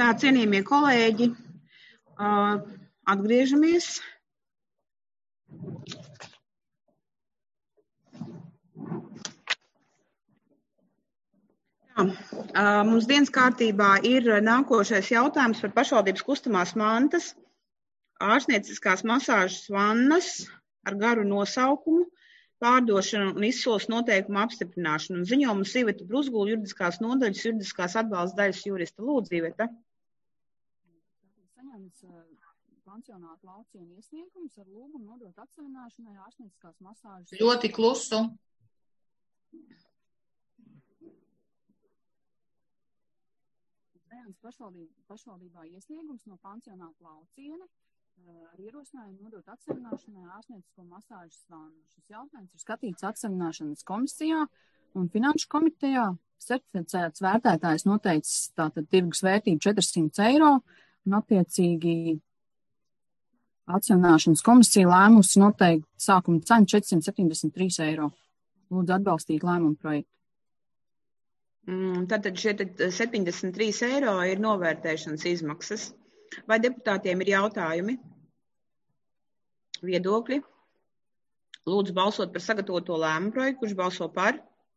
Tā, cienījamie kolēģi, atgriežamies. Mums dienas kārtībā ir nākošais jautājums par pašvaldības kustamās mantas, ārstnieciskās masāžas vannas ar garu nosaukumu, pārdošanu un izsoles noteikumu apstiprināšanu. Un ziņo mums Iveta Bruzgula, juridiskās nodaļas, juridiskās atbalsta daļas jurista. Lūdzu, Iveta. Saņemts pansionāta laucienu iesniegums ar lūgumu nodot atsevināšanai ārstnieciskās masāžas. Ļoti klusu. Pašvaldībā iesniegums no pansionāta lauciena ar ierosinājumu nodot atsevināšanai ārstniecisko masāžas vannu. Šis jautājums ir skatīts atsevināšanas komisijā un finanšu komitejā. Certificēts vērtētājs noteicis tātad tirgus vērtību 400 eiro un attiecīgi atsevināšanas komisija lēmusi noteikt sākuma cenu 473 eiro. Lūdzu atbalstīt lēmumu projektu. Tātad šie 73 eiro ir novērtēšanas izmaksas. Vai deputātiem ir jautājumi? Viedokļi? Lūdzu balsot par sagatavoto lēmumu projektu. Kurš balso par?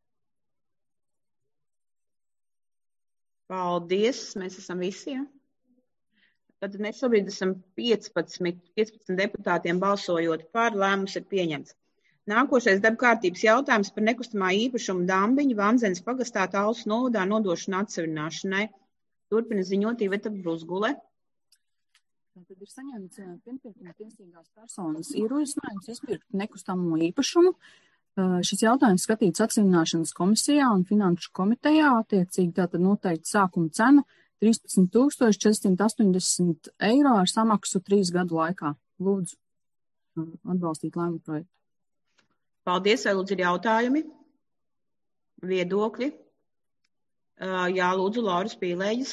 Paldies, mēs esam visi. Ja? Tad mēs šobrīd esam 15 deputātiem balsojot par, lēmums ir pieņemts. Nākošais darba kārtības jautājums par nekustamā īpašuma Dambiņu Vanzenes pagastā Talsu novadā nodošanu atsevināšanai. Turpina ziņot Iveta Bruzgule. Tad ir saņemts pirmpirkuma tiesīgās personas ierosinājums izpirkt nekustamo īpašumu. Šis jautājums skatīts atsevināšanas komisijā un finanšu komitejā. Attiecīgi tātad noteikti sākuma cena 13 480 eiro ar samaksu 3 gadu laikā. Lūdzu atbalstīt lēmumu projektu. Paldies, vai lūdzu ir jautājumi? Viedokļi? Jā, lūdzu, Lauris Pīlēģis.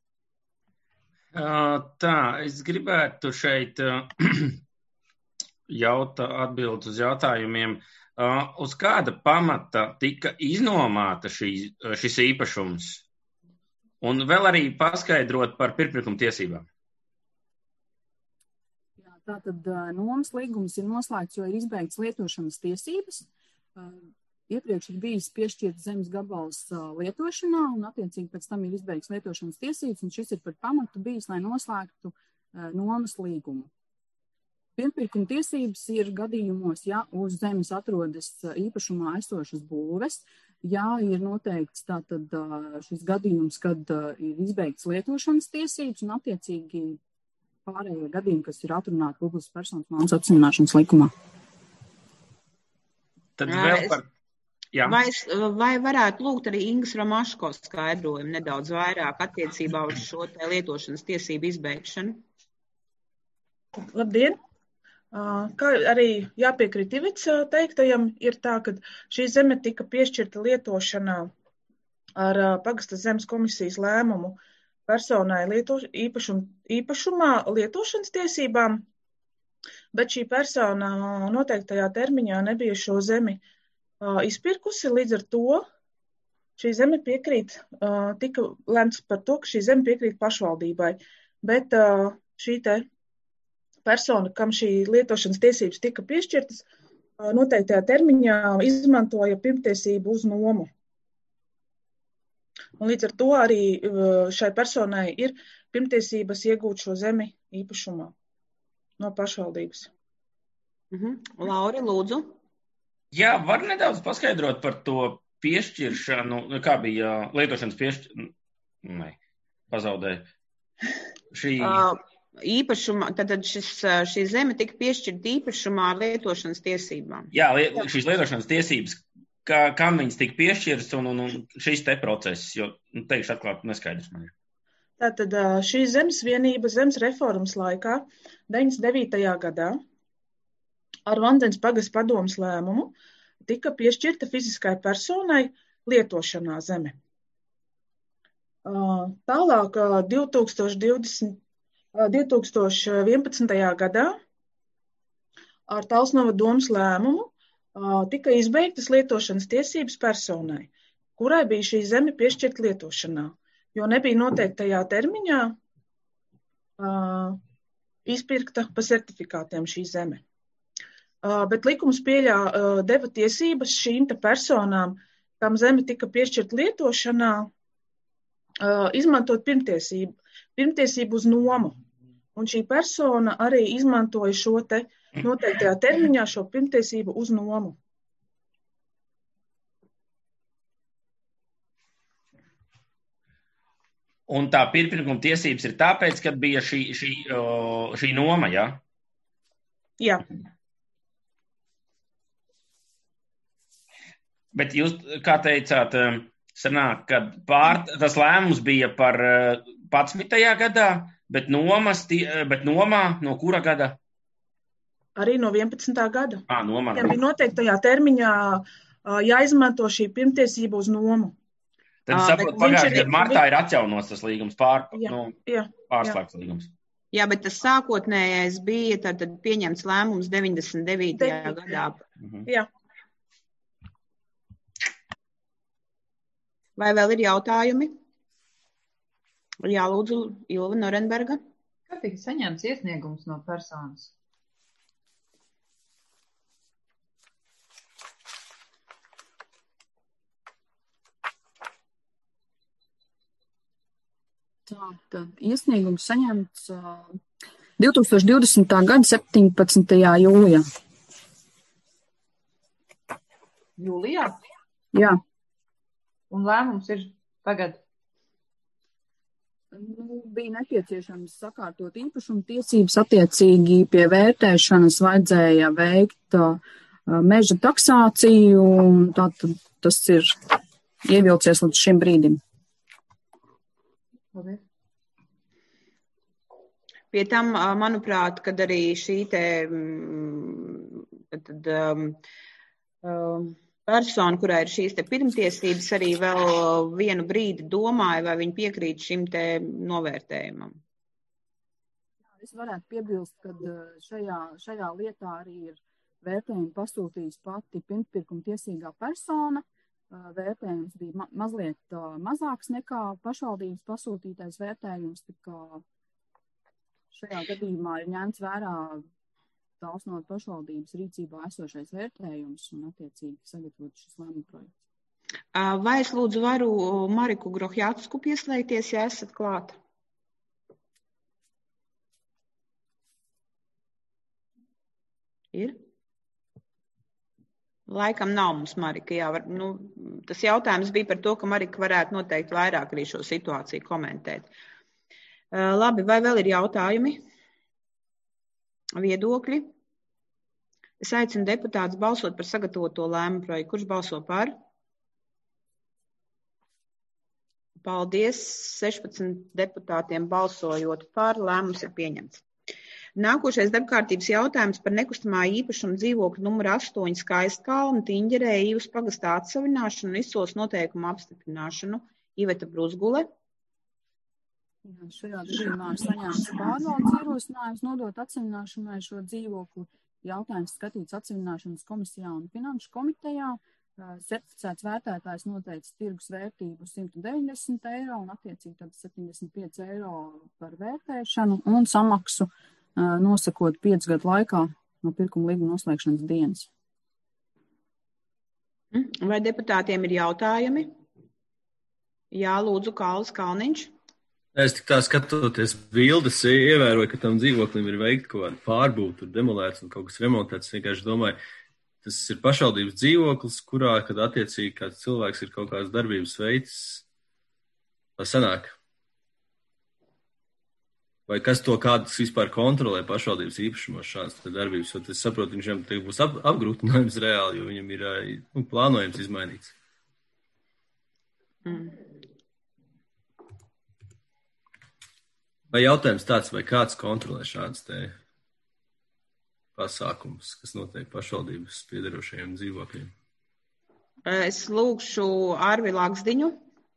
Tā, es gribētu šeit atbild uz jautājumiem. Uz kāda pamata tika iznomāta šis īpašums? Un vēl arī paskaidrot par pirmpirkuma tiesībām. Tātad nomas līgums ir noslēgts, jo ir izbeigts lietošanas tiesības. Iepriekš ir bijis piešķirts zemes gabals lietošanā, un attiecīgi pēc tam ir izbeigts lietošanas tiesības, un šis ir par pamatu bijis, lai noslēgtu nomas līgumu. Pirmpirkuma tiesības ir gadījumos, ja uz zemes atrodas īpašumā esošas būves, ja ir noteikts tātad šis gadījums, kad ir izbeigts lietošanas tiesības, un attiecīgi pārējie gadījumi, kas ir atrunāti publiskas personas mantas atsevināšanas likumā. Tad vēl par... Jā. Vai varētu lūgt arī Ingas Romaško skaidrojumu nedaudz vairāk attiecībā uz šo lietošanas tiesību izbeigšanu? Labdien! Kā arī jāpiekrīt Ivets teiktajam, ir tā, ka šī zeme tika piešķirta lietošanā ar pagasta zemes komisijas lēmumu personai īpašumā lietošanas tiesībām, bet šī persona noteiktajā termiņā nebija šo zemi izpirkusi, līdz ar to šī zeme tika lemts par to, ka šī zeme piekrīt pašvaldībai, bet šī te persona, kam šī lietošanas tiesības tika piešķirtas, noteiktajā termiņā izmantoja pirmtiesību uz nomu. Un līdz ar to arī šai personai ir pirmtiesības iegūt šo zemi īpašumā no pašvaldības. Lauri, lūdzu. Jā, var nedaudz paskaidrot par to piešķiršanu, kā bija lietošanas piešķiršana? Pazaudēju. Īpašumā, tad šī zeme tika piešķirta īpašumā ar lietošanas tiesībām. Jā, šīs lietošanas tiesības, kam viņas tika piešķirtas un šis te process, jo, teikšu atklāt, neskaidrs man ir. Tātad šī zemes vienība zemes reformas laikā, 99. gadā, ar Vanzenes pagasta padomes lēmumu, tika piešķirta fiziskai personai lietošanā zeme. Tālāk 2011. gadā ar Talsnova domes lēmumu tika izbeigtas lietošanas tiesības personai, kurai bija šī zeme piešķirta lietošanā, jo nebija noteiktajā termiņā izpirkta pa certifikātiem šī zeme. Bet likums deva tiesības šīm te personām, kam zeme tika piešķirta lietošanā, izmantot pirmtiesību uz nomu. Un šī persona arī izmantoja šo te noteiktajā termiņā šo pirmtiesību uz nomu. Un tā pirmpirkuma tiesības ir tāpēc, kad bija šī noma, ja? Jā. Bet jūs, kā teicāt, sanāk, kad tas lēmums bija par 11. gadā, bet nomā no kura gada? Arī no 11. gada. Nomā. Ja bija noteiktajā termiņā jāizmanto šī pirmtiesība uz nomu. Tad saprot, pagājušajā gadā martā ir atjaunots tas līgums, pārslēgts līgums. Jā, bet tas sākotnējais bija tad pieņemts lēmums 99. gadā. Jā. Vai vēl ir jautājumi? Jā, lūdzu, Ilva Norenberga. Kā tika saņemts iesniegums no personas? Tātad iesniegums saņemts 2020. gada 17. jūlijā. Jūlijā? Jā. Un lēmums ir tagad? Bija nepieciešams sakārtot īpašuma tiesības, attiecīgi pie vērtēšanas vajadzēja veikt meža taksāciju, un tātad tas ir ievilcies līdz šim brīdim. Paldies. Pie tam, manuprāt, kad arī šī persona, kurā ir šīs te pirmtiesības, arī vēl vienu brīdi domāja, vai viņi piekrīt šim te novērtējumam. Es varētu piebilst, ka šajā lietā arī ir vērtējumu pasūtījis pati pirmspirkuma tiesīgā persona. Vērtējums bija mazliet mazāks nekā pašvaldības pasūtītais vērtējums, tā kā šajā gadījumā ir ņemts vērā tās no pašvaldības rīcībā esošais vērtējums un attiecīgi sagatavot šis lēmuma projekts. Vai es lūdzu varu Mariku Grohjātsku pieslēgties, ja esat klāt? Ir? Laikam nav mums Marika. Jā, tas jautājums bija par to, ka Marika varētu noteikti vairāk arī šo situāciju komentēt. Labi, vai vēl ir jautājumi? Viedokļi? Es aicinu deputātus balsot par sagatavoto lēmumu projektu. Kurš balso par? Paldies. 16 deputātiem balsojot par, lēmums ir pieņemts. Nākošais darbkārtības jautājums par nekustamā īpašuma dzīvokļu numuru 8 Skaistkalna Tiņģerē Īvas pagastā atsavināšanu un izsoles noteikumu apstiprināšanu. Iveta Bruzgule. Šajā gadījumā ir saņēmts pārvaldes ierosinājums nodot atsavināšanai šo dzīvokli. Jautājums skatīts atsavināšanas komisijā un finanšu komitejā. Certificēts vērtētājs noteica tirgus vērtību 190 eiro un attiecīgi tad 75 eiro par vērtēšanu un samaksu nosakot 5 gadu laikā no pirkuma līguma noslēgšanas dienas. Vai deputātiem ir jautājumi? Jā, lūdzu, Kālis Kalniņš. Es tik tā skatoties bildes, ievēroju, ka tam dzīvoklim ir veikta kaut kāda pārbūve, tur demolēts un kaut kas remontēts. Es vienkārši domāju, tas ir pašvaldības dzīvoklis, kurā, kad attiecīgi kāds cilvēks ir kaut kādas darbības veids, tā sanāk. Vai kas to kāds vispār kontrolē pašvaldības īpašumos šādas darbības? Jo es saprotu, viņam būs apgrūtinājums reāli, jo viņam ir plānojums izmainīts. Vai jautājums tāds, vai kāds kontrolē šādas pasākumus, kas notiek pašvaldības piederošajiem dzīvokļiem? Es lūgšu Arvi Laksdiņu.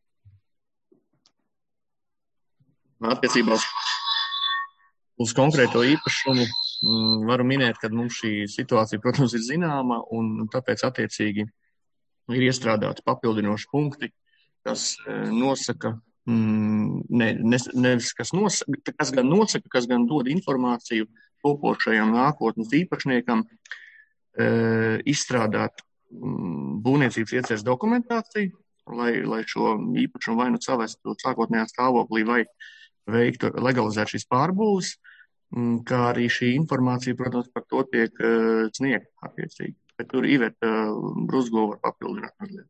Attiecībā uz konkrēto īpašumu varu minēt, ka mums šī situācija, protams, ir zināma, un tāpēc attiecīgi ir iestrādāti papildinoši punkti, kas nosaka nevis kas gan nosaka, kas gan dod informāciju topošajam nākotnes īpašniekam izstrādāt būvniecības ieceres dokumentāciju, lai šo īpašumu vai nu savestu sākotnējā stāvoklī vai veiktu legalizēt šīs pārbūves, kā arī šī informācija, protams, par to tiek sniegta attiecīgi. Bet tur Iveta Bruzgova var papildināt mazliet.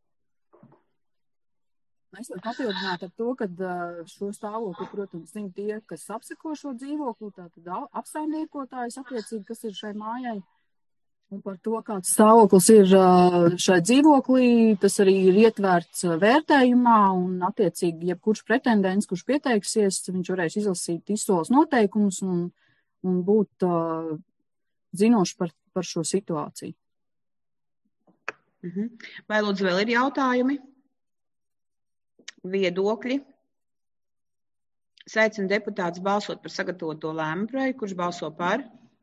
Es varu papildināt ar to, ka šo stāvokli, protams, zina tie, kas apseko šo dzīvokli, tātad apsaimniekotājs attiecīgi, kas ir šai mājai. Un par to, kāds stāvoklis ir šai dzīvoklī, tas arī ir ietverts vērtējumā, un attiecīgi, jebkurš pretendents, kurš pieteiksies, viņš varēs izlasīt izsoles noteikumus un būt zinoši par šo situāciju. Vai lūdzu vēl ir jautājumi? Viedokļi? Es aicinu deputātus balsot par sagatavoto lēmumu projektu, kurš balso par?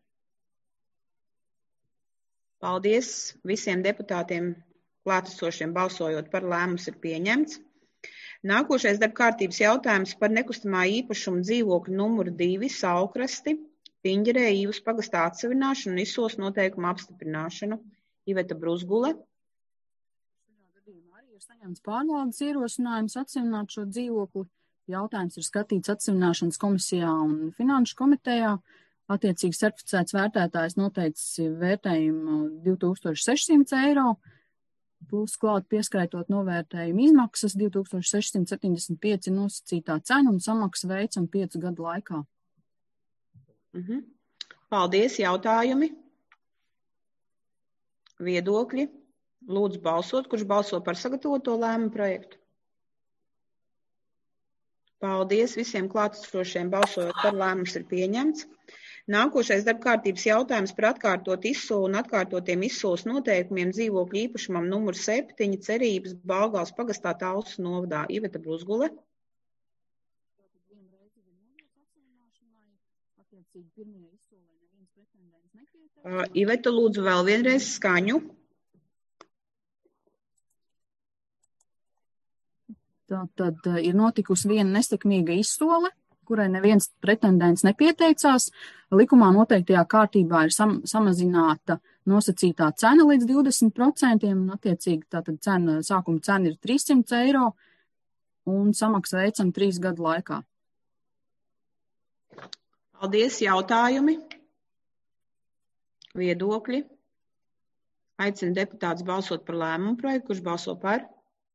Paldies visiem deputātiem klātesošiem balsojot par, lēmums ir pieņemts. Nākošais darbkārtības jautājums par nekustamā īpašuma dzīvokļu numuru 2 Saukrasti, Piņģerē, Īvas pagastā atsevināšanu un izsoles noteikumu apstiprināšanu. Iveta Bruzgule. Šajā gadījumā arī ir saņemts pārvaldes ierosinājums atsevināt šo dzīvokli. Jautājums ir skatīts atsevināšanas komisijā un finanšu komitejā. Attiecīgi certificēts vērtētājs noteicis vērtējumu 2600 eiro, plus klāt pieskaitot novērtējumu izmaksas 2675 nosacītā cena un samaksa veicam 5 gadu laikā. Paldies, jautājumi? Viedokļi? Lūdzu balsot, kurš balso par sagatavoto lēmumu projektu. Paldies visiem klātesošiem balsojot par, lēmums ir pieņemts. Nākošais darbkārtības jautājums par atkārtot izsoli un atkārtotiem izsoles noteikumiem dzīvokļu īpašumam numur 7 Cerības Balgāls pagastā Talsu novadā. Iveta Bruzgule. Iveta, lūdzu vēl vienreiz skaņu. Tad ir notikusi viena nesekmīga izsole, kurai neviens pretendents nepieteicās. Likumā noteiktajā kārtībā ir samazināta nosacītā cena līdz 20%, un attiecīgi tātad sākuma cena ir 300 eiro, un samaksa veicam 3 gadu laikā. Paldies, jautājumi? Viedokļi? Aicinu deputātus balsot par lēmumu projektu, kurš balso par?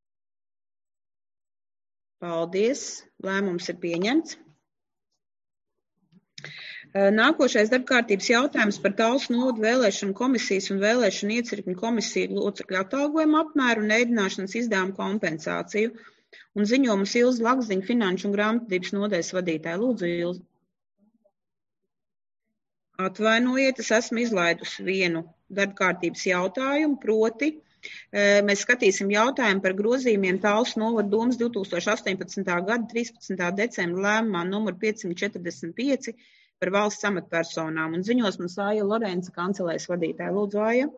Paldies, lēmums ir pieņemts. Nākošais darbkārtības jautājums par Talsu novada vēlēšanu komisijas un vēlēšanu iecirkņu komisiju locekļu atalgojumu apmēru un ēdināšanas izdevumu kompensāciju. Un ziņojumus Ilze Lakziņa, finanšu un grāmatvedības nodaļas vadītāja. Lūdzu, Ilze. Atvainojiet, es esmu izlaidusi vienu darbkārtības jautājumu, proti mēs skatīsim jautājumu par grozījumiem Talsu novada domas 2018. gada 13. decembra lēmumā numur 545 par valsts amatpersonām. Un ziņos mums Āja Lorence, kancelēs vadītāja. Lūdzu, Āja.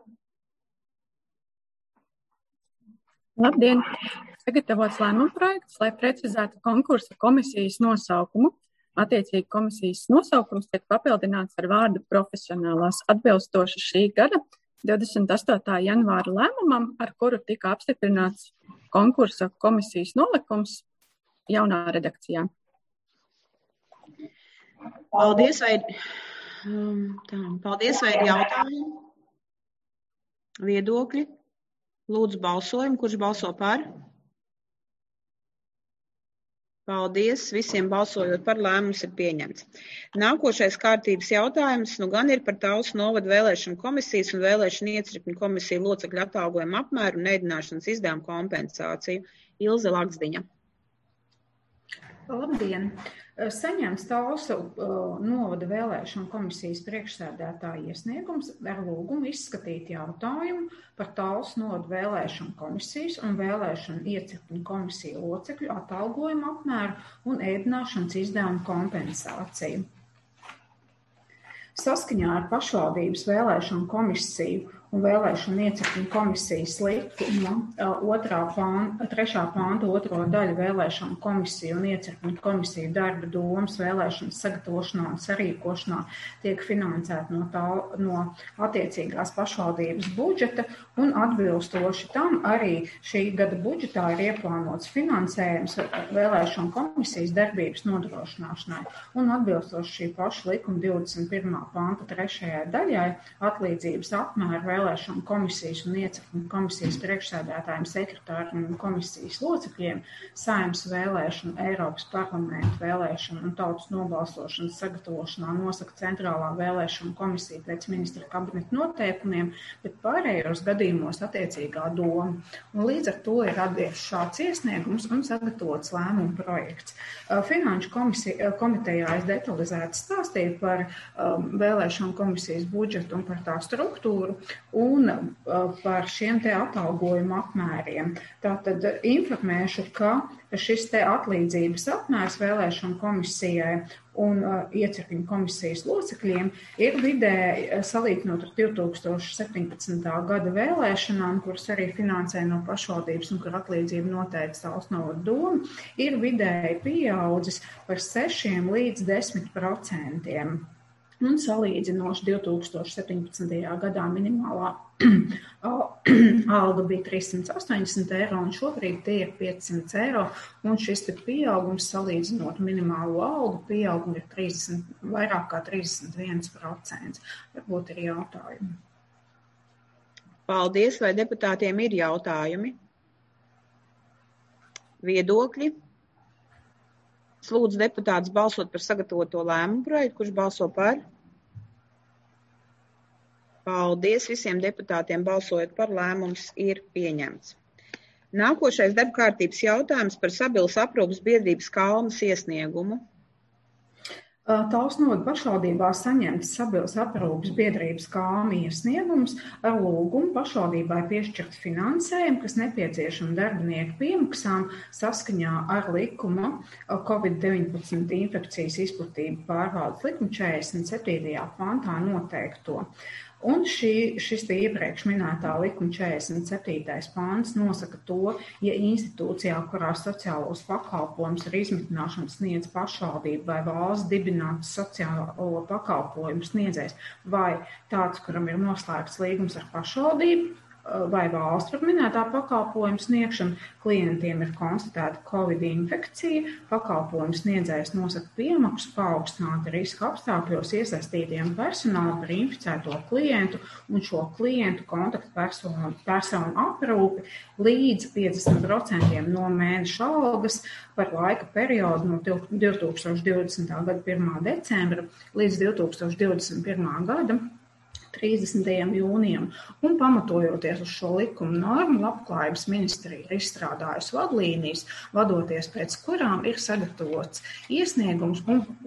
Labdien! Sagatavots lēmuma projekts, lai precizētu konkursa komisijas nosaukumu. Attiecīgi komisijas nosaukums tiek papildināts ar vārdu profesionālās atbilstoši šī gada 28. janvāra lēmumam, ar kuru tika apstiprināts konkursa komisijas nolikums jaunā redakcijā. Paldies, vai ir jautājumi? Viedokļi? Lūdzu balsojumu, kurš balso par? Paldies, visiem balsojot par, lēmums ir pieņemts. Nākošais kārtības jautājums gan ir par Talsu novada vēlēšanu komisijas un vēlēšanu iecirkņu komisiju locekļu atalgojumu apmēru un ēdināšanas izdevumu kompensāciju. Ilze Lakziņa. Labdien! Saņemts Talsu novada vēlēšanu komisijas priekšsēdētāja iesniegums ar lūgumu izskatīt jautājumu par Talsu novada vēlēšanu komisijas un vēlēšanu iecirkņu komisiju locekļu atalgojumu apmēru un ēdināšanas izdevumu kompensāciju. Saskaņā ar pašvaldības vēlēšanu komisiju un vēlēšanu iecirkņu komisijas likuma 3. panta 2. daļu vēlēšanu komisiju un iecirkņu komisiju darba domas vēlēšanas sagatavošanā un sarīkošanā tiek finansēta no attiecīgās pašvaldības budžeta, un atbilstoši tam arī šī gada budžetā ir ieplānots finansējums vēlēšanu komisijas darbības nodrošināšanai, un atbilstoši šī paša likuma 21. panta 3. daļai atlīdzības apmēru vēlēšanu komisijas un iecirkņu komisijas priekšsēdētājiem, sekretārim un komisijas locekļiem, Saeimas vēlēšanu, Eiropas parlamenta vēlēšanu un tautas nobalsošanas sagatavošanā nosaka Centrālā vēlēšanu komisija pēc ministra kabineta noteikumiem, bet pārējos gadījumos attiecīgā doma. Un līdz ar to ir radies šāds iesniegums un sagatavots lēmuma projekts. Finanšu komitejā es detalizēti stāstīju par vēlēšanu komisijas budžetu un par tā struktūru un par šiem te atalgojumu apmēriem. Tātad informēšu, ka šis te atlīdzības apmērs vēlēšanu komisijai un iecirkņu komisijas locekļiem ir vidēji salīdzinot ar 2017. gada vēlēšanām, kuras arī finansē no pašvaldības un kur atlīdzību noteica Valsts novada doma, ir vidēji pieaudzis par 6 līdz 10%. Un salīdzinoši 2017. gadā minimālā alga bija 380 eiro, un šobrīd tie ir 500 eiro, un šis te pieaugums salīdzinot minimālo algu pieaugumu ir vairāk kā 31%. Varbūt ir jautājumi. Paldies, vai deputātiem ir jautājumi? Viedokļi? Lūdzu deputātus balsot par sagatavoto lēmumu projektu, kurš balso par? Paldies visiem deputātiem, balsojot par, lēmums ir pieņemts. Nākošais darbkārtības jautājums par Sabilas aprūpes biedrības Kalmas iesniegumu. Talsu novada pašvaldībā saņemts Sabilas aprūpes biedrības Kalma iesniegums ar lūgumu pašvaldībai piešķirt finansējumu, kas nepieciešama darbinieku piemaksām saskaņā ar likuma COVID-19 infekcijas izplatību pārvaldes likuma 47. pantā noteikto. Un šis te iepriekš minētā likuma 47. pants nosaka to, ja institūcijā, kurā sociālos pakalpojumus ar izmitināšanu sniedz pašvaldība vai valsts dibināts sociālo pakalpojumu sniedzējs vai tāds, kuram ir noslēgts līgums ar pašvaldību vai valsts par minētā pakalpojumu sniegšanu, klientiem ir konstatēta Covid infekcija, pakalpojumu sniedzējs nosaka piemaksu paaugstināta riska apstākļos iesaistītiem personālu par inficēto klientu un šo klientu kontaktpersonu aprūpi līdz 50% no mēneša algas par laika periodu no 2020. gada 1. decembra līdz 2021. gada 30. jūnijam, un pamatojoties uz šo likumu normu, Labklājības ministrija ir izstrādājusi vadlīnijas, vadoties pēc kurām ir sagatavots iesniegums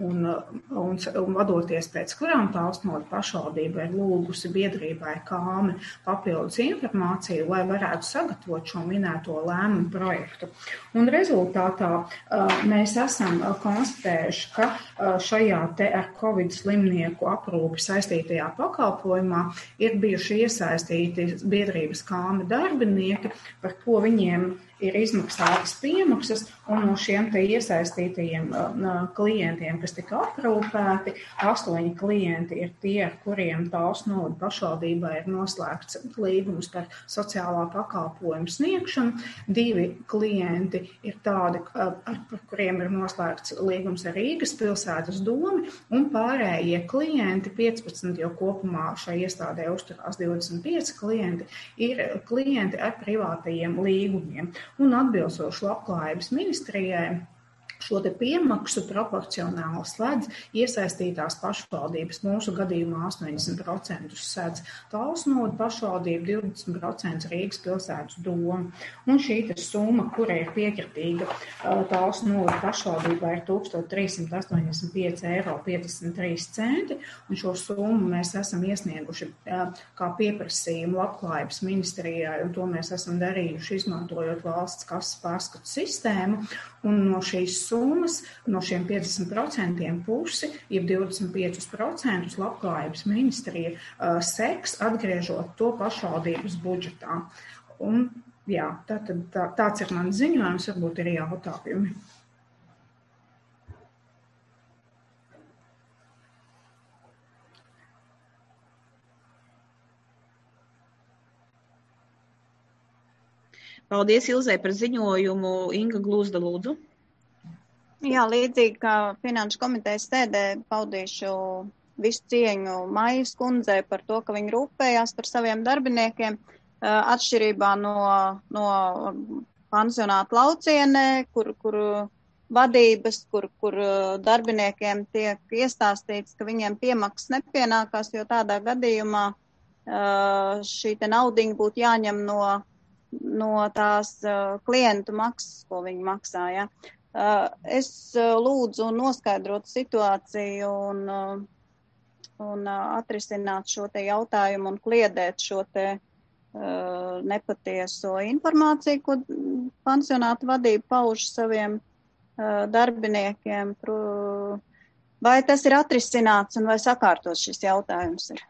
un vadoties pēc kurām Talsu novada pašvaldība ir lūgusi biedrībai Kalme papildus informāciju, lai varētu sagatavot šo minēto lēmumu projektu. Un rezultātā mēs esam konstatējuši, ka šajā te ar Covid slimnieku aprūpi saistītajā pakalpojumā ir bijuši iesaistīti biedrības Kalme darbinieki, par ko viņiem ir izmaksātas piemaksas, un no šiem te iesaistītajiem klientiem, kas tika aprūpēti, 8 klienti ir tie, ar kuriem Talsu novada pašvaldībā ir noslēgts līgums par sociālā pakalpojumu sniegšanu, 2 klienti ir tādi, par kuriem ir noslēgts līgums ar Rīgas pilsētas domi, un pārējie klienti, 15, jo kopumā šai iestādē uzturās 25 klienti, ir klienti ar privātajiem līgumiem. Un atbilstoši Labklājības ministrijai šo te piemaksu proporcionāli sledz iesaistītās pašvaldības, mūsu gadījumā 80% sledz Talsu novada pašvaldība, 20% Rīgas pilsētas doma. Un šī te summa, kura ir piekritīga Talsu novada pašvaldībā, ir 1385,53 eiro, un šo summu mēs esam iesnieguši kā pieprasījumu Labklājības ministrijai, un to mēs esam darījuši izmantojot valsts kases pārskatu sistēmu, un no šīs summas summas, no šiem 50% pusi, ir 25% labklājības ministrija seks, atgriežot to pašvaldības budžetā. Un, jā, tāds ir mans ziņojums, varbūt ir jautājumi. Paldies, Ilzei, par ziņojumu. Inga Glūzda, lūdzu. Jā, līdzīgi kā Finanšu komitejas sēdē paudīšu visu cieņu Maijas kundzei par to, ka viņi rūpējās par saviem darbiniekiem, atšķirībā no pansionāta Laucienē, kur vadības, kur darbiniekiem tiek iestāstīts, ka viņiem piemaksas nepienākās, jo tādā gadījumā šī te naudiņa būtu jāņem no tās klientu maksas, ko viņi maksā. Ja. Es lūdzu noskaidrot situāciju un atrisināt šo te jautājumu un kliedēt šo te nepatieso informāciju, ko pansionāta vadība pauž saviem darbiniekiem. Vai tas ir atrisināts un vai sakārtos šis jautājums ir?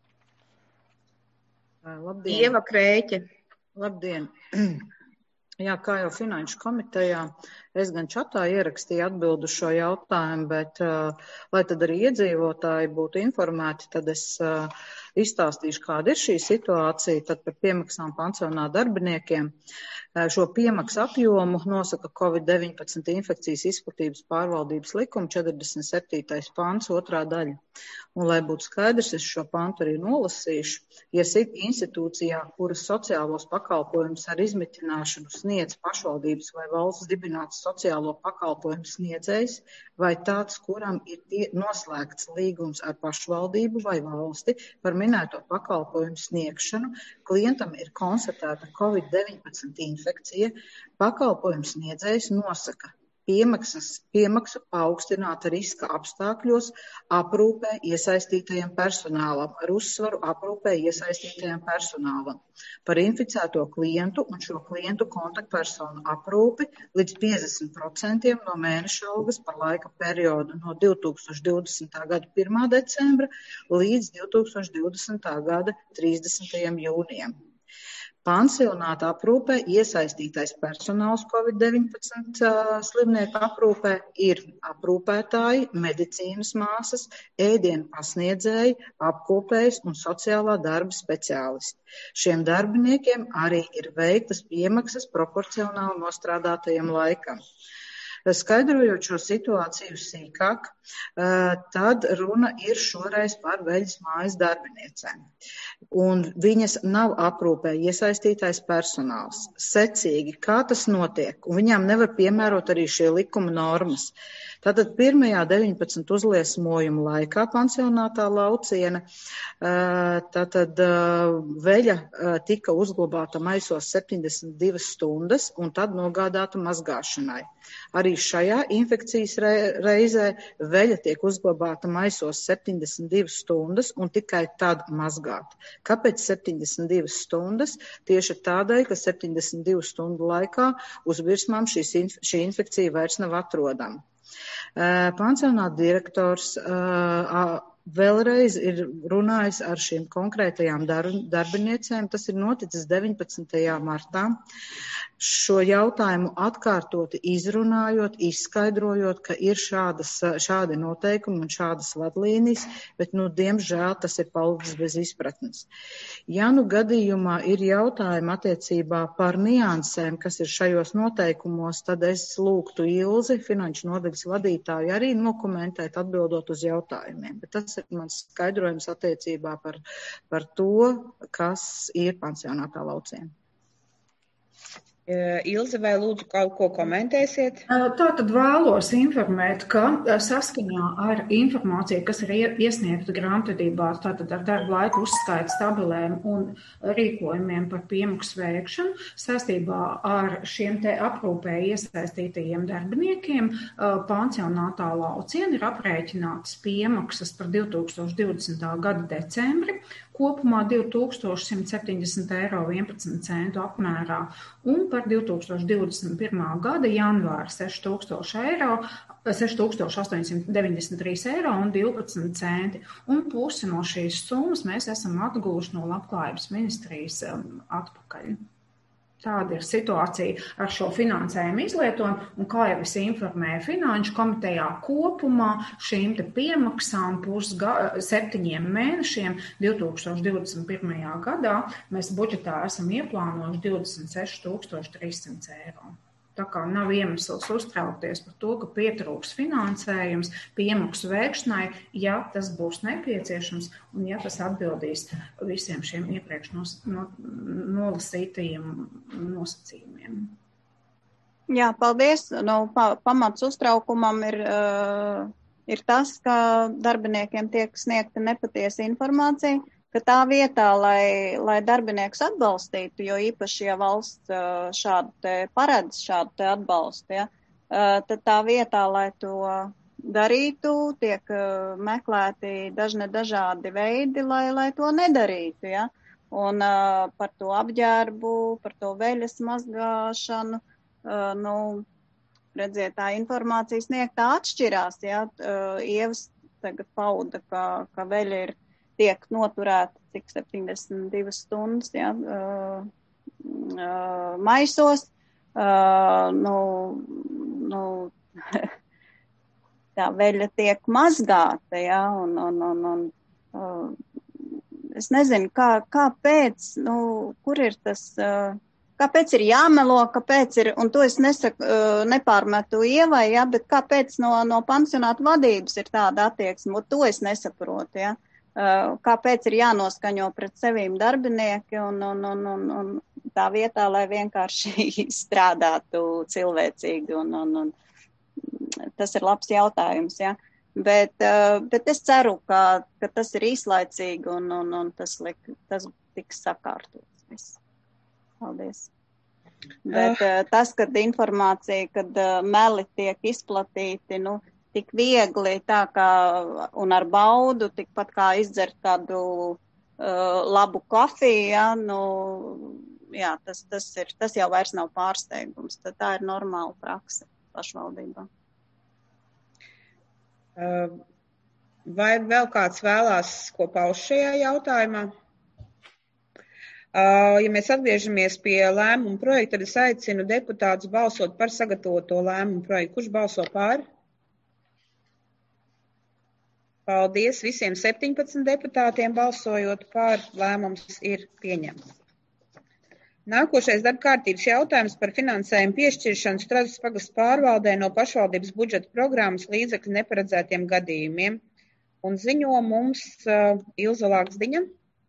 Labdien. Ieva Krēķe. Labdien! Jā, kā jau Finanšu komitejā, es gan čatā ierakstīju atbildu šo jautājumu, bet, lai tad arī iedzīvotāji būtu informēti, tad es izstāstīšu, kāda ir šī situācija, tad par piemaksām pansionāta darbiniekiem. Šo piemaksu apjomu nosaka COVID-19 infekcijas izplatības pārvaldības likuma 47. pants 2. daļa. Un, lai būtu skaidrs, es šo pantu arī nolasīšu. Ja institūcijā, kuras sociālos pakalpojumus ar izmitināšanu sniedz pašvaldības vai valsts dibināts sociālo pakalpojumu sniedzējs, vai tāds, kuram ir noslēgts līgums ar pašvaldību vai valsti par minēto pakalpojumu sniegšanu, klientam ir konstatēta COVID-19 infekcija, pakalpojumu sniedzējs nosaka piemaksu paaugstināta riska apstākļos aprūpē iesaistītajiem personālam, ar uzsvaru aprūpē iesaistītajiem personālam, par inficēto klientu un šo klientu kontaktpersonu aprūpi līdz 50% no mēneša algas par laika periodu no 2020. gada 1. decembra līdz 2020. gada 30. jūnijam. Pansionāta aprūpē iesaistītais personāls COVID-19 slimnieku aprūpē ir aprūpētāji, medicīnas māsas, ēdienu pasniedzēji, apkopējs un sociālā darba speciālisti. Šiem darbiniekiem arī ir veiktas piemaksas proporcionāli nostrādātajam laikam. Skaidrojot šo situāciju sīkāk, tad runa ir šoreiz par veļas mājas darbiniecēm. Un viņas nav aprūpē iesaistītais personāls. Secīgi, kā tas notiek, un viņām nevar piemērot arī šie likuma normas. Tātad 1. 19 uzliesmojumu laikā pansionātā Lauciene, tātad veļa tika uzglabāta maisos 72 stundas un tad nogādāta mazgāšanai. Arī šajā infekcijas reizē veļa tiek uzglabāta maisos 72 stundas un tikai tad mazgāta. Kāpēc 72 stundas? Tieši tādēļ, ka 72 stundu laikā uz virsmām šī infekcija vairs nav atrodama. Pansionāta direktors vēlreiz ir runājis ar šīm konkrētajām darbiniecēm. Tas ir noticis 19. martā. Šo jautājumu atkārtoti izrunājot, izskaidrojot, ka ir šādi noteikumi un šādas vadlīnijas, bet, diemžēl, tas ir palicis bez izpratnes. Ja gadījumā ir jautājumi attiecībā par niansēm, kas ir šajos noteikumos, tad es lūgtu Ilzi, finanšu nodaļas vadītāju, arī nokomentēt, atbildot uz jautājumiem. Bet tas ir mans skaidrojums attiecībā par to, kas ir pansionātā Lauciene. Ilze, vai lūdzu kaut ko komentēsiet? Tātad vēlos informēt, ka saskaņā ar informāciju, kas ir iesniegta grāmatvedībā, tātad ar darba laika uzskaitas tabulēm un rīkojumiem par piemaksu veikšanu, saistībā ar šiem te aprūpē iesaistītajiem darbiniekiem, pansionātā Lauciene ir aprēķinātas piemaksas par 2020. gada decembri, kopumā 2170,11 € apmērā, un par par 2021. gada janvāra 6,893 eiro un 12 centi. Un pusi no šīs summas mēs esam atguvuši no Labklājības ministrijas atpakaļ. Tāda ir situācija ar šo finansējumu izlietojumu, un kā jau es informēju Finanšu komitejā kopumā šīm te piemaksām 7 mēnešiem 2021. gadā mēs budžetā esam ieplānojuši 26 300 eiro. Tā kā nav iemesls uztraukties par to, ka pietrūks finansējums piemaksu veikšanai, ja tas būs nepieciešams un ja tas atbildīs visiem šiem iepriekš nolasītajiem nosacījumiem. Jā, paldies. Pamats uztraukumam ir tas, ka darbiniekiem tiek sniegta nepatiesa informācija, ka tā vietā, lai darbinieks atbalstītu, jo īpaši, ja valsts šādu te paredz šādu te atbalstu, ja, tad tā vietā, lai to darītu, tiek meklēti dažādi veidi, lai to nedarītu, ja. Un par to apģērbu, par to veļas mazgāšanu, redziet, tā informācija sniegtā atšķirās, ja. Ievas tagad pauda, ka veļa tiek noturēta cik 72 stundas, ja, maisos, tā veļa tiek mazgāta, ja, un es nezinu, kāpēc, kur ir tas, kāpēc ir jāmelo, kāpēc ir, un to es nepārmetu Ievai, ja, bet kāpēc no pansionāta vadības ir tāda attieksme, to es nesaprotu, ja. Kāpēc ir jānoskaņo pret sevīm darbinieki un tā vietā, lai vienkārši strādātu cilvēcīgi. Un tas ir labs jautājums, ja. Bet es ceru, ka tas ir īslaicīgi un tas tiks sakārtots. Viss. Paldies. Bet tas, kad informācija, kad meli tiek izplatīti, tik viegli, tā kā un ar baudu, tikpat kā izdzert kādu labu kafiju, ja, jā, tas jau vairs nav pārsteigums, tad tā ir normāla prakse pašvaldībā. Vai vēl kāds vēlās ko paust šajā jautājumā? Ja mēs atgriežamies pie lēmuma projekta, tad es aicinu deputātus balsot par sagatavoto lēmumu projektu. Kurš balso par? Paldies visiem 17 deputātiem balsojot par, lēmums ir pieņemts. Nākošais darba kārtības jautājums par finansējumu piešķiršanu Strazdas pagasta pārvaldē no pašvaldības budžeta programmas līdzekļu neparedzētiem gadījumiem. Un ziņo mums Ilza Lāksdiņa.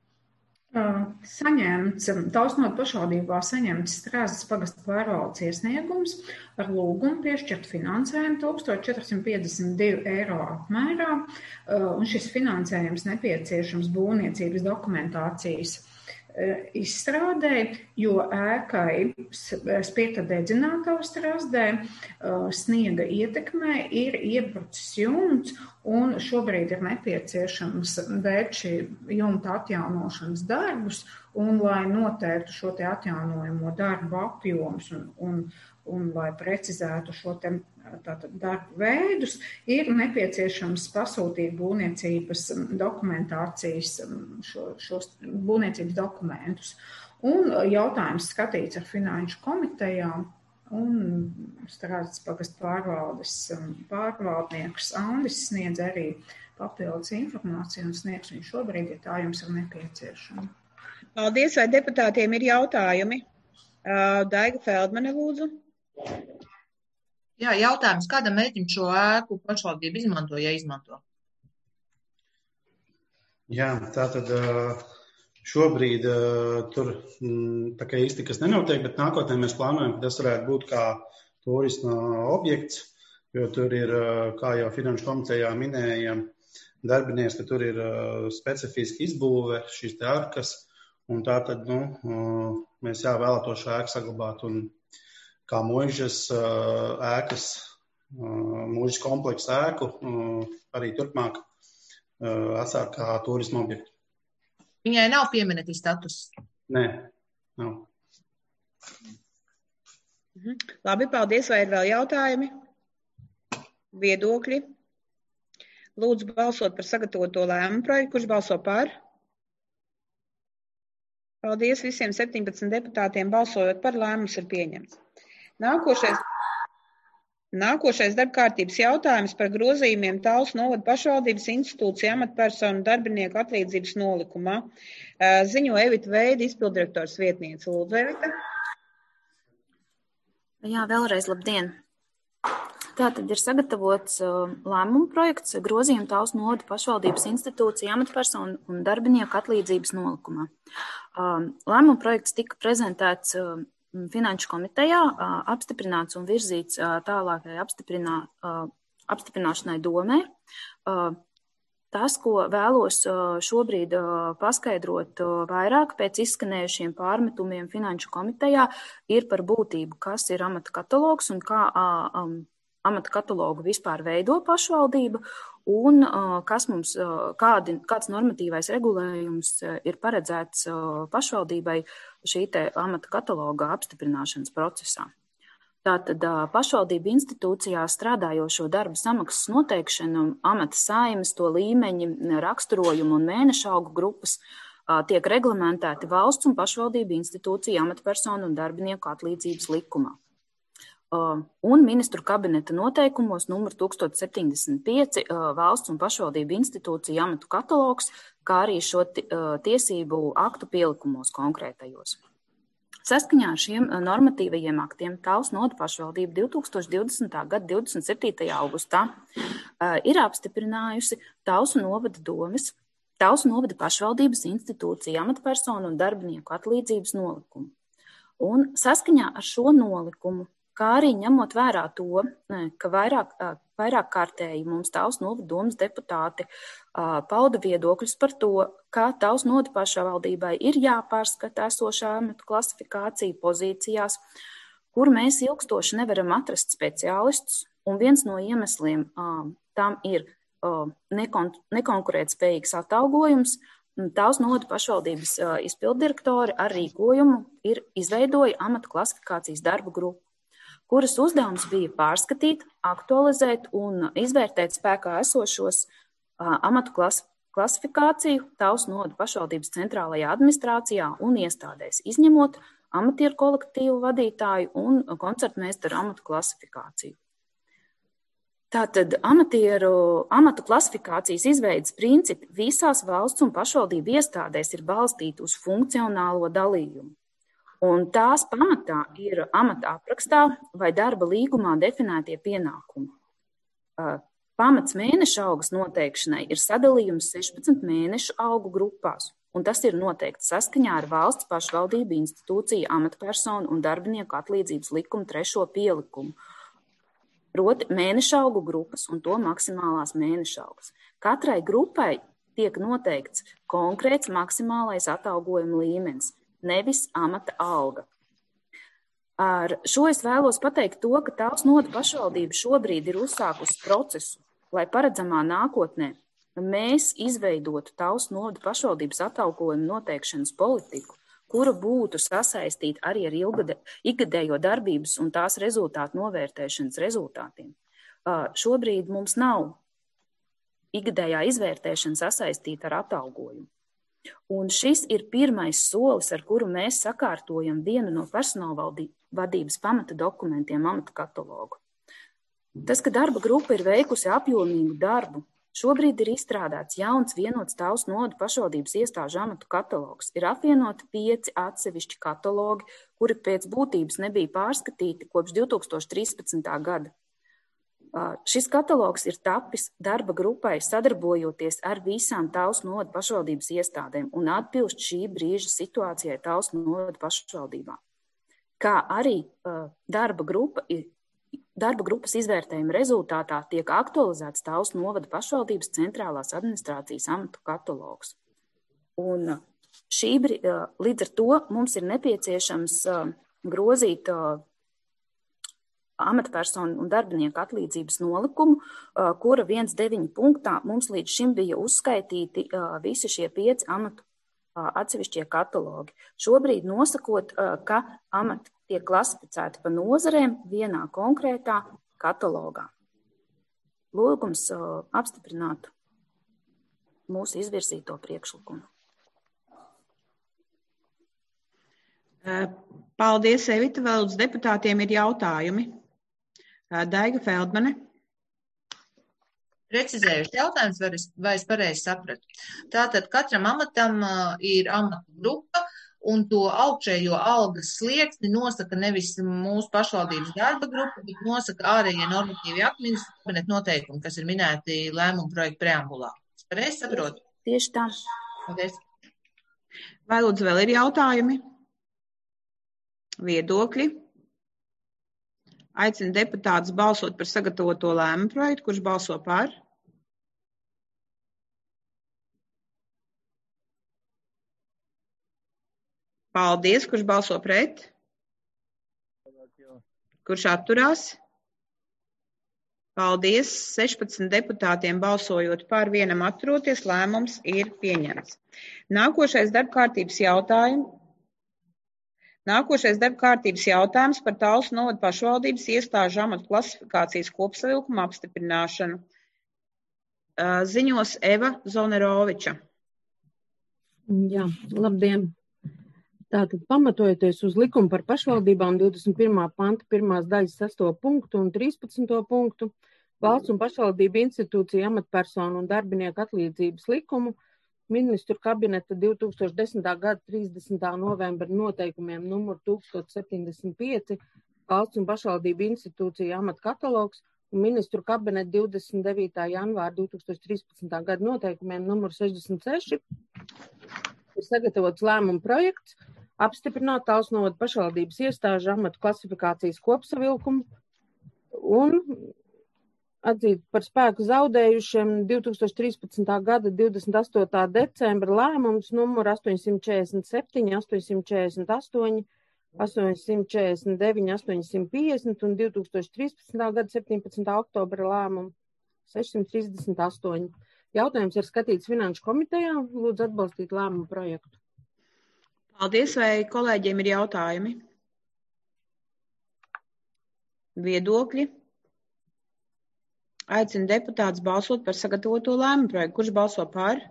Tausnot pašvaldībā saņemts Strazdas pagasta pārvaldes iesniegums ar lūgumu piešķirt finansējumu 1452 eiro apmērā, un šis finansējums nepieciešams būvniecības dokumentācijas izstrādē, jo ēkai spirta dedzinātava Strazdē sniega ietekmē ir iebrucis jumts, un šobrīd ir nepieciešams veikt šī jumta atjaunošanas darbus, un lai noteiktu šo te atjaunojamo darbu apjomus un lai precizētu šo te darbu veidus, ir nepieciešams pasūtīt būvniecības dokumentācijas, šos būvniecības dokumentus. Un jautājums skatīts ar Finanšu komitejām, un Strazdas pagasta pārvaldes pārvaldnieks Andis sniedz arī papildus informāciju un sniegs viņu šobrīd, ja tā jums ir nepieciešama. Paldies, vai deputātiem ir jautājumi? Daiga Feldmane, lūdzu. Jā, jautājums, kādam mērķim šo ēku pašvaldība izmanto, ja izmanto? Jā, tātad šobrīd tur tā kā īsti kas nenotiek, bet nākotnē mēs plānojam, ka tas varētu būt kā turisma objekts, jo tur ir, kā jau Finanšu komitejā minēja darbinieks, ka tur ir specifiski izbūve šīs te arkas, un tātad, mēs vēlētos šo ēku saglabāt un kā muižas ēkas, muižas kompleksa ēku, arī turpmāk atstāt kā turisma objektu. Viņai nav pieminēti status? Nē, nav. Labi, paldies. Vai ir vēl jautājumi? Viedokļi? Lūdzu balsot par sagatavoto lēmumu projektu. Kurš balso par? Paldies visiem 17 deputātiem balsojot par, lēmums ir pieņemts. Nākošais darbkārtības jautājums par grozījumiem Talsu novada pašvaldības institūciju amatpersonu darbinieku atlīdzības nolikumā. Ziņo Evita Veida, izpilddirektors vietniece. Lūdzu, Evita. Jā, vēlreiz labdien. Tātad ir sagatavots lēmuma projekts grozījumu Talsu novada pašvaldības institūciju amatpersonu un darbinieku atlīdzības nolikumā. Lēmuma projekts tika prezentēts Finanšu komitejā, apstiprināts un virzīts tālākai apstiprināšanai domē. Tas, ko vēlos šobrīd paskaidrot vairāk pēc izskanējušiem pārmetumiem Finanšu komitejā, ir par būtību, kas ir amata katalogs un kā amata katalogu vispār veido pašvaldība un kāds normatīvais regulējums ir paredzēts pašvaldībai šī te amata kataloga apstiprināšanas procesā. Tātad pašvaldību institūcijā strādājošo darba samaksas noteikšanu, amata saimes, to līmeņi, raksturojumu un mēneša algu grupas tiek reglamentēti valsts un pašvaldību institūcija amatpersonu un darbinieku atlīdzības likumā. Un ministru kabineta noteikumos numur 1075 valsts un pašvaldību institūciju amatu katalogs, kā arī šo tiesību aktu pielikumos konkrētajos. Saskaņā ar šiem normatīvajiem aktiem Talsu novada pašvaldība 2020. gada 27. augustā ir apstiprinājusi Talsu novada domes, Talsu novada pašvaldības institūciju amatpersonu un darbinieku atlīdzības nolikumu. Un saskaņā ar šo nolikumu, kā arī ņemot vērā to, ka vairāk kārtēji mums Talsu novada domes deputāti pauda viedokļus par to, ka Talsu novada pašvaldībai ir jāpārskata esošā amatu klasifikācija pozīcijās, kur mēs ilgstoši nevaram atrast speciālistus, un viens no iemesliem tam ir nekonkurētspējīgs atalgojums. Talsu novada pašvaldības izpilddirektori ar rīkojumu ir izveidoja amatu klasifikācijas darba grupu, kuras uzdevums bija pārskatīt, aktualizēt un izvērtēt spēkā esošos amatu klasifikāciju Talsu novada pašvaldības centrālajā administrācijā un iestādēs, izņemot amatieru kolektīvu vadītāju un koncertmeistaru amatu klasifikāciju. Tātad amatu klasifikācijas izveides principi visās valsts un pašvaldību iestādēs ir balstīti uz funkcionālo dalījumu. Un tās pamatā ir amata aprakstā vai darba līgumā definētie pienākumi. Pamats mēneša algas noteikšanai ir sadalījums 16 mēnešu algu grupās, un tas ir noteikts saskaņā ar valsts pašvaldību institūciju amatpersonu un darbinieku atlīdzības likuma 3. pielikumu, proti mēneša algu grupas un to maksimālās mēneša algas. Katrai grupai tiek noteikts konkrēts maksimālais atalgojuma līmenis, nevis amata alga. Ar šo es vēlos pateikt to, ka Talsu novada pašvaldība šobrīd ir uzsākusi procesu, lai paredzamā nākotnē mēs izveidotu Talsu novada pašvaldības atalgojuma noteikšanas politiku, kura būtu sasaistīta arī ar ikgadējo darbības un tās rezultātu novērtēšanas rezultātiem. Šobrīd mums nav ikgadējā izvērtēšana sasaistīta ar atalgojumu. Un šis ir pirmais solis, ar kuru mēs sakārtojam vienu no personāla vadības pamata dokumentiem amata katalogu. Tas, ka darba grupa ir veikusi apjomīgu darbu, šobrīd ir izstrādāts jauns vienots Talsu novada pašvaldības iestāžu amatu katalogs. Ir apvienoti 5 atsevišķi katalogi, kuri pēc būtības nebija pārskatīti kopš 2013. gada. Šis katalogs ir tapis darba grupai sadarbojoties ar visām Talsu novada pašvaldības iestādēm un atbilst šī brīža situācijai Talsu novada pašvaldībā. Kā arī darba grupas izvērtējuma rezultātā tiek aktualizēts Talsu novada pašvaldības centrālās administrācijas amatu katalogs. Un līdz ar to mums ir nepieciešams grozīt amatpersonu un darbinieku atlīdzības nolikumu, kura 1.9. punktā mums līdz šim bija uzskaitīti visi šie 5 amatu atsevišķie katalogi. Šobrīd nosakot, ka amati tiek klasificēti pa nozarēm vienā konkrētā katalogā. Lūgums apstiprināt mūsu izvirzīto priekšlikumu. Paldies, Evita. Vēl uz deputātiem ir jautājumi. Daiga Feldmane. Precizējuši jautājums, vai es pareizi sapratu. Tātad katram amatam ir amatu grupa, un to augšējo algas slieksni nosaka nevis mūsu pašvaldības darba grupa, bet nosaka ārējie normatīvi akti ministru kabineta noteikumi, kas ir minēti lēmumu projektu preambulā. Es pareizi saprotu? Tieši tā. Paldies. Vai lūdzu vēl ir jautājumi? Viedokļi? Aicinu deputātus balsot par sagatavoto lēmumu projektu, kurš balso par. Paldies, kurš balso pret. Kurš atturās? Paldies, 16 deputātiem balsojot par, vienam atturoties, lēmums ir pieņemts. Nākošais darbkārtības jautājums par Talsu novada pašvaldības iestāžu amatu klasifikācijas kopsavilkuma apstiprināšanu. Ziņos Eva Zoneroviča. Jā, labdien! Tātad pamatojoties uz likumu par pašvaldībām 21. panta 1. daļas 6. punktu un 13. punktu, valsts un pašvaldību institūcija amatpersonu un darbinieku atlīdzības likumu, Ministru kabineta 2010. gada 30. novembra noteikumiem numur 1075, valsts un pašvaldību institūcija amata katalogs un Ministru kabineta 29. janvāra 2013. gada noteikumiem numur 66 ir sagatavots lēmuma projekts apstiprināt Talsu novada pašvaldības iestāžu amatu klasifikācijas kopsavilkumu un atzīt par spēku zaudējušiem 2013. gada 28. decembra lēmums numur 847, 848, 849, 850 un 2013. gada 17. oktobra lēmumu 638. Jautājums ir skatīts Finanšu komitejā. Lūdzu atbalstīt lēmumu projektu. Paldies, vai kolēģiem ir jautājumi? Viedokļi? Aicinu deputātus balsot par sagatavoto lēmumu projektu. Kurš balso par?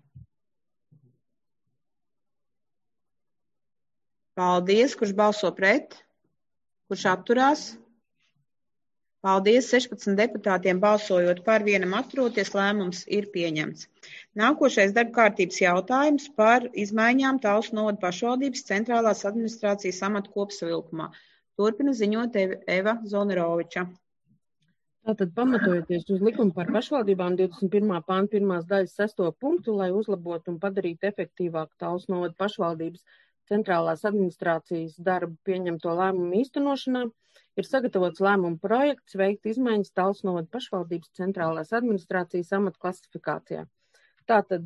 Paldies. Kurš balso pret? Kurš atturās? Paldies. 16 deputātiem balsojot par, vienam atturoties, lēmums ir pieņemts. Nākošais darbkārtības jautājums par izmaiņām Talsu novada pašvaldības centrālās administrācijas amatu kopsavilkumā. Turpina ziņot Eva Zoneroviča. Tātad pamatojoties uz likumu par pašvaldībām 21. panta 1. daļas 6. punktu, lai uzlabotu un padarītu efektīvāku Talsu novada pašvaldības centrālās administrācijas darbu pieņemto lēmumu īstenošanā, ir sagatavots lēmuma projekts veikt izmaiņas Talsu novada pašvaldības centrālās administrācijas amatu klasifikācijā. Tātad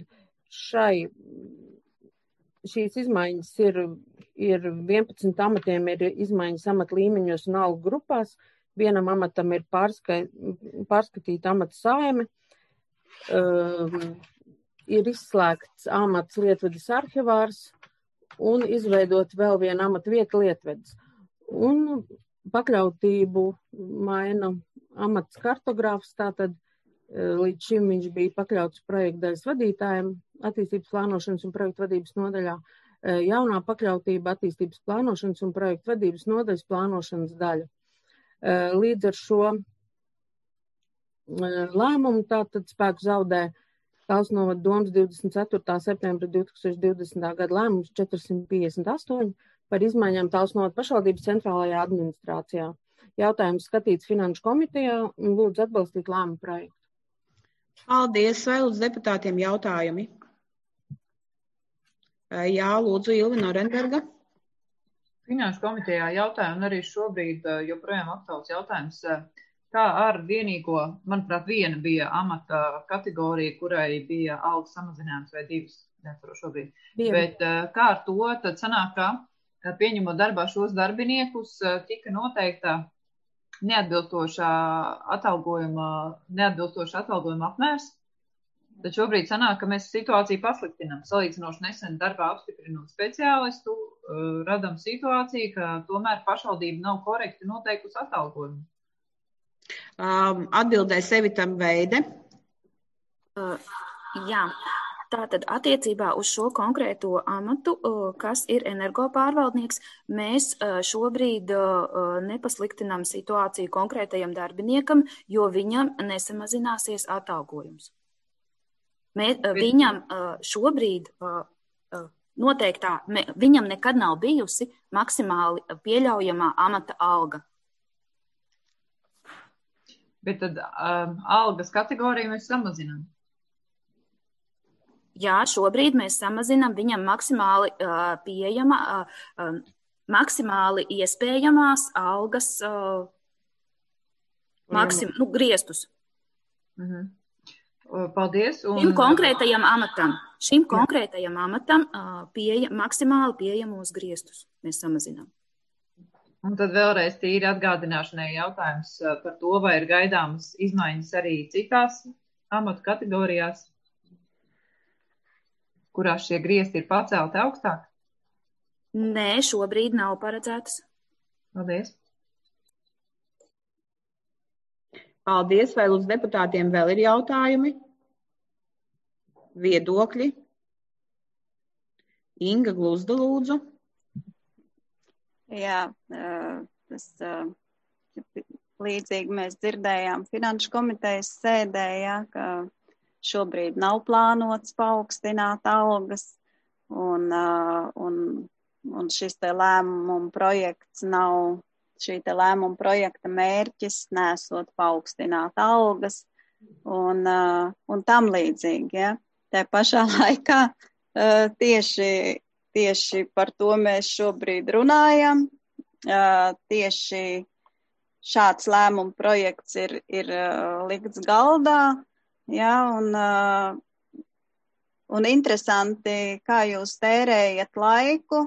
šīs izmaiņas ir 11 amatiem, ir izmaiņas amatu līmeņos un algu grupās. Vienam amatam ir pārskatīta amata saime, ir izslēgts amats lietvedis arhivārs un izveidot vēl vienu amata vietu lietvedis. Un pakļautību maina amats kartogrāfs, tātad līdz šim viņš bija pakļauts projekta daļas vadītājiem attīstības plānošanas un projektu vadības nodaļā. Jaunā pakļautība attīstības plānošanas un projektu vadības nodaļas plānošanas daļa. Līdz ar šo lēmumu tātad spēku zaudē Talsu novada domes 24. septembra 2020. gada lēmums 458 par izmaiņām Talsu novada pašvaldības centrālajā administrācijā. Jautājums skatīts Finanšu komitejā un lūdzu atbalstīt lēmumu projektu. Paldies. Vai lūdzu deputātiem jautājumi? Jā, lūdzu Ilva Norenberga. Finanšu komitejā jautājumu un arī šobrīd joprojām aktuāls jautājums, kā ar vienīgo, manuprāt, viena bija amata kategorija, kurai bija algas samazinājums vai divas, neatceros šobrīd. Bet kā ar to, tad sanāk, ka pieņemot darbā šos darbiniekus, tika noteikta neatbilstoša atalgojuma apmērs, Tad šobrīd sanāk, ka mēs situāciju pasliktinām. Salīdzinoši nesen darbā apstiprinot speciālistu, radam situāciju, ka tomēr pašvaldība nav korekti noteikusi atalgojumu. Atbildēs Evitam Veide. Jā, tātad attiecībā uz šo konkrēto amatu, kas ir energopārvaldnieks, mēs šobrīd nepasliktinām situāciju konkrētajam darbiniekam, jo viņam nesamazināsies atalgojums. Viņam šobrīd noteiktā, viņam nekad nav bijusi maksimāli pieļaujamā amata alga. Bet tad algas kategoriju mēs samazinām. Jā, šobrīd mēs samazinām viņam maksimāli pieejama, maksimāli iespējamās algas griestus. Paldies. Šim konkrētajam amatam maksimāli pieejamos griestus mēs samazinām. Un tad vēlreiz tīri atgādināšanai jautājums par to, vai ir gaidāmas izmaiņas arī citās amatu kategorijās, kurās šie griesti ir pacelti augstāk? Nē, šobrīd nav paredzētas. Paldies. Paldies. Vai lūdzu deputātiem vēl ir jautājumi? Viedokļi? Inga Gluzda, lūdzu. Jā, tas līdzīgi mēs dzirdējām Finanšu komitejas sēdē, jā, ka šobrīd nav plānots paaugstināt algas, un šis te lēmuma projekts nav, šī te lēmuma projekta mērķis nesot paaugstināt algas un tam līdzīgi, ja. Tā pašā laikā tieši par to mēs šobrīd runājam, tieši šāds lēmuma projekts ir likts galdā, ja, un interesanti, kā jūs tērējat laiku,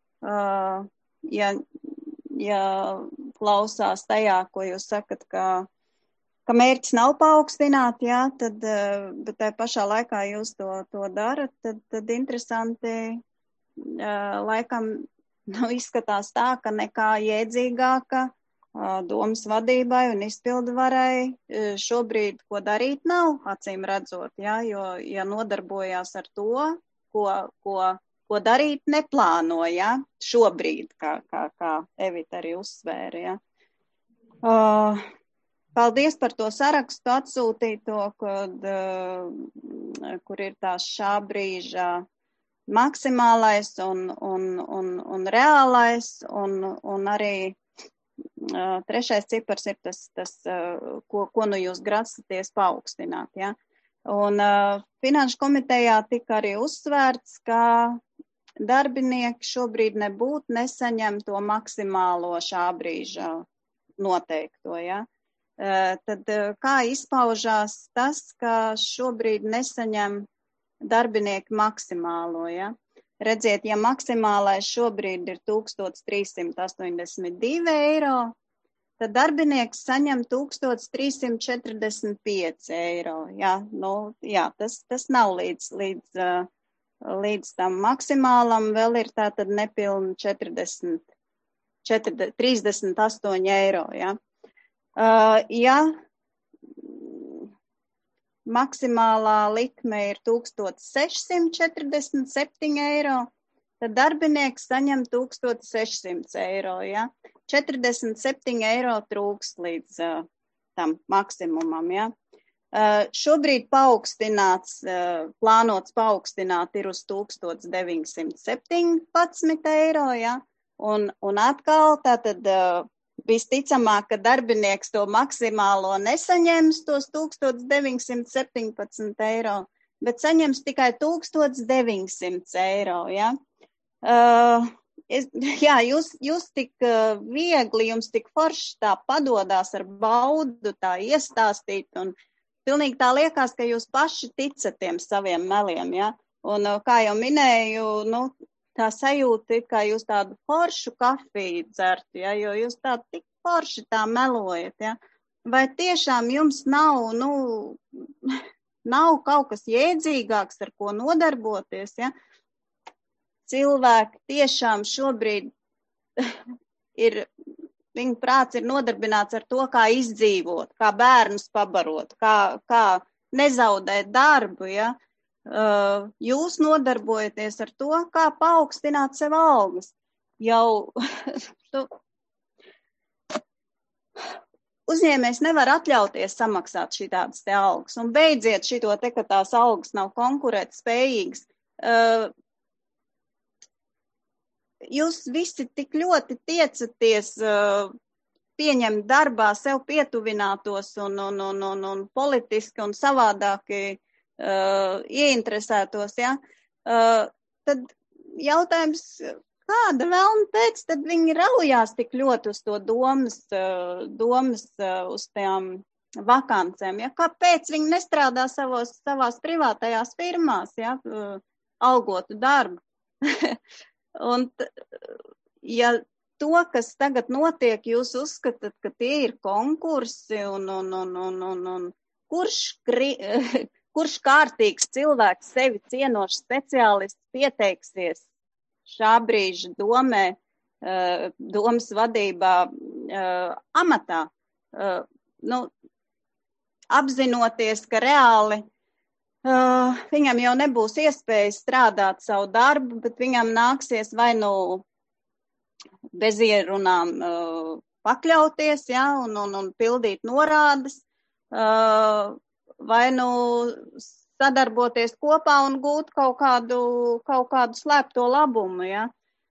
ja klausās tajā, ko jūs sakat, ka mērķis nav paaugstināt, jā, tad, bet tā pašā laikā jūs to darat, tad interesanti, laikam izskatās tā, ka nekā jēdzīgāka domas vadībai un izpildvarai šobrīd, ko darīt nav, acīm redzot, jā, jo, ja nodarbojās ar to, ko darīt neplāno, jā, šobrīd, kā Evita arī uzsvēra, jā. Paldies par to sarakstu atsūtīto, kur ir tās šā brīža maksimālais un reālais, un arī trešais cipars ir tas ko nu jūs grasaties paaugstināt, ja. Un Finanšu komitejā tika arī uzsvērts, ka darbinieki šobrīd nesaņem to maksimālo šā brīža noteikto, ja. Tad kā izpaužās tas, ka šobrīd nesaņem darbinieki maksimālo, ja? Redziet, ja maksimālais šobrīd ir 1382 eiro, tad darbinieks saņem 1345 eiro, ja? Nu, jā, tas nav līdz tam maksimālam, vēl ir tātad nepilni 38 eiro, ja? Ja maksimālā likme ir 1647 eiro, tad darbinieks saņem 1600 eiro, ja? 47 eiro trūks līdz tam maksimumam, ja? Šobrīd plānots paaugstināt ir uz 1917 eiro, ja? Un atkal tātad visticamāk, ka darbinieks to maksimālo nesaņems, tos 1917 eiro, bet saņems tikai 1900 eiro, ja? Jā, jūs tik viegli, jums tik forši tā padodās ar baudu, tā iestāstīt, un pilnīgi tā liekas, ka jūs paši ticat tiem saviem meliem, ja? Un kā jau minēju, nu, tā sajūta ir, kā jūs tādu foršu kafiju dzertu, ja, jo jūs tā tik forši tā melojat, ja. Vai tiešām jums nav, nav kaut kas jēdzīgāks, ar ko nodarboties, ja? Cilvēki tiešām šobrīd viņu prāts ir nodarbināts ar to, kā izdzīvot, kā bērnus pabarot, kā nezaudēt darbu, ja? Jūs nodarbojaties ar to, kā paaugstināt sev algas. Jau uzņēmējs nevar atļauties samaksāt šitādas te algas. Un beidziet šito te, ka tās algas nav konkurēt spējīgas. Jūs visi tik ļoti tiecaties pieņemt darbā sev pietuvinātos un politiski un savādāki ieinteresētos, ja? Tad jautājums, kāda vēlme pēc, tad viņi raujās tik ļoti uz to domas uz tām vakancēm, ja? Kāpēc viņi nestrādā savās privātajās firmās, ja? Algotu darbu? Un, ja to, kas tagad notiek, jūs uzskatāt, ka tie ir konkursi un kurš kārtīgs cilvēks sevi cienošs speciālists pieteiksies šā brīža domas vadībā amatā, apzinoties, ka reāli viņam jau nebūs iespēja strādāt savu darbu, bet viņam nāksies vai nu bez ierunām pakļauties, ja, un pildīt norādes, vai nu sadarboties kopā un gūt kaut kādu slēpto labumu, ja.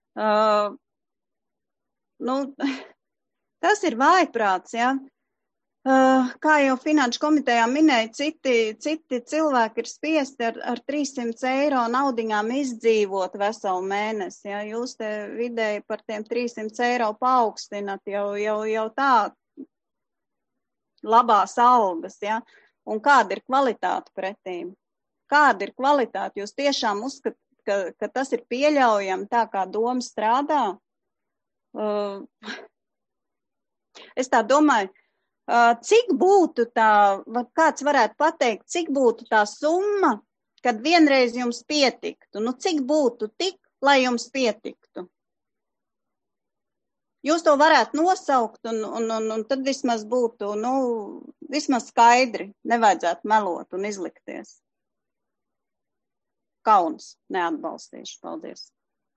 Tas ir vājprāts, ja. Kā jau Finanšu komitejā minēja, citi cilvēki ir spiesti ar 300 eiro naudiņām izdzīvot veselu mēnesi. Ja? Jūs te vidēji par tiem 300 eiro paaugstinat jau tā labās algas. Ja? Un kāda ir kvalitāte pretīm? Kāda ir kvalitāte? Jūs tiešām uzskatāt, ka tas ir pieļaujami tā, kā doma strādā? Es tā domāju, cik būtu tā, kāds varētu pateikt, cik būtu tā summa, kad vienreiz jums pietiktu? Cik būtu tik, lai jums pietiktu? Jūs to varētu nosaukt un tad vismaz būtu, vismaz skaidri, nevajadzētu melot un izlikties. Kauns, neatbalstīšu. Paldies.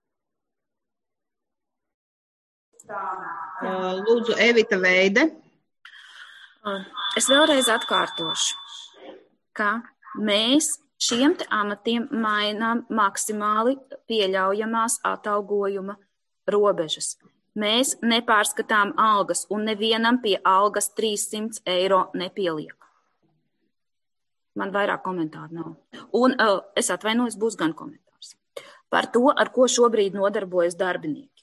Lūdzu, Evita Veide. Es vēlreiz atkārtošu, ka mēs šiem te amatiem mainām maksimāli pieļaujamās atalgojuma robežas. Mēs nepārskatām algas un nevienam pie algas 300 eiro nepieliek. Man vairāk komentāru nav. Un es atvainojos, būs gan komentārs. Par to, ar ko šobrīd nodarbojas darbinieki.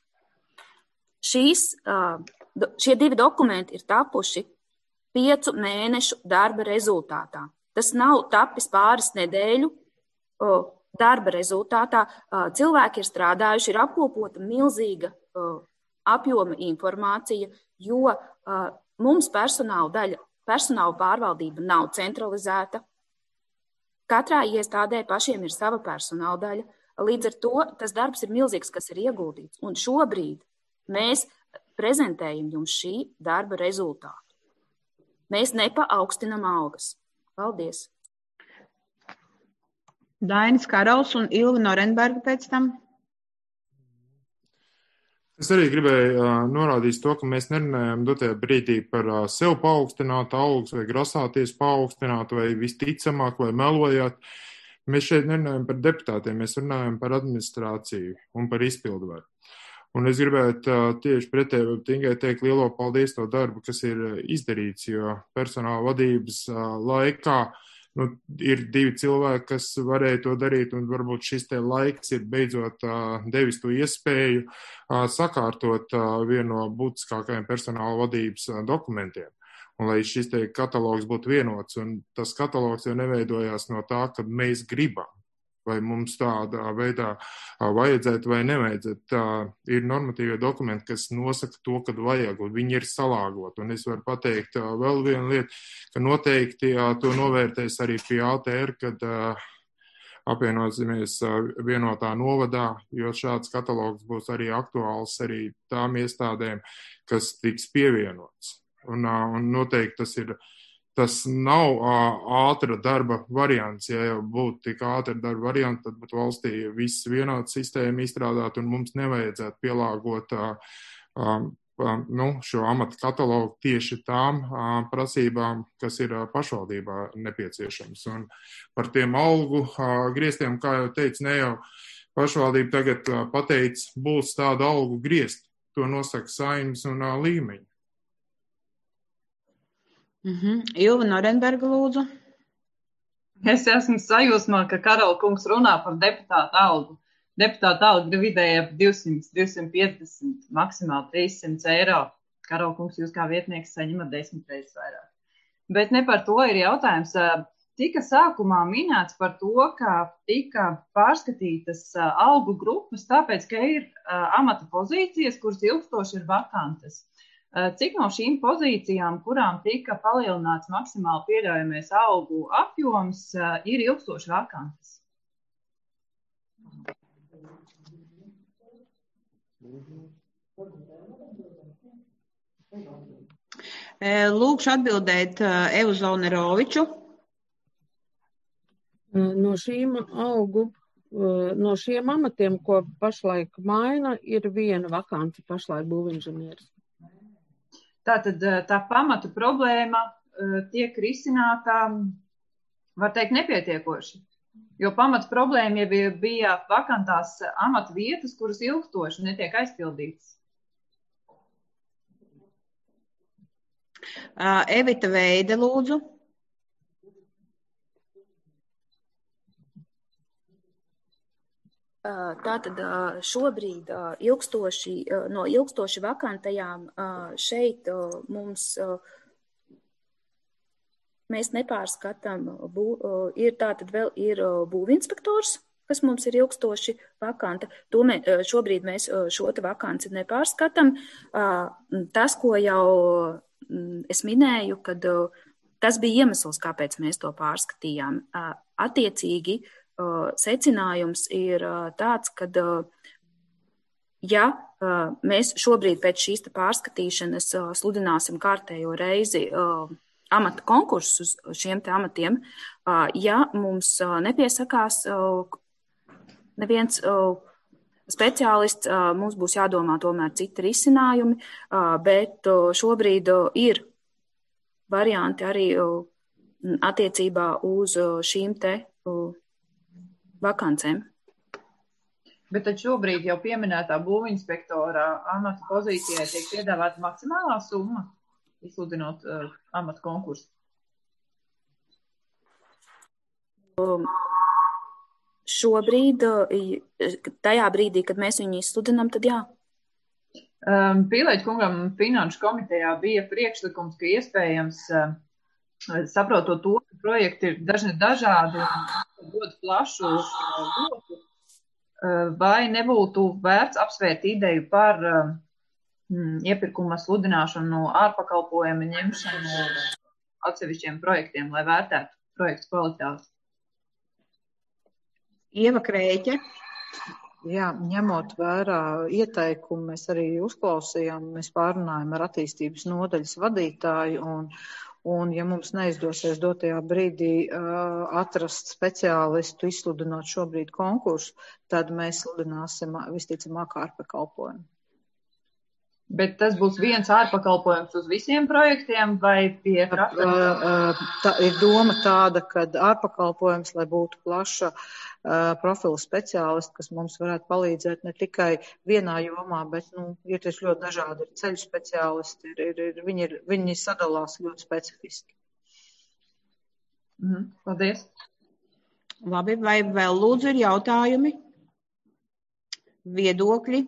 Šie divi dokumenti ir tapuši 5 mēnešu darba rezultātā. Tas nav tapis pāris nedēļu darba rezultātā. Cilvēki ir strādājuši, ir apkopota milzīga apjoma informācija, jo mums personāla pārvaldība nav centralizēta. Katrā iestādē pašiem ir sava personāla daļa. Līdz ar to tas darbs ir milzīgs, kas ir ieguldīts. Un šobrīd mēs prezentējam jums šī darba rezultātu. Mēs nepaaugstinam algas. Paldies. Dainis Karals un Ilva Norenberga pēc tam. Es arī gribēju norādīt to, ka mēs nerunājam dotajā brīdī par sev paaugstinātu algas vai grasāties paaugstināt vai visticamāk vai melojāt. Mēs šeit nerunājam par deputātiem, mēs runājam par administrāciju un par izpildvaru. Un es gribētu tieši pretēji Tingai teikt lielo paldies to darbu, kas ir izdarīts, jo personāla vadības laikā ir 2 cilvēki, kas varēja to darīt, un varbūt šis te laiks ir beidzot devis to iespēju sakārtot vienu no būtiskākajiem personāla vadības dokumentiem. Un lai šis te katalogs būtu vienots, un tas katalogs jau neveidojās no tā, ka mēs gribam, vai mums tādā veidā vajadzētu vai nevajadzētu. Ir normatīvie dokumenti, kas nosaka to, kad vajag, un viņi ir salāgoti. Un es varu pateikt vēl vienu lietu, ka noteikti to novērtēs arī pie ATR, kad apvienosimies vienotā novadā, jo šāds katalogs būs arī aktuāls arī tām iestādēm, kas tiks pievienots. Un noteikti tas nav ātra darba variants. Ja jau būtu tik ātra darba variants, tad būtu valstī viss vienāds sistēma izstrādāt, un mums nevajadzētu pielāgot šo amata katalogu tieši tām prasībām, kas ir pašvaldībā nepieciešams. Un par tiem algu griestiem, kā jau teicu, ne jau pašvaldība tagad pateica, būs tādu algu griezt. To nosaka Saeimas un līmeņi. Ilva Norenberga, lūdzu. Es esmu sajūsmā, ka Karola kungs runā par deputātu algu. Deputāta alga ir vidēji ap 200, 250, maksimāli 300 eiro. Karola kungs, jūs kā vietnieks saņemat 10 reizes vairāk. Bet ne par to ir jautājums. Tika sākumā minēts par to, ka tika pārskatītas algu grupas, tāpēc, ka ir amata pozīcijas, kuras ilgstoši ir vakantas. Cik no šīm pozīcijām, kurām tika palielināts maksimāli pieļaujamais algu apjoms, ir ilgstoši vakantas? Lūkšu atbildēt Evu Zolneroviču. No šiem amatiem, ko pašlaik maina, ir viena vakance pašlaik būvinženieris. Tātad tā pamata problēma tiek risināta, var teikt, nepietiekoši. Jo pamata problēma jau bija vakantās amata vietas, kuras ilgstoši netiek aizpildītas. Evita Veide, lūdzu. Tātad šobrīd no ilgstoši vakantajām šeit mēs nepārskatām, ir būvinspektors, kas mums ir ilgstoši vakanta. Šobrīd mēs šo te vakanci nepārskatām. Tas, ko jau es minēju, kad tas bija iemesls, kāpēc mēs to pārskatījām. Attiecīgi, secinājums ir tāds, ka, ja mēs šobrīd pēc šīs pārskatīšanas sludināsim kārtējo reizi amata konkursus uz šiem te amatiem, ja mums nepiesakās neviens speciālists, mums būs jādomā tomēr citi risinājumi, bet šobrīd ir varianti arī attiecībā uz šīm te vakancēm. Bet tad šobrīd jau pieminētā būvinspektora amata pozīcijai tiek piedāvāta maksimālā summa, izsludinot amata konkursu. Šobrīd, tajā brīdī, kad mēs viņu izsludinām, tad jā. Pīlēķa kungam Finanšu komitejā bija priekšlikums, ka iespējams, saprotot to, ka projekti ir dažādi un dod plašu loku, vai nebūtu vērts apsvērt ideju par iepirkuma sludināšanu no ārpakalpojuma ņemšanu atsevišķiem projektiem, lai vērtētu projektu kvalitāti. Ieva Krēķe. Jā, ņemot vērā ieteikumu, mēs arī uzklausījām, mēs pārunājām ar attīstības nodaļas vadītāju, un ja mums neizdosies dotajā brīdī atrast speciālistu, izsludinot šobrīd konkursu, tad mēs sludināsim visticamāk ārpakalpojumu. Bet tas būs viens ārpakalpojums uz visiem projektiem vai pie katra? Tā ir doma tāda, ka ārpakalpojums, lai būtu plaša profila speciālisti, kas mums varētu palīdzēt ne tikai vienā jomā, bet ir tieši ļoti dažādi. Ir ceļu speciālisti, viņi sadalās ļoti specifiski. Paldies. Labi, vai vēl lūdzu ir jautājumi? Viedokļi?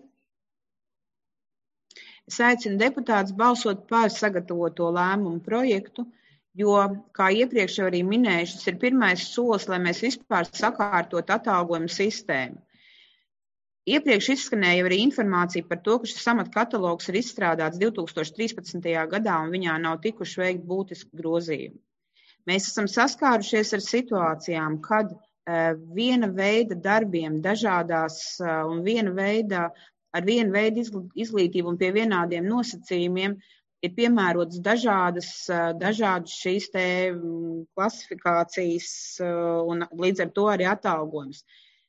Es aicinu deputātus balsot par sagatavoto lēmumu projektu, jo, kā iepriekš jau arī minēju, šis ir pirmais solis, lai mēs vispār sakārtot atalgojumu sistēmu. Iepriekš izskanēja arī informācija par to, ka šis amata katalogs ir izstrādāts 2013. gadā un viņā nav tikuši veikt būtiski grozījumi. Mēs esam saskārušies ar situācijām, kad viena veida darbiem dažādās un ar vienu veidu izglītību un pie vienādiem nosacījumiem ir piemērotas dažādas šīs te klasifikācijas un līdz ar to arī atalgojums.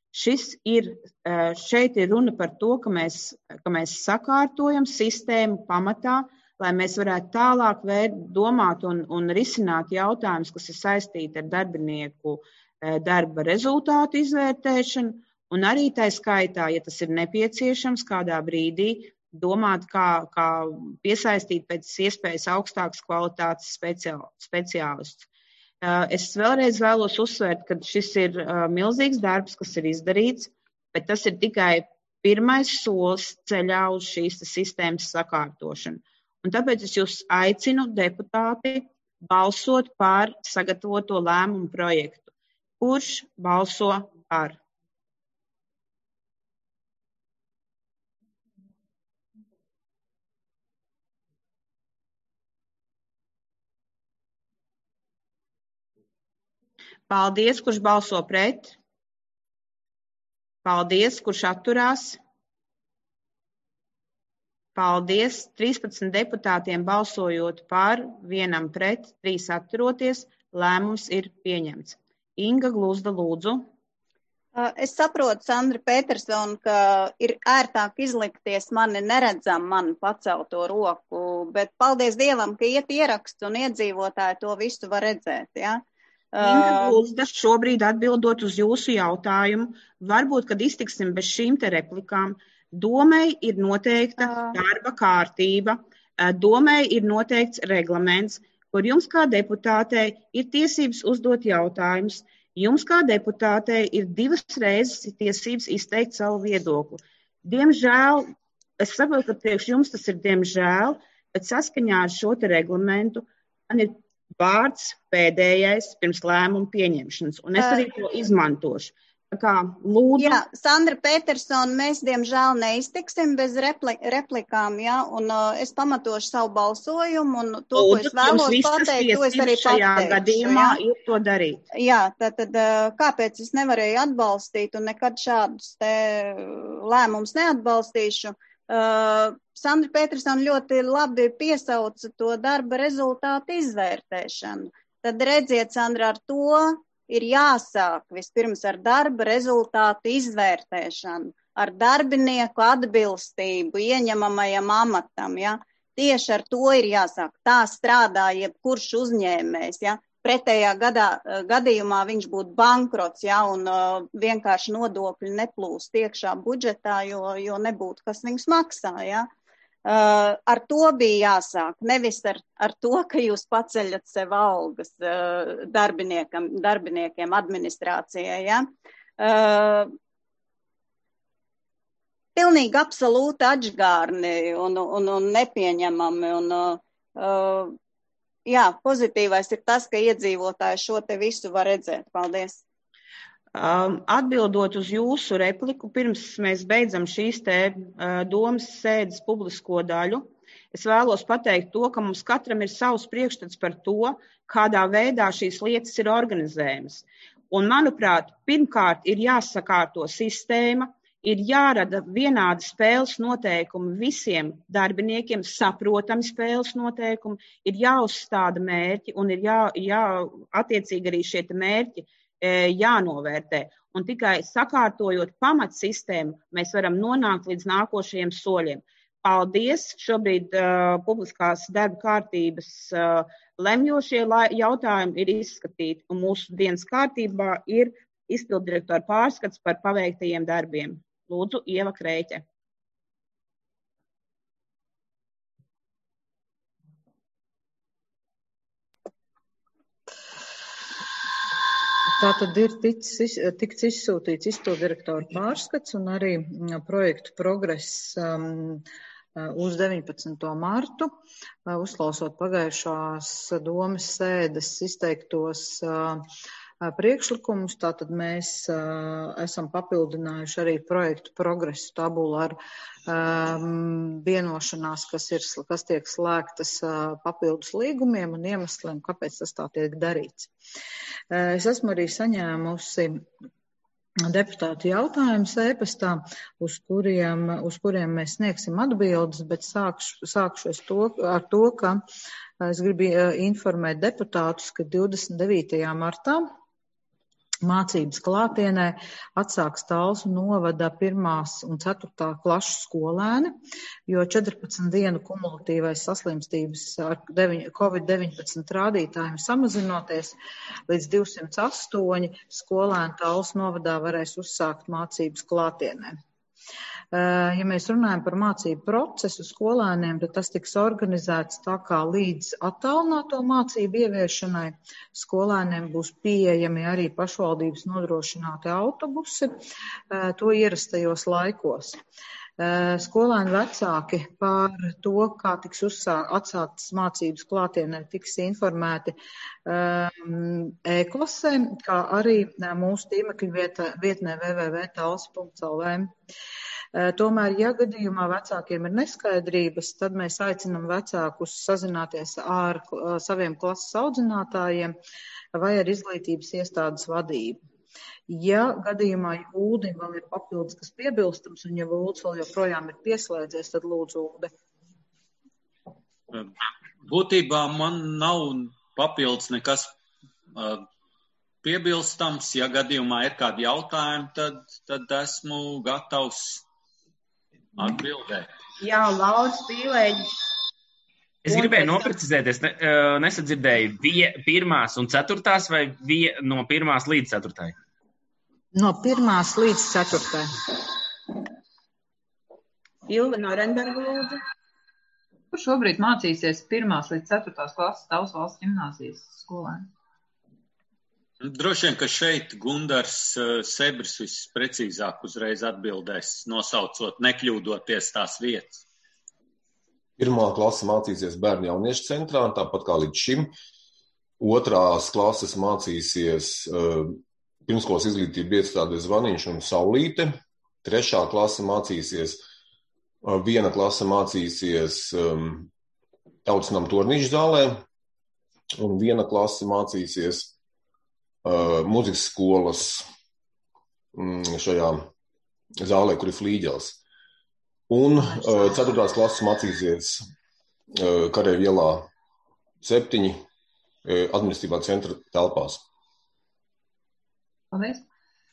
Šeit ir runa par to, ka mēs sakārtojam sistēmu pamatā, lai mēs varētu tālāk domāt un risināt jautājumus, kas ir saistīti ar darbinieku darba rezultātu izvērtēšanu, un arī tā skaitā, ja tas ir nepieciešams, kādā brīdī domāt, kā piesaistīt pēc iespējas augstākas kvalitātes speciālistus. Es vēlreiz vēlos uzsvērt, ka šis ir milzīgs darbs, kas ir izdarīts, bet tas ir tikai pirmais solis ceļā uz šīs sistēmas sakārtošanu. Un tāpēc es jūs aicinu, deputāti, balsot par sagatavoto lēmumu projektu. Kurš balso par? Paldies, kurš balso pret? Paldies, kurš atturās? Paldies, 13 deputātiem balsojot par, 1 pret, 3 atturoties, lēmums ir pieņemts. Inga Gluzda, lūdzu. Es saprotu, Sandra Petersona, ka ir ērtāk izlikties mani neredzam, mani pacelto roku, bet paldies Dievam, ka iet ieraksts un iedzīvotāji to visu var redzēt, ja? Inga Gluzda, šobrīd atbildot uz jūsu jautājumu, varbūt, kad iztiksim bez šīm te replikām, domai ir noteikta darba kārtība, domai ir noteikts reglaments, kur jums kā deputātei ir tiesības uzdot jautājumus, jums kā deputātei ir 2 reizes tiesības izteikt savu viedokli. Diemžēl, es saprotu, ka priekš jums tas ir diemžēl, bet saskaņā ar šo te reglamentu man ir vārds pēdējais pirms lēmuma pieņemšanas, un es arī to izmantošu. Lūdzu. Jā, Sandra Petersona, mēs diemžēl neiztiksim bez replikām, ja, un es pamatošu savu balsojumu, un to, ko es vēlos pateikt, to es arī pateikšu. Šajā gadījumā ir to darīt. Jā, tad kāpēc es nevarēju atbalstīt un nekad šādus te lēmumus neatbalstīšu? Sandra Petersona ļoti labi piesauca to darba rezultātu izvērtēšanu. Tad redziet, Sandra, ar to ir jāsāk vispirms ar darba rezultātu izvērtēšanu, ar darbinieku atbilstību ieņemamajam amatam. Ja? Tieši ar to ir jāsāk. Tā strādā jebkurš uzņēmējs. Ja? Pretējā gadījumā viņš būtu bankrots, ja, un vienkārši nodokļi neplūst iekšā budžetā, jo nebūtu, kas viņus maksā. Ja. Ar to bija jāsāk, nevis ar to, ka jūs paceļat sev algas darbiniekiem administrācijai. Ja. Pilnīgi absolūti atžgārni un nepieņemami. Jā, pozitīvais ir tas, ka iedzīvotāji šo te visu var redzēt. Paldies. Atbildot uz jūsu repliku, pirms mēs beidzam šīs te domas sēdes publisko daļu, es vēlos pateikt to, ka mums katram ir savs priekšstats par to, kādā veidā šīs lietas ir organizējamas. Un, manuprāt, pirmkārt ir jāsakārto sistēma, ir jārada vienādi spēles noteikumi visiem darbiniekiem, saprotami spēles noteikumi, ir jāuzstāda mērķi un ir attiecīgi arī šie mērķi jānovērtē. Un tikai sakārtojot pamatsistēmu, mēs varam nonākt līdz nākošajiem soļiem. Paldies! Šobrīd publiskās darba kārtības lemjošie jautājumi ir izskatīti, un mūsu dienas kārtībā ir izpilddirektora pārskats par paveiktajiem darbiem. Lūdzu, Ieva Krēķe. Tātad ir tiks izsūtīts izpilddirektora pārskats un arī projektu progress uz 19. martu, uzklausot pagājušās domes sēdes izteiktos priekšlikumus. Tātad mēs esam papildinājuši arī projektu progresu tabulu ar vienošanās, kas tiek slēgtas papildus līgumiem un iemesliem, kāpēc tas tā tiek darīts. Es esmu arī saņēmusi deputātu jautājumus e-pastā, uz kuriem mēs sniegsim atbildes, bet sākšu ar to, ka es gribu informēt deputātus, ka 29. martā mācības klātienē atsāks Talsu novada 1. un 4. klašu skolēni, jo 14 dienu kumulatīvais saslimstības ar COVID-19 rādītājiem samazinoties līdz 208 skolēni Talsu novadā varēs uzsākt mācības klātienē. Ja mēs runājam par mācību procesu skolēniem, tad tas tiks organizēts tā kā līdz attālināto mācību ieviešanai. Skolēniem būs pieejami arī pašvaldības nodrošināti autobusi to ierastajos laikos. Skolēni vecāki par to, kā tiks atsāktas mācības klātienē, tiks informēti e-klasē, kā arī mūsu tīmekļa vietnē www.talsu.lv. Tomēr, ja gadījumā vecākiem ir neskaidrības, tad mēs aicinam vecākus sazināties ar saviem klases audzinātājiem vai ar izglītības iestādes vadību. Ja gadījumā Uldim vēl ir papildus, kas piebilstams, un ja Ulds vēl joprojām ir pieslēdzies, tad lūdzu Uldi. Būtībā man nav papildus nekas piebilstams. Ja gadījumā ir kādi jautājumi, tad esmu gatavs atbildēt. Jā, Lauris Pīlēģis. Es gribēju noprecizēt, es nesadzirdēju 1. un 4. vai no 1. līdz 4. No 1. līdz 4. Ilva Norenberga lūdzu. Kur šobrīd mācīsies 1. līdz 4. klases Talsu valsts ģimnāzijas skolēni? Droši vien, ka šeit Gundars Sebris visprecīzāk uzreiz atbildēs, nosaucot, nekļūdoties tās vietas. 1. klase mācīsies bērnu jauniešu centrā, tāpat kā līdz šim. 2. klases mācīsies pirmskolas izglītība iestādē Zvaniņš un Saulīte. 3. klase mācīsies, 1 klase mācīsies Tautsnam Tornīšu zālē, un 1 klase mācīsies mūzikas skolas šajā zālē, kur ir flīģels. Un 4. klases mācīsies Kareivju ielā 7 administratīvā centra telpās. Paldies.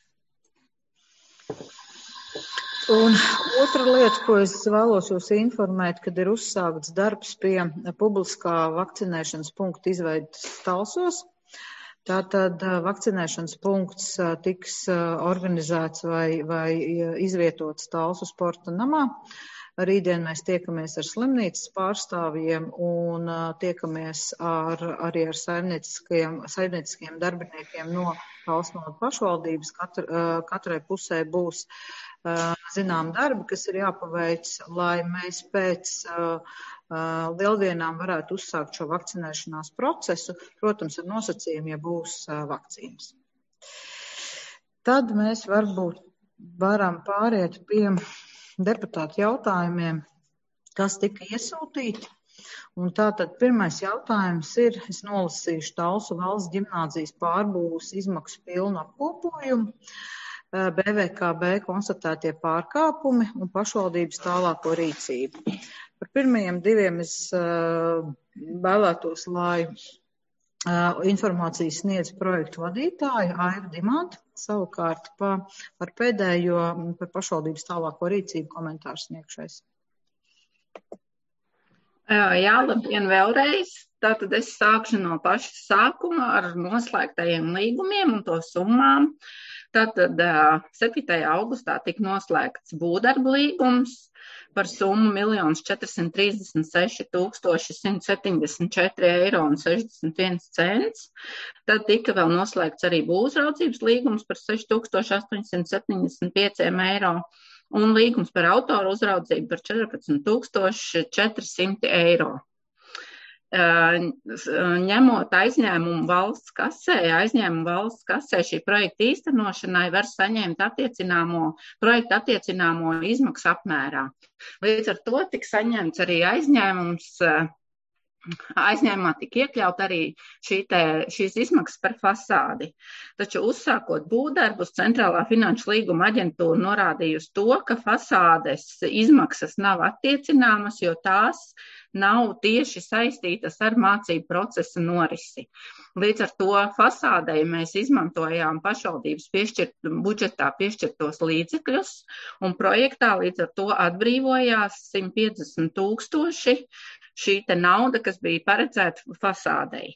Un otra lieta, ko es vēlos jūs informēt, kad ir uzsākts darbs pie publiskā vakcinēšanas punkta izveidas Talsos. Tātad vakcinēšanas punkts tiks organizēts vai izvietots Talsu sporta namā. Rītdien mēs tiekamies ar slimnīcas pārstāvjiem un tiekamies arī ar saimnieciskiem darbiniekiem no Talsu pašvaldības. Katrai pusē būs zinām darbi, kas ir jāpaveic, lai mēs pēc lieldienām varētu uzsākt šo vakcinēšanās procesu, protams, ar nosacījumu, ja būs vakcīnas. Tad mēs varbūt varam pāriet pie deputātu jautājumiem, kas tika iesūtīti. Un tātad pirmais jautājums ir, es nolasīšu Talsu valsts ģimnāzijas pārbūves izmaksu pilnu apkopojumu, BVKB konstatētie pārkāpumi un pašvaldības tālāko rīcību. Par pirmajiem 2 es vēlētos, lai informāciju sniedz projektu vadītāja Aiva Dimanta, savukārt par pēdējo, par pašvaldības tālāko rīcību komentāru sniegšais. Jā, labdien vēlreiz. Tātad es sākšu no paša sākuma ar noslēgtajiem līgumiem un to summām. Tātad 7. augustā tika noslēgts būvdarbu līgums par summu 1 436 174,61 €. Tad tika vēl noslēgts arī būvuzraudzības līgums par 6 875 €. un līgums par autoru uzraudzību par 14 400 eiro. Ņemot aizņēmumu valsts kasē šī projekta īstenošanai var saņemt projekta attiecināmo izmaksu apmērā. Līdz ar to tika saņemts arī aizņēmumā tika iekļaut arī šīs izmaksas par fasādi. Taču uzsākot būvdarbus, Centrālā finanšu līguma aģentūra norādījusi to, ka fasādes izmaksas nav attiecināmas, jo tās nav tieši saistītas ar mācību procesa norisi. Līdz ar to fasādei mēs izmantojām pašvaldības budžetā piešķirtos līdzekļus, un projektā līdz ar to atbrīvojās 150 000 šī te nauda, kas bija paredzēta fasādei.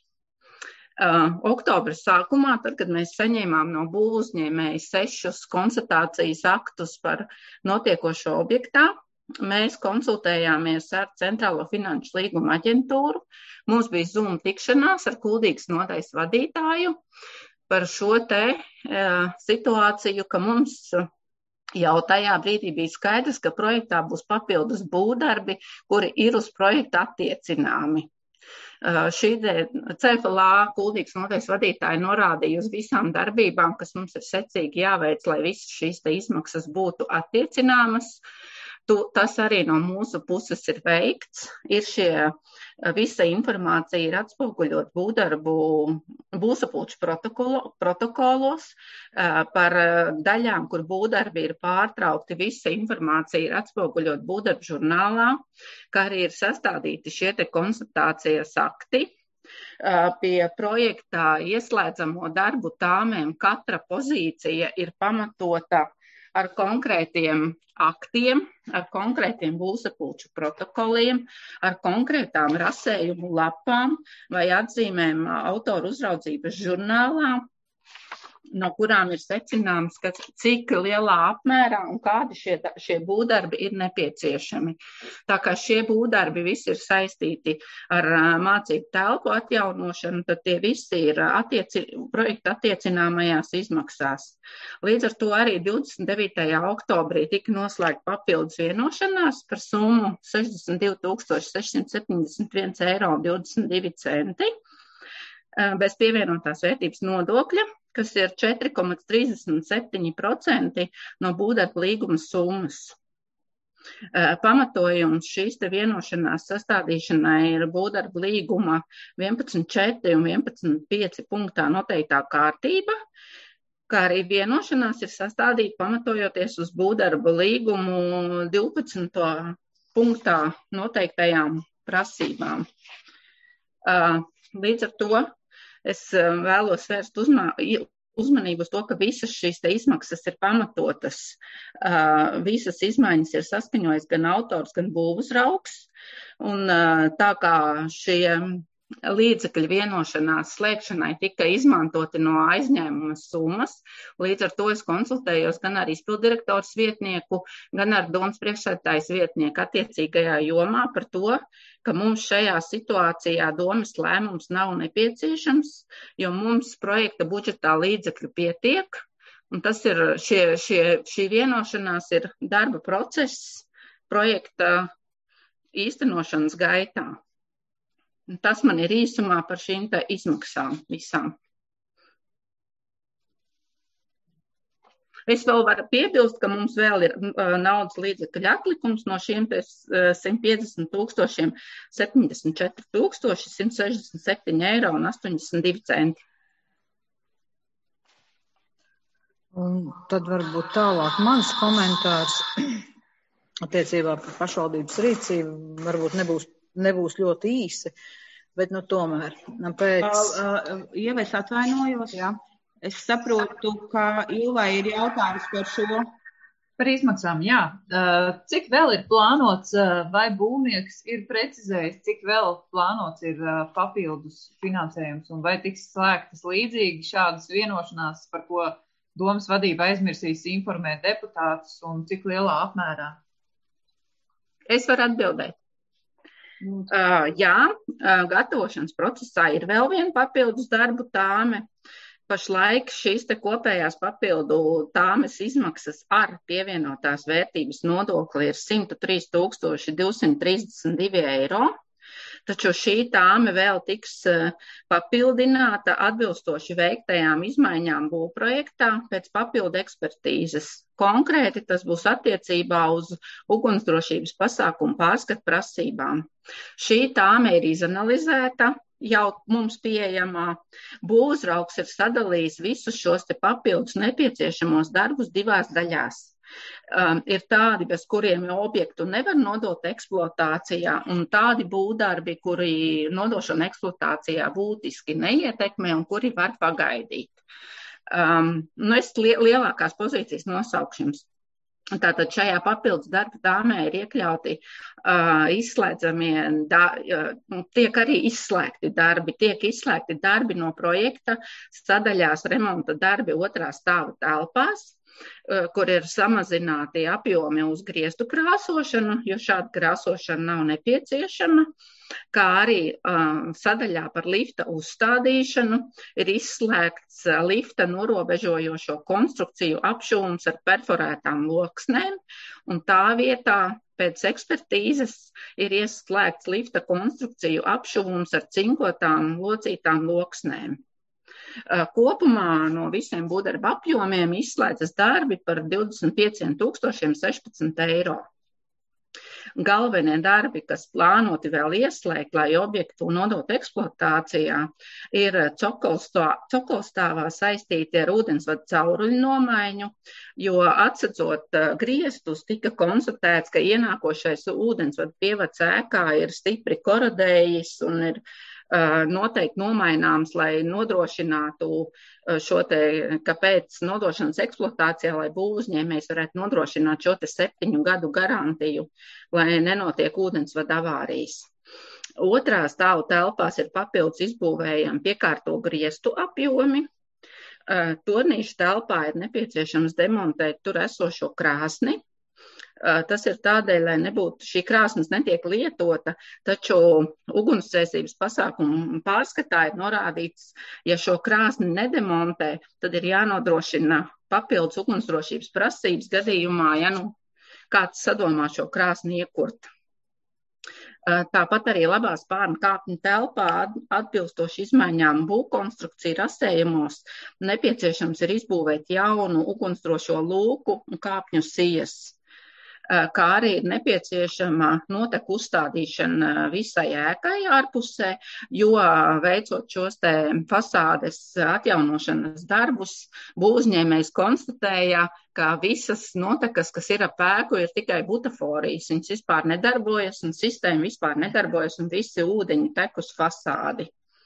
Oktobra sākumā, tad, kad mēs saņēmām no būvuzņēmēja 6 konstatācijas aktus par notiekošo objektā, mēs konsultējāmies ar Centrālo finanšu līguma aģentūru. Mums bija Zoom tikšanās ar Kuldīgas nodaļas vadītāju par šo te situāciju, ka mums jau tajā brīdī bija skaidrs, ka projektā būs papildus būvdarbi, kuri ir uz projekta attiecināmi. Šī CFLA Kuldīgas nodaļas vadītāja norādīja uz visām darbībām, kas mums ir secīgi jāveic, lai visas šīs te izmaksas būtu attiecināmas. Tas arī no mūsu puses ir veikts. Visa informācija ir atspoguļot būvsapulču protokolos par daļām, kur būvdarbi ir pārtraukti. Visa informācija ir atspoguļot būvdarbu žurnālā, kā arī ir sastādīti šie te konstatācijas akti. Pie projektā ieslēdzamo darbu tāmēm katra pozīcija ir pamatota ar konkrētiem aktiem, ar konkrētiem būvsapulču protokoliem, ar konkrētām rasējumu lapām vai atzīmēm autoru uzraudzības žurnālā, no kurām ir secināms, cik lielā apmērā un kādi šie būvdarbi ir nepieciešami. Tā kā šie būvdarbi visi ir saistīti ar mācību telpu atjaunošanu, tad tie visi ir projekta attiecināmajās izmaksās. Līdz ar to arī 29. oktobrī tika noslēgta papildus vienošanās par summu 62 671,22 eiro bez pievienotās vērtības nodokļa, kas ir 4,37% no būvdarba līguma summas. Pamatojums šīs te vienošanās sastādīšanai ir būvdarba līguma 11.4 un 11.5 punktā noteiktā kārtība, kā arī vienošanās ir sastādīta pamatojoties uz būvdarba līgumu 12. punktā noteiktajām prasībām. Līdz ar to es vēlos vērst uzmanību uz to, ka visas šīs te izmaksas ir pamatotas. Visas izmaiņas ir saskaņojis gan autors, gan būvuzraugs. Un tā kā šie līdzekļu vienošanās slēgšanai tika izmantoti no aizņēmuma summas, līdz ar to es konsultējos gan ar izpildirektors vietnieku, gan ar domas priekšsēdētājas vietnieku attiecīgajā jomā par to, ka mums šajā situācijā domas lēmums nav nepieciešams, jo mums projekta budžetā līdzekļu pietiek, un tas ir šī vienošanās ir darba process projekta īstenošanas gaitā. Un tas man ir īsumā par šīm te izmaksām visām. Es vēl varu piebilst, ka mums vēl ir naudas līdzekļu atlikums no šiem 150 000, 74 167,82 eiro. Un tad varbūt tālāk mans komentārs attiecībā par pašvaldības rīcību varbūt nebūs ļoti īsi, bet tomēr Ieva, es atvainojos. Jā. Es saprotu, ka Ilvai ir jautājums par šo. Par izmaksām, jā. Cik vēl ir plānots, vai būvnieks ir precizējis, cik vēl plānots ir papildus finansējums, un vai tiks slēgtas līdzīgi šādas vienošanās, par ko domas vadība aizmirsīs informēt deputātus, un cik lielā apmērā? Es varu atbildēt. Jā, gatavošanas procesā ir vēl viena papildus darbu tāme pašlaik šīs te kopējās papildu tāmes izmaksas ar pievienotās vērtības nodokli ir 103 232 eiro. Taču šī tāme vēl tiks papildināta atbilstoši veiktajām izmaiņām būvprojektā pēc papildu ekspertīzes. Konkrēti tas būs attiecībā uz ugunsdrošības pasākumu pārskatu prasībām. Šī tāme ir izanalizēta, jau mums pieejamā. Būvuzraugs ir sadalījis visus šos te papildus nepieciešamos darbus divās daļās. Ir tādi, bez kuriem objektu nevar nodot eksploatācijā, un tādi būvdarbi, kuri nodošana eksploatācijā būtiski neietekmē un kuri var pagaidīt. Es lielākās pozīcijas nosaukšu jums. Tātad šajā papildus darba tāmē ir iekļauti tiek arī izslēgti darbi no projekta sadaļās remonta darbi otrā stāva telpās, kur ir samazināti apjomi uz griestu krāsošanu, jo šāda krāsošana nav nepieciešama, kā arī sadaļā par lifta uzstādīšanu ir izslēgts lifta norobežojošo konstrukciju apšūms ar perforētām loksnēm, un tā vietā pēc ekspertīzes ir ieslēgts lifta konstrukciju apšūms ar cinkotām locītām loksnēm. Kopumā no visiem būvdarba apjomiem izslēdzas darbi par 25 016 eiro. Galvenie darbi, kas plānoti vēl ieslēgt, lai objektu nodot eksploatācijā, ir cokolstāvā saistīti ar ūdensvadu cauruļu nomaiņu, jo atsedzot griestus tika konstatēts, ka ienākošais ūdensvadu pievads ēkā ir stipri korodējis un ir noteikti nomaināms, lai nodrošinātu šo te, kāpēc nodošanas eksploatācijā, lai būvuzņēmējs varētu nodrošināt šo te 7 gadu garantiju, lai nenotiek ūdensvada avārijas. Otrā stāvu telpās ir papildus izbūvējami piekārto griestu apjomi. Tornīšu telpā ir nepieciešams demontēt tur esošo krāsni. Tas ir tādēļ, lai nebūtu šī krāsnes netiek lietota, taču ugunsdzēsības pasākumu pārskatā ir norādīts, ja šo krāsni nedemontē, tad ir jānodrošina papildus ugunsdrošības prasības gadījumā, ja kāds sadomā šo krāsni iekurt. Tāpat arī labā spārna kāpņu telpā atbilstoši izmaiņām būvkonstrukciju rasējumos nepieciešams ir izbūvēt jaunu ugunsdrošo lūku un kāpņu sijas. Kā arī ir nepieciešama noteku uzstādīšana visai ēkai ārpusē, jo veicot šos te fasādes atjaunošanas darbus, būvuzņēmējs konstatēja, ka visas notekas, kas ir ap ēku, ir tikai butaforijas, viņas vispār nedarbojas un sistēma vispār nedarbojas un visi ūdeņi tek uz fasādi.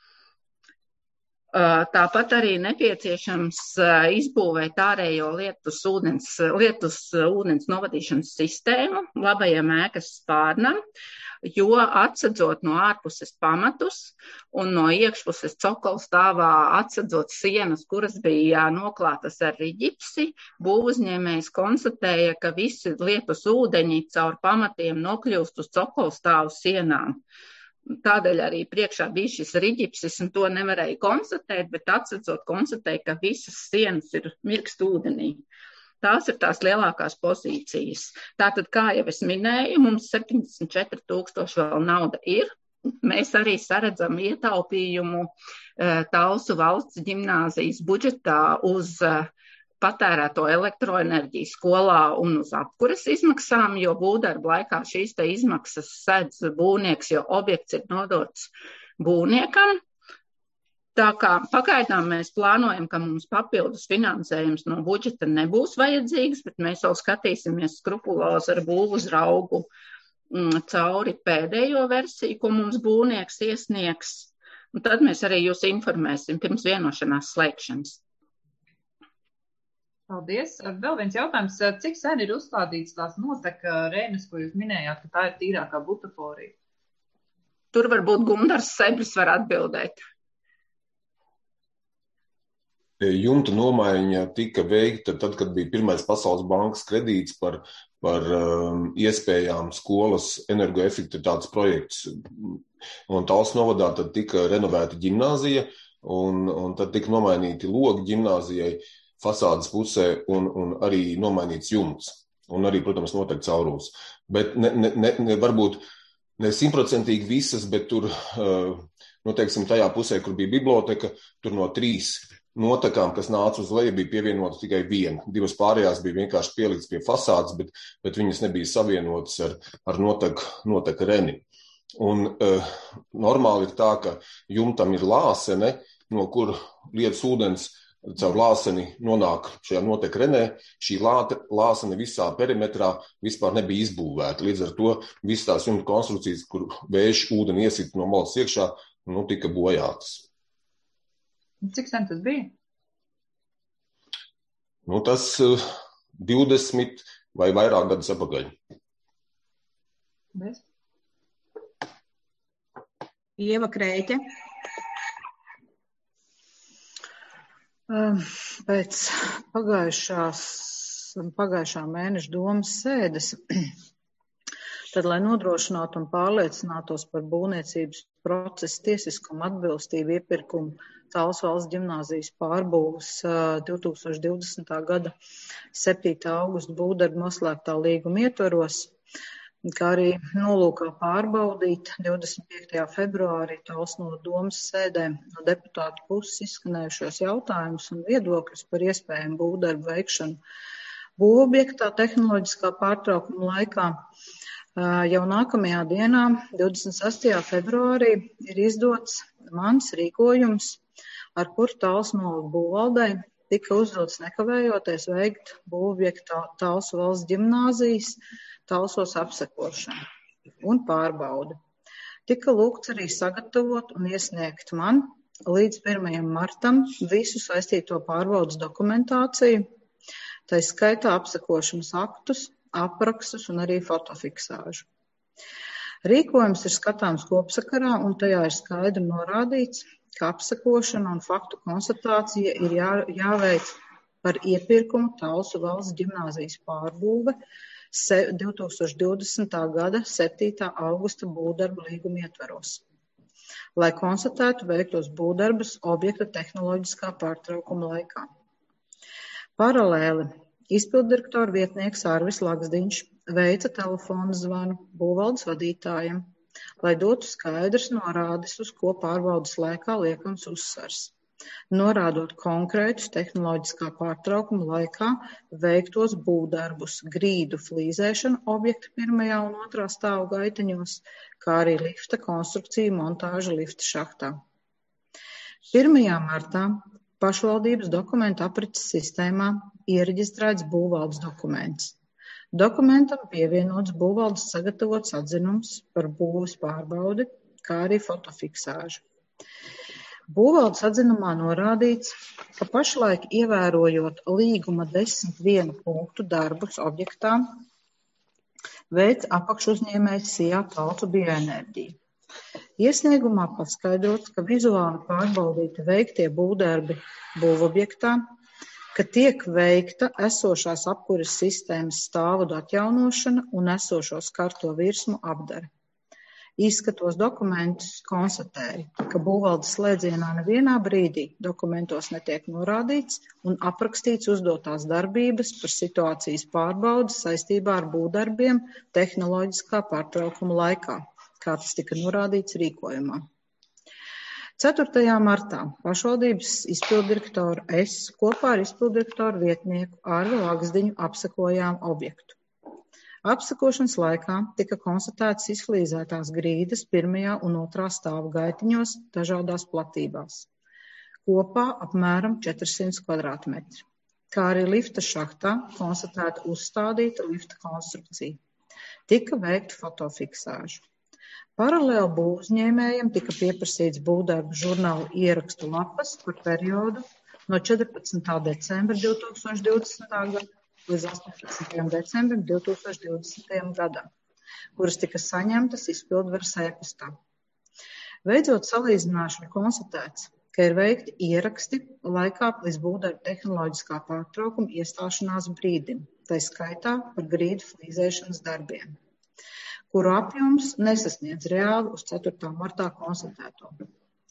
Tāpat arī nepieciešams izbūvēt ārējo lietus ūdens novadīšanas sistēmu labajam ēkas spārnam, jo atsedzot no ārpuses pamatus un no iekšpuses cokolstāvā atsedzot sienas, kuras bija noklātas ar riģipsi, būvuzņēmējs konstatēja, ka visi lietus ūdeņi caur pamatiem nokļūst uz cokolstāvu sienām. Tādēļ arī priekšā bija šis riģipsis, un to nevarēja konstatēt, bet atsedzot konstatēja, ka visas sienas ir mirkst ūdenī. Tās ir tās lielākās pozīcijas. Tātad, kā jau es minēju, mums 74 000 vēl nauda ir. Mēs arī saredzam ietaupījumu Talsu valsts ģimnāzijas budžetā uz patērēto elektroenerģiju skolā un uz apkures izmaksām, jo būvdarba laikā šīs te izmaksas sedz būvnieks, jo objekts ir nodots būvniekam. Tā kā pagaidām mēs plānojam, ka mums papildus finansējums no budžeta nebūs vajadzīgs, bet mēs vēl skatīsimies skrupulozi ar būvuzraugu cauri pēdējo versiju, ko mums būvnieks iesniegs. Un tad mēs arī jūs informēsim pirms vienošanās slēgšanas. Paldies. Vēl viens jautājums. Cik sen ir uzstādīts tās noteka rēnes, ko jūs minējāt, ka tā ir tīrākā butaforija? Tur varbūt Gundars Sebris var atbildēt. Jumta nomaiņa tika veikta tad, kad bija pirmais Pasaules bankas kredīts par iespējām skolas energoefektivitātes projekts. Un Talsu novadā tad tika renovēta ģimnāzija, un tad tika nomainīti logi ģimnāzijai fasādes pusē un arī nomainīts jumts. Un arī, protams, noteikti caurules. Bet varbūt ne 100% visas, bet tur, teiksim, tajā pusē, kur bija biblioteka, tur no 3 notekām, kas nāca uz leju, bija pievienota tikai 1. 2 pārējās bija vienkārši pielikts pie fasādes, bet viņas nebija savienotas ar noteku reni. Un normāli ir tā, ka jumtam ir lāsene, no kur lietas ūdens caur lāseni nonāk šajā noteku renē. Šī lāsene visā perimetrā vispār nebija izbūvēta. Līdz ar to visas tās jumta konstrukcijas, kur vējš ūdeni iesit no malas iekšā, tika bojātas. Cik sen tas bija? Tas 20 vai vairāk gadus atpakaļ. Bez? Ieva Krēķe. Pēc pagājušā mēneša domas sēdes, tad, lai nodrošinātu un pārliecinātos par būvniecības procesa tiesiskumu atbilstību iepirkumu Talsu valsts ģimnāzijas pārbūves 2020. gada 7. augusta būvdarbu noslēgtā līguma ietvaros, kā arī nolūkā pārbaudīt 25. februārī Talsu no domas sēdē no deputātu puses izskanējušos jautājumus un viedokļus par iespējamu būvdarbu veikšanu būvobjektā tehnoloģiskā pārtraukuma laikā. Jau nākamajā dienā, 26. februārī, ir izdots mans rīkojums, ar kuru Talsu novada būvvaldei tika uzdots nekavējoties veikt būvobjekta Talsu valsts ģimnāzijas Talsos apsekošanu un pārbaudi. Tika lūgts arī sagatavot un iesniegt man līdz 1. martam visu saistīto pārbaudas dokumentāciju, tai skaitā apsekošanas aktus, aprakstus un arī fotofiksāžu. Rīkojums ir skatāms kopsakarā un tajā ir skaidri norādīts, ka apsekošana un faktu konstatācija ir jāveic par iepirkumu Talsu valsts ģimnāzijas pārbūve 2020. gada 7. augusta būvdarbu līguma ietvaros, lai konstatētu veiktos būvdarbus objekta tehnoloģiskā pārtraukuma laikā. Paralēli izpilddirektora vietnieks Arvis Laksdiņš veica telefona zvanu būvvaldes vadītājiem, lai dotu skaidrs norādes, uz ko pārbaudas laikā liekams uzsvars, norādot konkrētus tehnoloģiskā pārtraukuma laikā veiktos būvdarbus grīdu flīzēšanu objekta 1. un 2. stāvu gaiteņos, kā arī lifta konstrukciju montāžu lifta šahtā. 1. martā pašvaldības dokumentu aprits sistēmā iereģistrēts būvvaldes dokuments. Dokumentam pievienots būvvaldes sagatavots atzinums par būves pārbaudi, kā arī fotofiksāžu. Būvvaldes atzinumā norādīts, ka pašlaik ievērojot līguma 10.1 punktu darbus objektā, veic apakšuzņēmējs SIA Talsu Bioenerģija. Iesniegumā paskaidrots, ka vizuāli pārbaudīti veiktie būvdarbi būvobjektā, ka tiek veikta esošās apkures sistēmas stāvvadu atjaunošana un esošo skarto virsmu apdare. Izskatos dokumentus, konstatēju, ka būvvaldes slēdzienā nevienā brīdī dokumentos netiek norādīts un aprakstīts uzdotās darbības par situācijas pārbaudas saistībā ar būvdarbiem tehnoloģiskā pārtraukuma laikā, kā tas tika norādīts rīkojumā. 4. martā pašvaldības izpilddirektora es kopā ar izpilddirektoru vietnieku Arvi Laksdiņu apsekojām objektu. Apsekošanas laikā tika konstatētas izflīzētās grīdas 1. un 2. stāvu gaitiņos dažādās platībās, kopā apmēram 400 kvadrātmetri, kā arī lifta šahtā konstatēta uzstādīta lifta konstrukcija. Tika veikta fotofiksāžu. Paralēli būvuzņēmējiem tika pieprasīts būvdarbu žurnāla ierakstu lapas par periodu no 14. decembra 2020. gada līdz 18. decembrim 2020. gadā, kuras tika saņemtas izpildvaras e-pastā. Veidzot salīdzināšanu konstatēts, ka ir veikti ieraksti laikā līdz būvdarbu tehnoloģiskā pārtraukuma iestāšanās brīdim, tai skaitā par grīdu flīzēšanas darbiem, kuru apjoms nesasniedz reāli uz 4. martā konstatēto.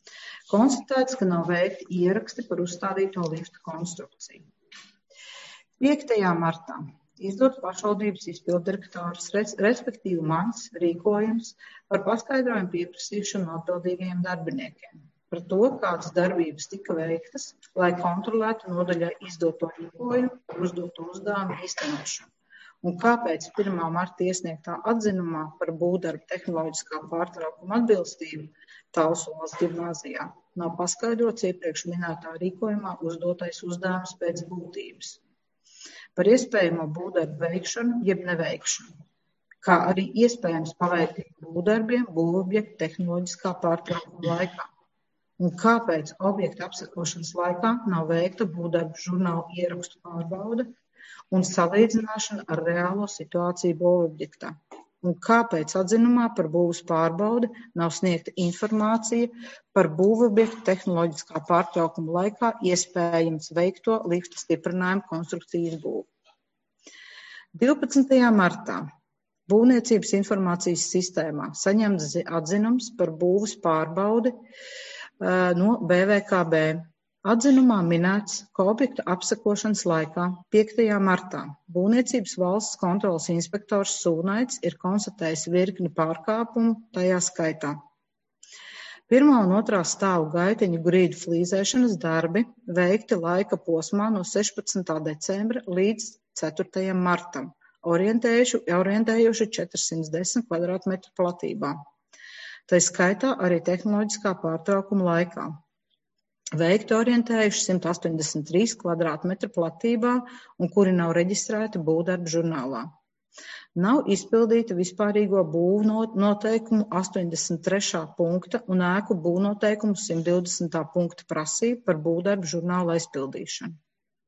Konstatēts, ka nav veikti ieraksti par uzstādīto lifta konstrukciju. 5. martā izdot pašvaldības izpilddirektors, respektīvi mans rīkojums par paskaidrojumu pieprasīšanu no atbildīgajiem darbiniekiem par to, kādas darbības tika veiktas, lai kontrolētu nodaļai izdoto rīkojumu par uzdoto uzdevumu īstenošanu. Un kāpēc 1. marta iesniegtā atzinumā par būvdarbu tehnoloģiskā pārtraukuma atbilstību Talsu valsts ģimnāzijā nav paskaidrots iepriekš minētā rīkojumā uzdotais uzdevums pēc būtības. Par iespējamo būvdarbu veikšanu jeb neveikšanu, kā arī iespējams paveiktiem būvdarbiem būvobjekta tehnoloģiskā pārtraukuma laikā. Un kāpēc objekta apsekošanas laikā nav veikta būvdarbu žurnāla ierakstu pārbaude un salīdzināšana ar reālo situāciju būvobjektā. Un kāpēc atzinumā par būvas pārbaudi nav sniegta informācija par būvobjekta tehnoloģiskā pārtraukuma laikā iespējams veikto lifta stiprinājumu konstrukcijas būvu. 12. martā Būvniecības informācijas sistēmā saņemts atzinums par būvas pārbaudi no BVKB. Atzinumā minēts, ka objekta apsekošanas laikā 5. martā Būvniecības valsts kontroles inspektors Sūnaits ir konstatējis virkni pārkāpumu tajā skaitā. 1. un 2. stāvu gaiteņu grīdu flīzēšanas darbi veikti laika posmā no 16. decembra līdz 4. martam, orientējuši 410 kvadrātmetru platībā. Tai skaitā arī tehnoloģiskā pārtraukuma laikā. Veikti orientējuši 183 kvadrātmetru platībā un kuri nav reģistrēti būvdarbu žurnālā. Nav izpildīta vispārīgo būvu noteikumu 83. punkta un ēku būvnoteikumu 120. punkta prasība par būvdarbu žurnāla aizpildīšanu.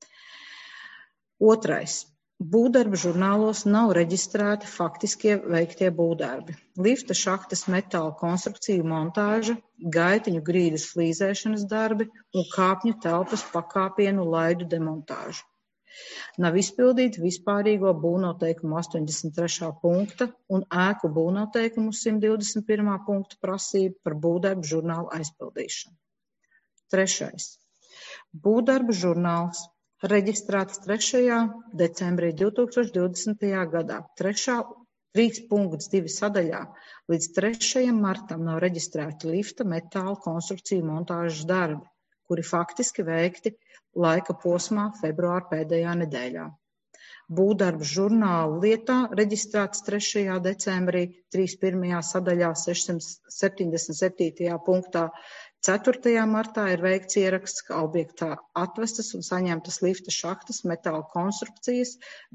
2. Būvdarbu žurnālos nav reģistrēti faktiskie veiktie būvdarbi. Lifta šahtas metāla konstrukciju montāža, gaitiņu grīdas flīzēšanas darbi un kāpņu telpas pakāpienu laidu demontāža. Nav izpildīta vispārīgo būvnoteikumu 83. punkta un ēku būvnoteikumu 121. punkta prasība par būvdarbu žurnālu aizpildīšanu. 3. Būvdarbu žurnāls reģistrēts 3. decembrī 2020. gadā 3.2 sadaļā līdz 3. martam nav reģistrēti lifta metāla konstrukciju montāžas darbi, kuri faktiski veikti laika posmā februāra pēdējā nedēļā. Būvdarbu žurnālu lietā reģistrēts 3. decembrī 3.1. sadaļā 677. punktā 4. martā ir veikts ieraksts, ka objektā atvestas un saņemtas lifta šahtas metāla konstrukcijas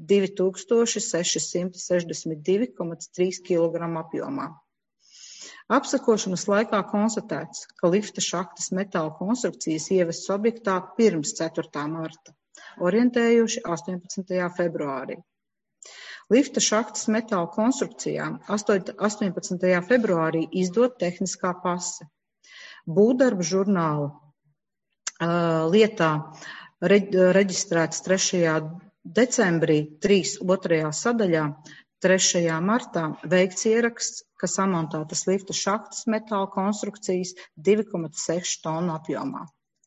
2662,3 kg apjomā. Apsekošanas laikā konstatēts, ka lifta šahtas metāla konstrukcijas ievestas objektā pirms 4. marta, orientējuši 18. februārī. Lifta šahtas metāla konstrukcijām 18. februārī izdot tehniskā pase. Būvdarbu žurnālu lietā reģistrēts 3. decembrī 3.2. sadaļā 3. martā veikts ieraksts, ka samontētas lifta šahtas metāla konstrukcijas 2,6 tonu apjomā.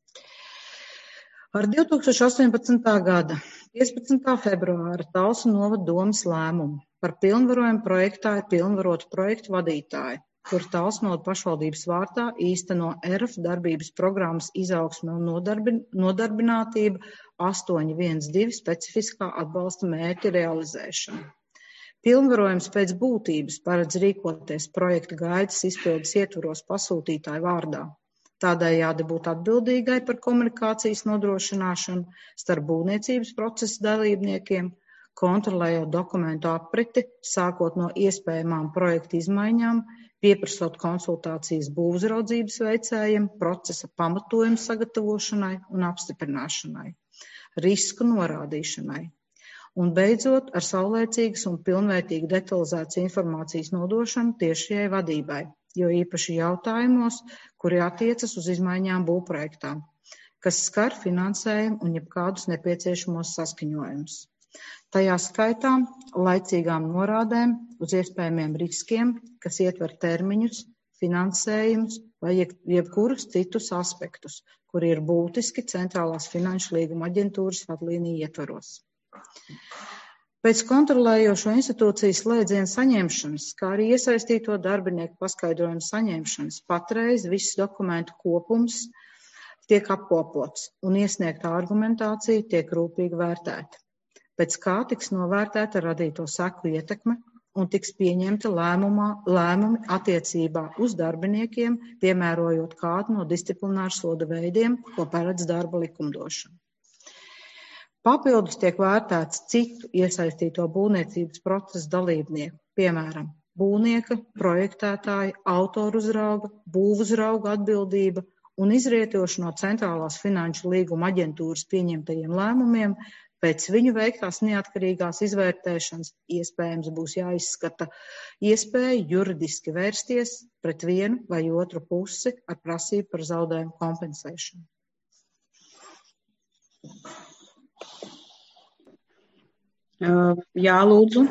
Ar 2018. gada 15. februāra Talsu novada domes lēmumu par pilnvarojumu projektā ir pilnvarotu projektu vadītāju, kur Talsnoda pašvaldības vārtā īsteno ERF darbības programmas izaugsme un nodarbinātība 812 specifiskā atbalsta mērķa realizēšanu. Pilnvarojums pēc būtības paredz rīkoties projekta gaitas izpildes ietvaros pasūtītāju vārdā. Tādējādi būt atbildīgai par komunikācijas nodrošināšanu starp būvniecības procesa dalībniekiem, kontrolējot dokumentu apriti, sākot no iespējamām projekta izmaiņām, pieprasot konsultācijas būvuzraudzības veicējiem, procesa pamatojumu sagatavošanai un apstiprināšanai, risku norādīšanai. Un beidzot ar saulēcīgas un pilnvērtīgi detalizētas informācijas nodošanu tiešajai vadībai, jo īpaši jautājumos, kuri attiecas uz izmaiņām būvprojektā, kas skar finansējumu un jebkādus nepieciešamos saskaņojumus. Tajā skaitā laicīgām norādēm uz iespējamiem riskiem, kas ietver termiņus, finansējumus vai jebkurus citus aspektus, kuri ir būtiski centrālās finanšu līguma aģentūras vadlīniju ietvaros. Pēc kontrolējošo institūciju slēdzienu saņemšanas, kā arī iesaistīto darbinieku paskaidrojumu saņemšanas, patreiz viss dokumentu kopums tiek apkopots un iesniegta argumentācija tiek rūpīgi vērtēta. Pēc kā tiks novērtēta radīto seku ietekme un tiks pieņemta lēmumi attiecībā uz darbiniekiem, piemērojot kādu no disciplināru soda veidiem, ko paredz darba likumdošana. Papildus tiek vērtēts citu iesaistīto būvniecības procesa dalībnieku, piemēram, būvnieka, projektētāja, autoruzrauga, būvuzrauga atbildība un izrietoši no centrālās finanšu līguma aģentūras pieņemtajiem lēmumiem. Pēc viņu veiktās neatkarīgās izvērtēšanas iespējams būs jāizskata iespēja juridiski vērsties pret vienu vai otru pusi ar prasību par zaudējumu kompensēšanu. Jā, lūdzu.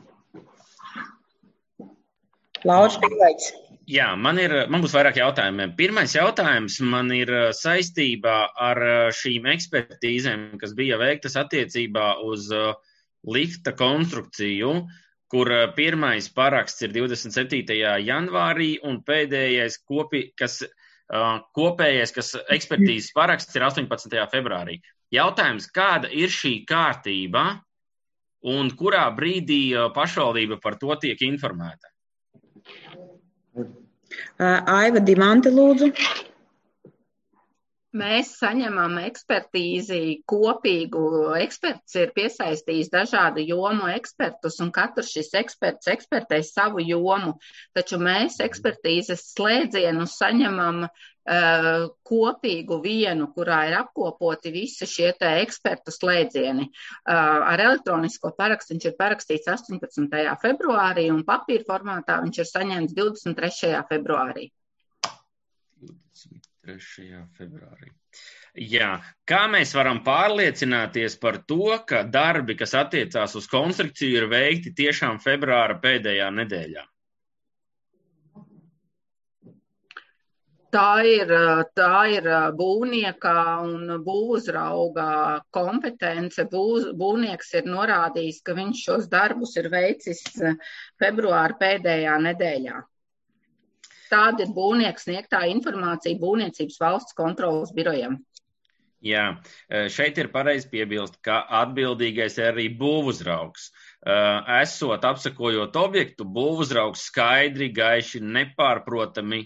Lauris Pīlaids. Jā, man būs vairāk jautājumu. Pirmais jautājums man ir saistībā ar šīm ekspertīzēm, kas bija veiktas attiecībā uz lifta konstrukciju, kur pirmais paraksts ir 27. janvārī un pēdējais kopējais, kas ekspertīzes paraksts ir 18. februārī. Jautājums, kāda ir šī kārtība un kurā brīdī pašvaldība par to tiek informēta? Aiva Dimante, lūdzu. Mēs saņemam ekspertīzi kopīgu. Eksperts ir piesaistījis dažādu jomu ekspertus, un katrs šis eksperts ekspertē savu jomu. Taču mēs ekspertīzes slēdzienu saņemam kopīgu vienu, kurā ir apkopoti visi šie te ekspertu slēdzieni. Ar elektronisko parakstu viņš ir parakstīts 18. februārī un papīra formātā viņš ir saņemts 23. februārī. 23. februārī. Jā, kā mēs varam pārliecināties par to, ka darbi, kas attiecās uz konstrukciju, ir veikti tiešām februāra pēdējā nedēļā? Tā ir būvnieka un būvuzrauga kompetence. Būvnieks ir norādījis, ka viņš šos darbus ir veicis februāra pēdējā nedēļā. Tāda ir būvnieks sniegtā informācija Būvniecības valsts kontrolas birojam. Jā, šeit ir pareizi piebilst, ka atbildīgais ir arī būvuzraugs. Esot apsakojot objektu, būvuzraugs skaidri, gaiši, nepārprotami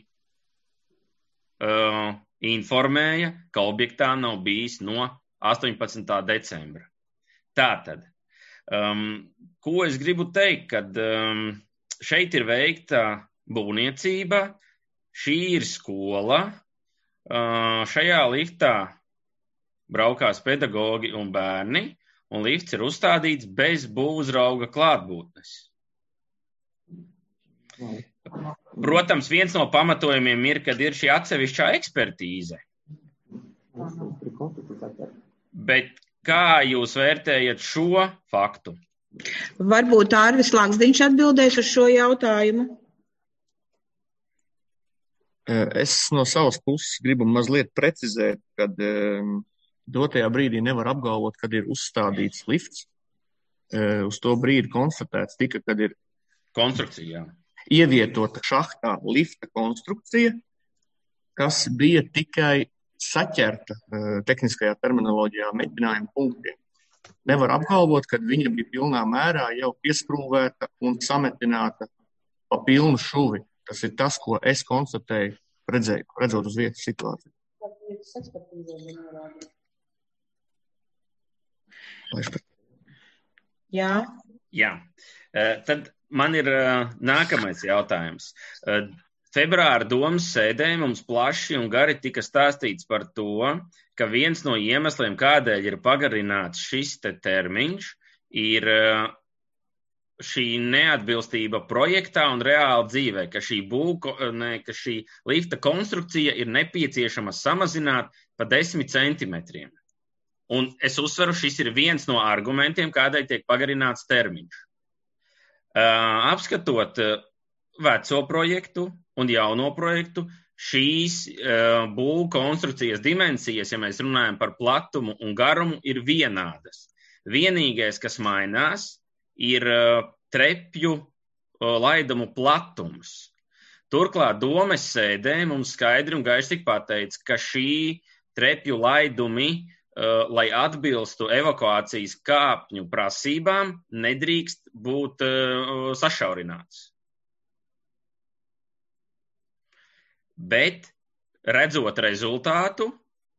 informēja, ka objektā nav bijis no 18. decembra. Tātad, ko es gribu teikt, kad šeit ir veikta būvniecība, šī ir skola, šajā liftā braukās pedagogi un bērni, un lifts ir uzstādīts bez būvuzrauga klātbūtnes. Protams, viens no pamatojumiem ir, kad ir šī atsevišķā ekspertīze. Bet kā jūs vērtējat šo faktu? Varbūt Ārvis Lakstiņš atbildēs uz šo jautājumu. Es no savas puses gribu mazliet precizēt, kad dotajā brīdī nevar apgalvot, kad ir uzstādīts lifts. Uz to brīdi konstatēts tika, kad ir konstrukcija. Ievietota šahtā lifta konstrukcija, kas bija tikai saķerta tehniskajā terminoloģijā mēģinājuma punktiem. Nevar apgalvot, ka viņa bija pilnā mērā jau pieskrūvēta un sametināta pa pilnu šuvi. Tas ir tas, ko es konstatēju, redzot uz vietas situāciju. Jā. Tad man ir nākamais jautājums. Februāra domas sēdē mums plaši un gari tika stāstīts par to, ka viens no iemesliem, kādēļ ir pagarināts šis te termiņš, ir šī neatbilstība projektā un reāli dzīvē, ka šī lifta konstrukcija ir nepieciešama samazināt pa 10 centimetriem. Un es uzsveru, šis ir viens no argumentiem, kādēļ tiek pagarināts termiņš. Apskatot veco projektu un jauno projektu šīs būvu konstrukcijas dimensijas, ja mēs runājam par platumu un garumu, ir vienādas. Vienīgais, kas mainās, ir trepju laidumu platums. Turklāt domes sēdē mums skaidri un gaiši tik pateica, ka šī trepju laidumi, lai atbilstu evakuācijas kāpņu prasībām, nedrīkst būt sašaurināts. Bet, redzot rezultātu,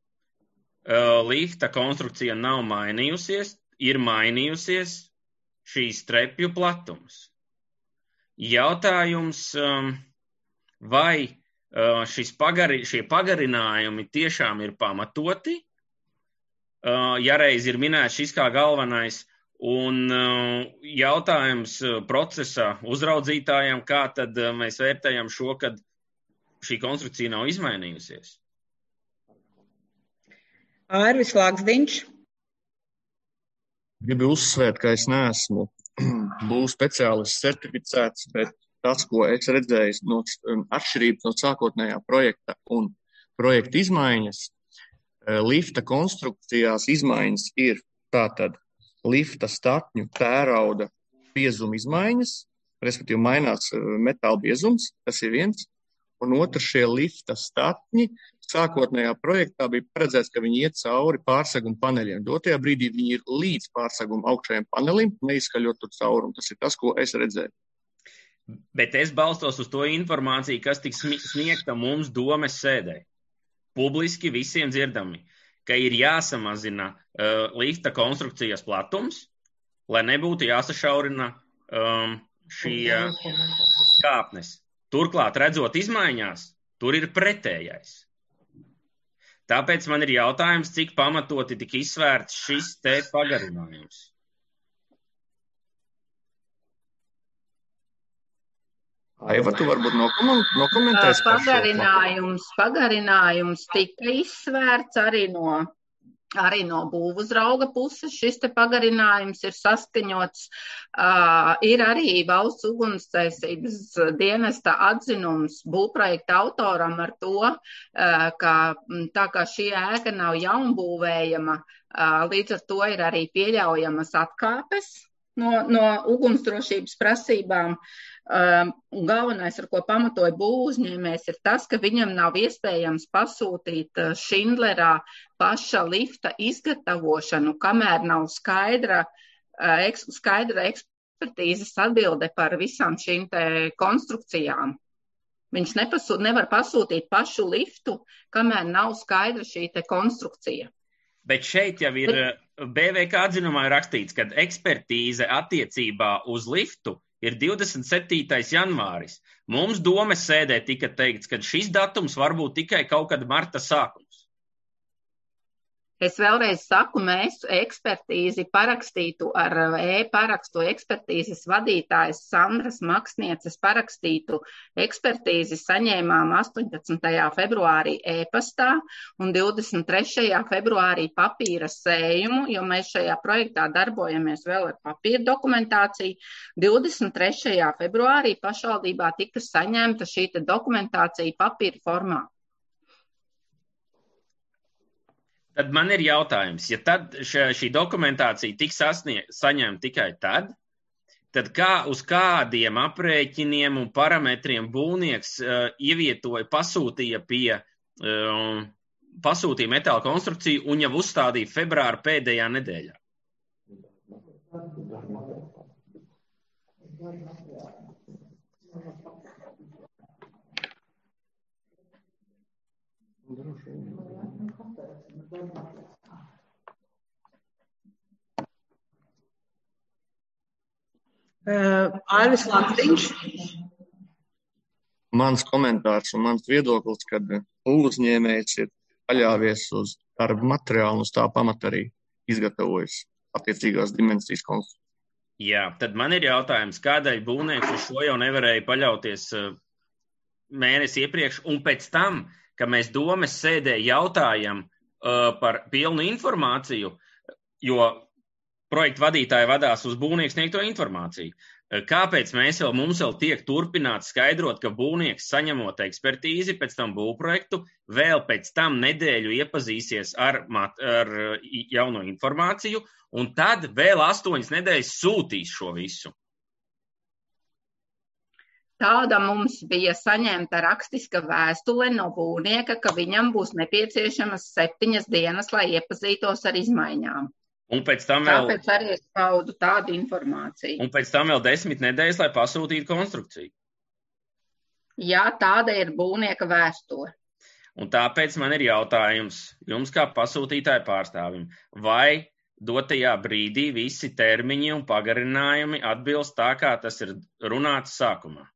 lifta konstrukcija nav mainījusies, ir mainījusies šīs trepju platums. Jautājums, vai šie pagarinājumi tiešām ir pamatoti, ja reiz ir minēts šis kā galvenais, un jautājums procesa uzraudzītājiem, kā tad mēs vērtējam šo, kad šī konstrukcija nav izmainījusies. Ārvis Lāksdiņš. Gribu uzsvērt, ka es neesmu būvu speciālists certificēts, bet tas, ko es redzēju no atšķirības no sākotnējā projekta un projekta izmaiņas, lifta konstrukcijās izmaiņas ir tātad lifta statņu tērauda biezuma izmaiņas, respektīvi mainās metāla biezums, tas ir viens, un otrs šie lifta statņi sākotnējā projektā bija paredzēts, ka viņi iet cauri pārseguma paneļiem. Dotajā brīdī viņi ir līdz pārseguma augšējiem panelim, neizskaļot tur cauri, un tas ir tas, ko es redzēju. Bet es balstos uz to informāciju, kas tiks sniegta mums domes sēdē. Publiski visiem dzirdami, ka ir jāsamazina lifta konstrukcijas platums, lai nebūtu jāsašaurina šī kāpnes. Turklāt, redzot izmaiņās, tur ir pretējais. Tāpēc man ir jautājums, cik pamatoti tika izsvērts šis te pagarinājums. Aiva, tu varbūt nokomentēsi par šo? Pagarinājums tika izsvērts arī no būvuzrauga puses. Šis te pagarinājums ir saskaņots. Ir arī valsts ugunsdzēsības dienesta atzinums būvprojekta autoram ar to, ka tā kā šī ēka nav jaunbūvējama, līdz ar to ir arī pieļaujamas atkāpes no ugunsdrošības prasībām. Un galvenais, ar ko pamatoja būvuzņēmējs, ir tas, ka viņam nav iespējams pasūtīt Šindlerā paša lifta izgatavošanu, kamēr nav skaidra ekspertīzes atbilde par visām šīm te konstrukcijām. Viņš nevar pasūtīt pašu liftu, kamēr nav skaidra šī te konstrukcija. Bet šeit jau ir BVK atzinumā rakstīts, ka ekspertīze attiecībā uz liftu ir 27. janvāris. Mums domes sēdē tika teikts, ka šis datums var būt tikai kaut kad marta sākums. Es vēlreiz saku, mēs ekspertīzi parakstītu ar e-parakstu ekspertīzes vadītājas Sandras Maksnieces parakstītu ekspertīzi saņēmām 18. februārī e-pastā un 23. februārī papīra sējumu, jo mēs šajā projektā darbojamies vēl ar papīra dokumentāciju. 23. februārī pašvaldībā tika saņemta šī dokumentācija papīra formā. Tad man ir jautājums, ja tad šī dokumentācija tiks saņemta tikai tad uz kādiem aprēķiniem un parametriem būvnieks pasūtīja metāla konstrukciju un jau uzstādīja februāra pēdējā nedēļā? Ārvis Lāksdiņš. Mans komentārs un mans viedoklis, kad uzņēmējs ir paļāvies uz darba materiālu un uz tā pamata arī izgatavojas attiecīgās dimensijas konstrukcijas. Jā, tad man ir jautājums, kādēļ būvnieks uz šo jau nevarēja paļauties mēnesi iepriekš, un pēc tam, ka mēs domes sēdē jautājam par pilnu informāciju, jo projekta vadītāji vadās uz būvnieku sniegto informāciju. Kāpēc mums vēl tiek turpināts skaidrot, ka būvnieks saņemot ekspertīzi, pēc tam būvprojektu, vēl pēc tam nedēļu iepazīsies ar jauno informāciju, un tad vēl 8 nedēļas sūtīs šo visu? Tāda mums bija saņemta rakstiska vēstule no būvnieka, ka viņam būs nepieciešamas 7 dienas, lai iepazītos ar izmaiņām. Un pēc tam vēl, tāpēc arī es paudu tādu informāciju. Un pēc tam vēl 10 nedēļas, lai pasūtītu konstrukciju. Jā, tāda ir būvnieka vēstule. Un tāpēc man ir jautājums jums kā pasūtītāju pārstāvim, vai dotajā brīdī visi termiņi un pagarinājumi atbilst tā, kā tas ir runāts sākumā?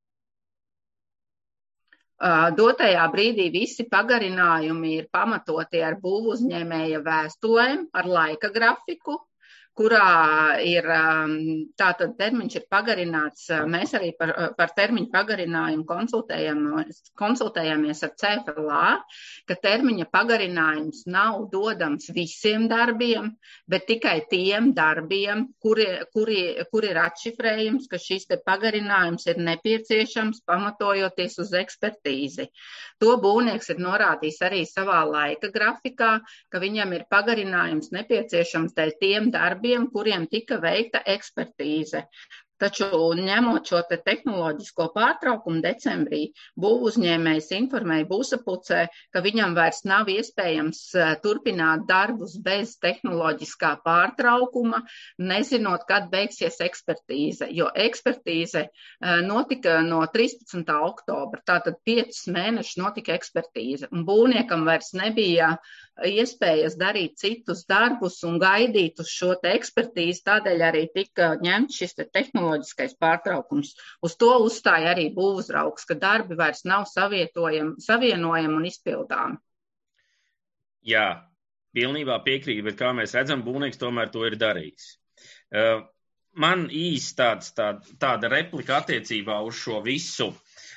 Dotajā brīdī visi pagarinājumi ir pamatoti ar būvuzņēmēja vēstulēm, ar laika grafiku, kurā ir tātad termiņš ir pagarināts. Mēs arī par termiņu pagarinājumu konsultējāmies ar CFLA, ka termiņa pagarinājums nav dodams visiem darbiem, bet tikai tiem darbiem, kur ir atšifrējums, ka šis te pagarinājums ir nepieciešams pamatojoties uz ekspertīzi. To būvnieks ir norādījis arī savā laika grafikā, ka viņam ir pagarinājums nepieciešams dēļ tiem darbiem, kuriem tika veikta ekspertīze. Taču ņemot šo te tehnoloģisko pārtraukumu decembrī, būvuzņēmējs informēja būvsapucē, ka viņam vairs nav iespējams turpināt darbus bez tehnoloģiskā pārtraukuma, nezinot, kad beigsies ekspertīze, jo ekspertīze notika no 13. oktobra, tātad 5 mēnešus notika ekspertīze, un būvniekam vairs nebija iespējas darīt citus darbus un gaidīt uz šo te ekspertīzi, tādēļ arī tika ņemts šis te tehnoloģiskais pārtraukums. Uz to uzstāja arī būvuzraugs, ka darbi vairs nav savienojami un izpildāmi. Jā, pilnībā piekrīt, bet kā mēs redzam, būvnieks tomēr to ir darījis. Man īsti tāda replika attiecībā uz šo visu.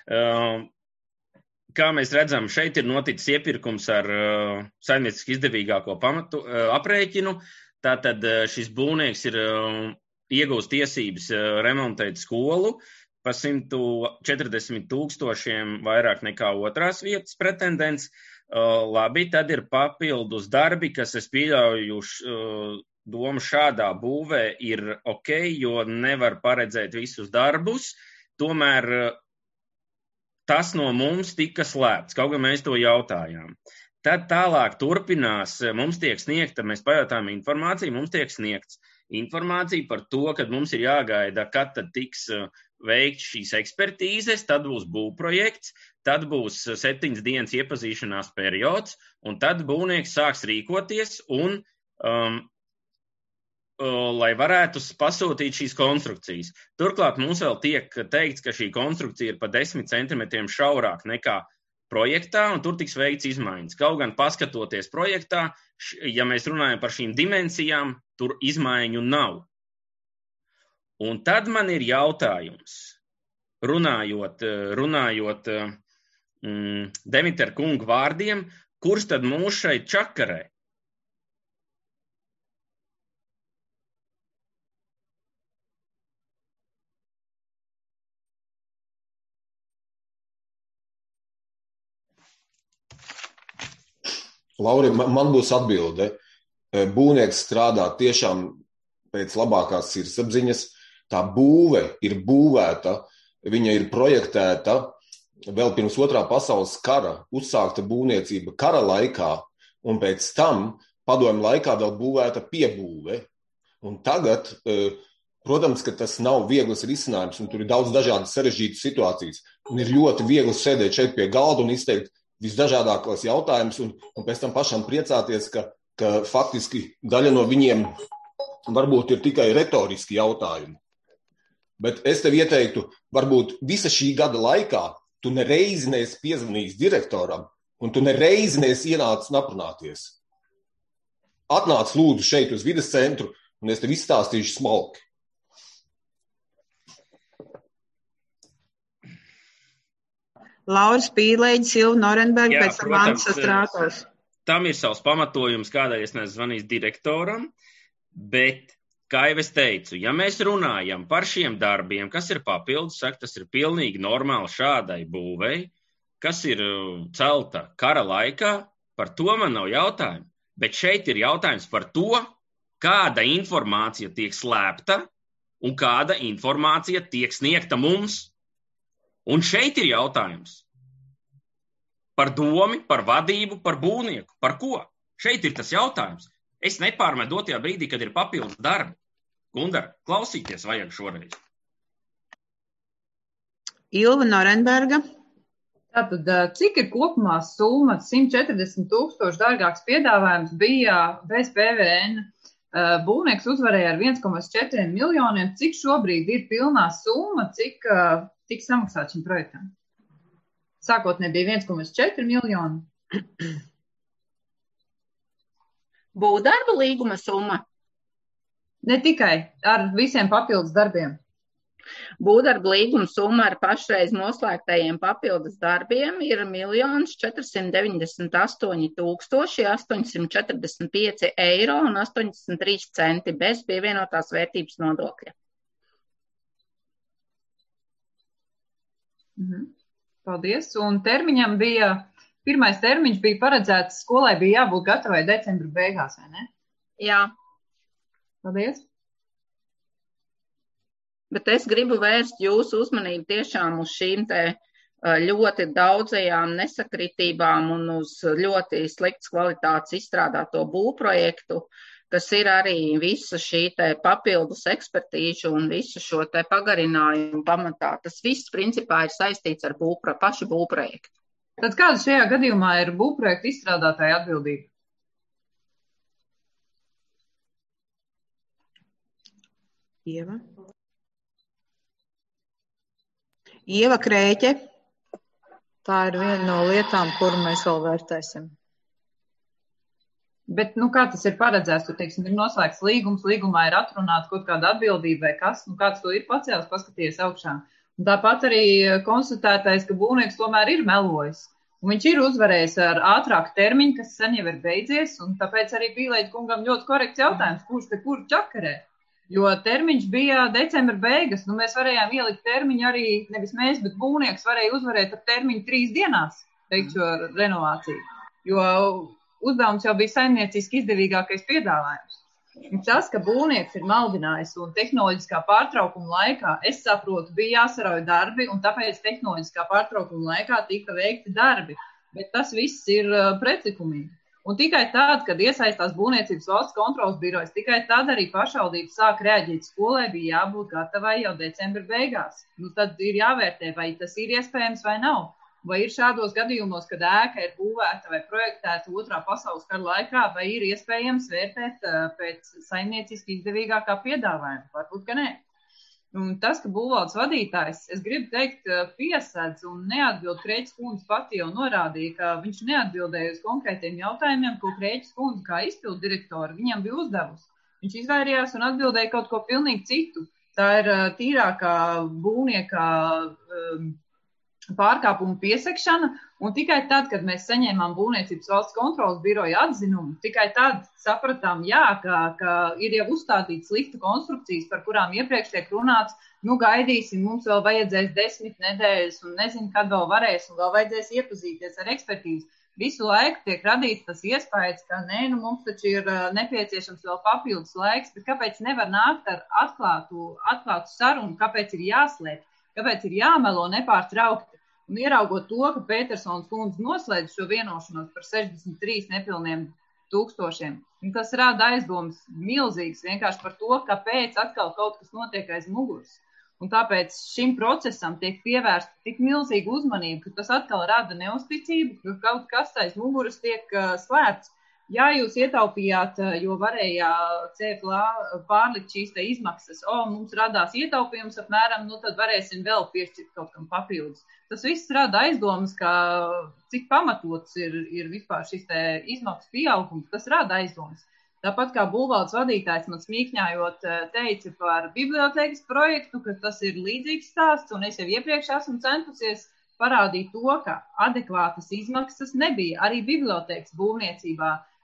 Kā mēs redzam, šeit ir noticis iepirkums ar saimnieciski izdevīgāko pamatu aprēķinu. Tātad šis būvnieks ir iegūst tiesības remontēt skolu par 140,000 vairāk nekā otrās vietas pretendents. Labi, tad ir papildus darbi, kas es pieļauju domu šādā būvē ir ok, jo nevar paredzēt visus darbus. Tomēr tas no mums tika slēpts, kaut gan mēs to jautājām. Tad tālāk turpinās, mums tiek sniegta, mēs pajautājām informāciju, mums tiek sniegts informācija par to, kad mums ir jāgaida, kad tad tiks veikt šīs ekspertīzes, tad būs būvprojekts, tad būs 7 dienas iepazīšanās periods, un tad būvnieks sāks rīkoties un lai varētu pasūtīt šīs konstrukcijas. Turklāt mums vēl tiek teikts, ka šī konstrukcija ir pa 10 centimetriem šaurāk nekā projektā, un tur tiks veikts izmaiņas. Kaut gan paskatoties projektā, ja mēs runājam par šīm dimensijām, tur izmaiņu nav. Un tad man ir jautājums, runājot Demiter kunga vārdiem, kurš tad mūs šeit čakarē? Lauri, man būs atbilde. Būvnieks strādā tiešām pēc labākās sirdsapziņas. Tā būve ir būvēta, viņa ir projektēta vēl pirms 2. pasaules kara, uzsākta būvniecība kara laikā, un pēc tam padomju laikā vēl būvēta piebūve. Un tagad, protams, ka tas nav viegls risinājums, un tur ir daudz dažādas sarežģītas situācijas. Un ir ļoti viegli sēdēt šeit pie galda un izteikt visdažādākos jautājumus, un pēc tam pašam priecāties, ka faktiski daļa no viņiem varbūt ir tikai retoriski jautājumi. Bet es tev ieteiktu, varbūt visa šī gada laikā tu nereizi neesi piezvanījis direktoram, un tu nereizi neesi ienācis un aprunāties. Atnāc lūdzu šeit uz vides centru, un es tev izstāstīšu smalki. Lauris Pīlēģis, Silva Norenberga, pēc tam Mants Strātos. Tam ir savs pamatojums, kādēļ es neesmu zvanījis direktoram, bet kā jau es teicu, ja mēs runājam par šiem darbiem, kas ir papildus, saka, tas ir pilnīgi normāli šādai būvei, kas ir celta kara laikā, par to man nav jautājumu. Bet šeit ir jautājums par to, kāda informācija tiek slēpta un kāda informācija tiek sniegta mums. Un šeit ir jautājums par domi, par vadību, par būvnieku, par ko? Šeit ir tas jautājums. Es nepārmetu dotajā brīdī, kad ir papildus darbi. Gundar, klausīties vajag šoreiz. Ilva Norenberga. Tātad, cik ir kopumā summa? 140 000 dārgāks piedāvājums bija bez PVN. Būvnieks uzvarēja ar 1,4 miljoniem. Cik šobrīd ir pilnā summa, cik samaksāt šim projektam? Sākotnēji bija 1,4 miljoni. Būvdarba līguma summa? Ne tikai, ar visiem papildus darbiem. Būvdarba līguma summa ar pašreiz noslēgtajiem papildus darbiem ir 1 498 845 eiro un 83 centi bez pievienotās vērtības nodokļa. Paldies. Un termiņam pirmais termiņš bija paredzēts, skolai bija jābūt gatavai decembra beigās, vai ne? Jā. Paldies. Bet es gribu vērst jūsu uzmanību tiešām uz šīm te ļoti daudzajām nesakritībām un uz ļoti sliktas kvalitātes izstrādāto būvprojektu, kas ir arī visa šī te papildus ekspertīžu un visu šo te pagarinājumu pamatā. Tas viss principā ir saistīts ar pašu būvprojektu. Tad kāda šajā gadījumā ir būvprojekta izstrādātāja atbildība? Ieva Krēķe. Tā ir viena no lietām, kuru mēs vēl vērtēsim. Bet, kā tas ir paredzēts? Tur, teiksim, ir noslēgts līgums, līgumā ir atrunāta kaut kāda atbildība vai kas, kāds to ir pacēlis, paskaties augšā. Un tāpat arī konstatētais, ka būvnieks tomēr ir melojis. Un viņš ir uzvarējis ar ātrāku termiņu, kas sen jau ir beidzies, un tāpēc arī Pīlēģa kungam ļoti korekts jautājums, kurš te kur čakarē. Jo termiņš bija decembra beigas, mēs varējām ielikt termiņu arī, nevis mēs, bet būvnieks varēja uzvarēt ar termiņu 3 dienās, teikt šo renovāciju. Jo uzdevums jau bija saimnieciski izdevīgākais piedāvājums. Un tas, ka būvnieks ir maldinājis un tehnoloģiskā pārtraukuma laikā, es saprotu, bija jāsarauj darbi, un tāpēc tehnoloģiskā pārtraukuma laikā tika veikti darbi. Bet tas viss ir pretlikumīgi. Un tikai tad, kad iesaistās Būvniecības valsts kontroles birojas, tikai tad arī pašvaldības sāk reaģēt. Skolai bija jābūt gatavai jau decembra beigās. Tad ir jāvērtē, vai tas ir iespējams vai nav. Vai ir šādos gadījumos, kad ēka ir būvēta vai projektēta 2. pasaules kara laikā, vai ir iespējams vērtēt pēc saimnieciski izdevīgākā piedāvājuma? Varbūt, ka nē. Un tas, ka būvvaldes vadītājs, es gribu teikt, piesedz un neatbild, Krēķis kundze pati jau norādīja, ka viņš neatbildēja uz konkrētiem jautājumiem, ko Krēķis kundze kā izpildu direktori viņam bija uzdevusi. Viņš izvairījās un atbildēja kaut ko pilnīgi citu. Tā ir tīrākā būvnieka pārkāpuma piesakšana, un tikai tad, kad mēs saņēmām Būvniecības valsts kontroles biroja atzinumu, tikai tad sapratām, ka ir jau uzstādīts slikta konstrukcijas, par kurām iepriekš tiek runāts, gaidīsim, mums vēl vajadzēs 10 nedēļas, un nezinu, kad vēl varēs, un vēl vajadzēs iepazīties ar ekspertīzi. Visu laiku tiek radīts tas iespējas, ka mums taču ir nepieciešams vēl papildus laiks, bet kāpēc nevar nākt ar atklātu sarunu, kāpēc ir jāslēp, kāpēc ir jāmelo nepārtraukti. Un ieraugot to, ka Petersons kundze noslēdz šo vienošanos par 63 nepilniem tūkstošiem, tas rada aizdomas milzīgas vienkārši par to, kāpēc atkal kaut kas notiek aiz muguras. Un tāpēc šim procesam tiek pievērsta tik milzīga uzmanība, ka tas atkal rada neusticību, ka kaut kas aiz muguras tiek slēpts. Jā, jūs ietaupījāt, jo varēja CFLA pārlikt šīs te izmaksas. Mums radās ietaupījums apmēram, tad varēsim vēl piešķirt kaut kam papildus. Tas viss rada aizdomas, ka cik pamatots ir vispār šis te izmaksu pieaugums, tas rada aizdomas. Tāpat kā būvvaldes vadītājs man smīkņājot teica par bibliotēkas projektu, ka tas ir līdzīgs stāsts, un es jau iepriekš esmu centusies parādīt to, ka adekvātas izmaksas nebija arī bibliotēkas būvniecībā.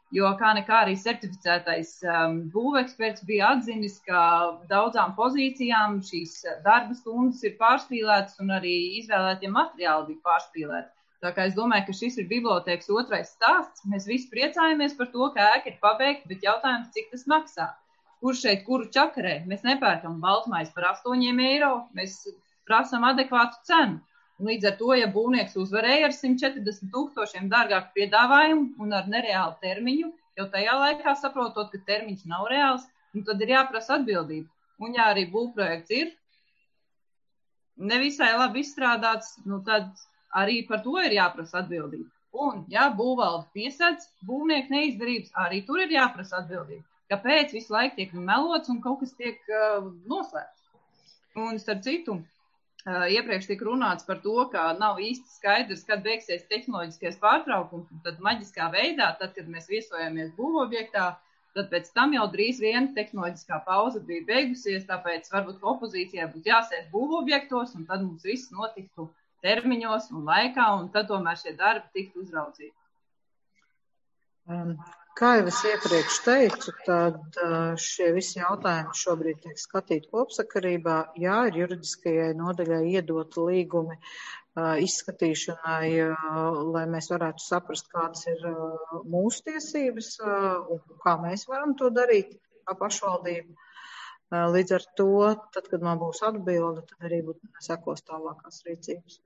Jo kā nekā arī certificētais būveksperts bija atzinis, ka daudzām pozīcijām šīs darba stundas ir pārspīlētas un arī izvēlētie materiāli bija pārspīlēti. Tā kā es domāju, ka šis ir bibliotēkas otrais stāsts. Mēs visi priecājamies par to, ka ēka ir pabeigta, bet jautājums, cik tas maksā? Kur šeit, kuru čakarē? Mēs nepērkam baltmaizi par 8 eiro, mēs prasam adekvātu cenu. Līdz ar to, ja būvnieks uzvarēja ar 140 000 dārgāku piedāvājumu un ar nereālu termiņu, jau tajā laikā saprotot, ka termiņš nav reāls, tad ir jāprasa atbildība. Un ja arī būvprojekts ir nevisai labi izstrādāts, tad arī par to ir jāprasa atbildība. Un, ja būvvalde piesedz būvnieku neizdarības, arī tur ir jāprasa atbildība. Kāpēc visu laiku tiek melots un kaut kas tiek noslēpts? Un starp citu, iepriekš tika runāts par to, ka nav īsti skaidrs, kad beigsies tehnoloģiskais pārtraukums, un tad maģiskā veidā, tad, kad mēs viesojamies būvobjektā, tad pēc tam jau drīz vien tehnoloģiskā pauze bija beigusies, tāpēc varbūt opozīcijai būtu jāsēž būvobjektos, un tad mums viss notiktu termiņos un laikā, un tad tomēr šie darbi tiktu uzraudzīti. Kā jau es iepriekš teicu, tad šie visi jautājumi šobrīd tiek skatīti kopsakarībā. Jā, ir juridiskajai nodaļai iedot līgumi izskatīšanai, lai mēs varētu saprast, kādas ir mūsu tiesības un kā mēs varam to darīt kā pašvaldība. Līdz ar to, tad, kad man būs atbilde, tad arī sekos tālākās rīcības.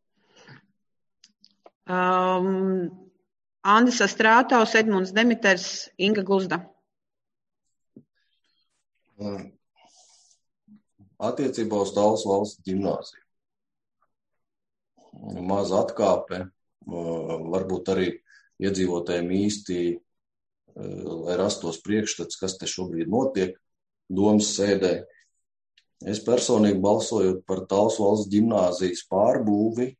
Andis Astrātaus, Edmunds Demiters, Inga Gluzda. Attiecībā uz Tallas valsts ģimnāziju. Maza atkāpe, varbūt arī iedzīvotājiem īsti, lai rastos priekšstats, kas te šobrīd notiek domas sēdē. Es personīgi balsojot par Tallas valsts ģimnāzijas pārbūvi,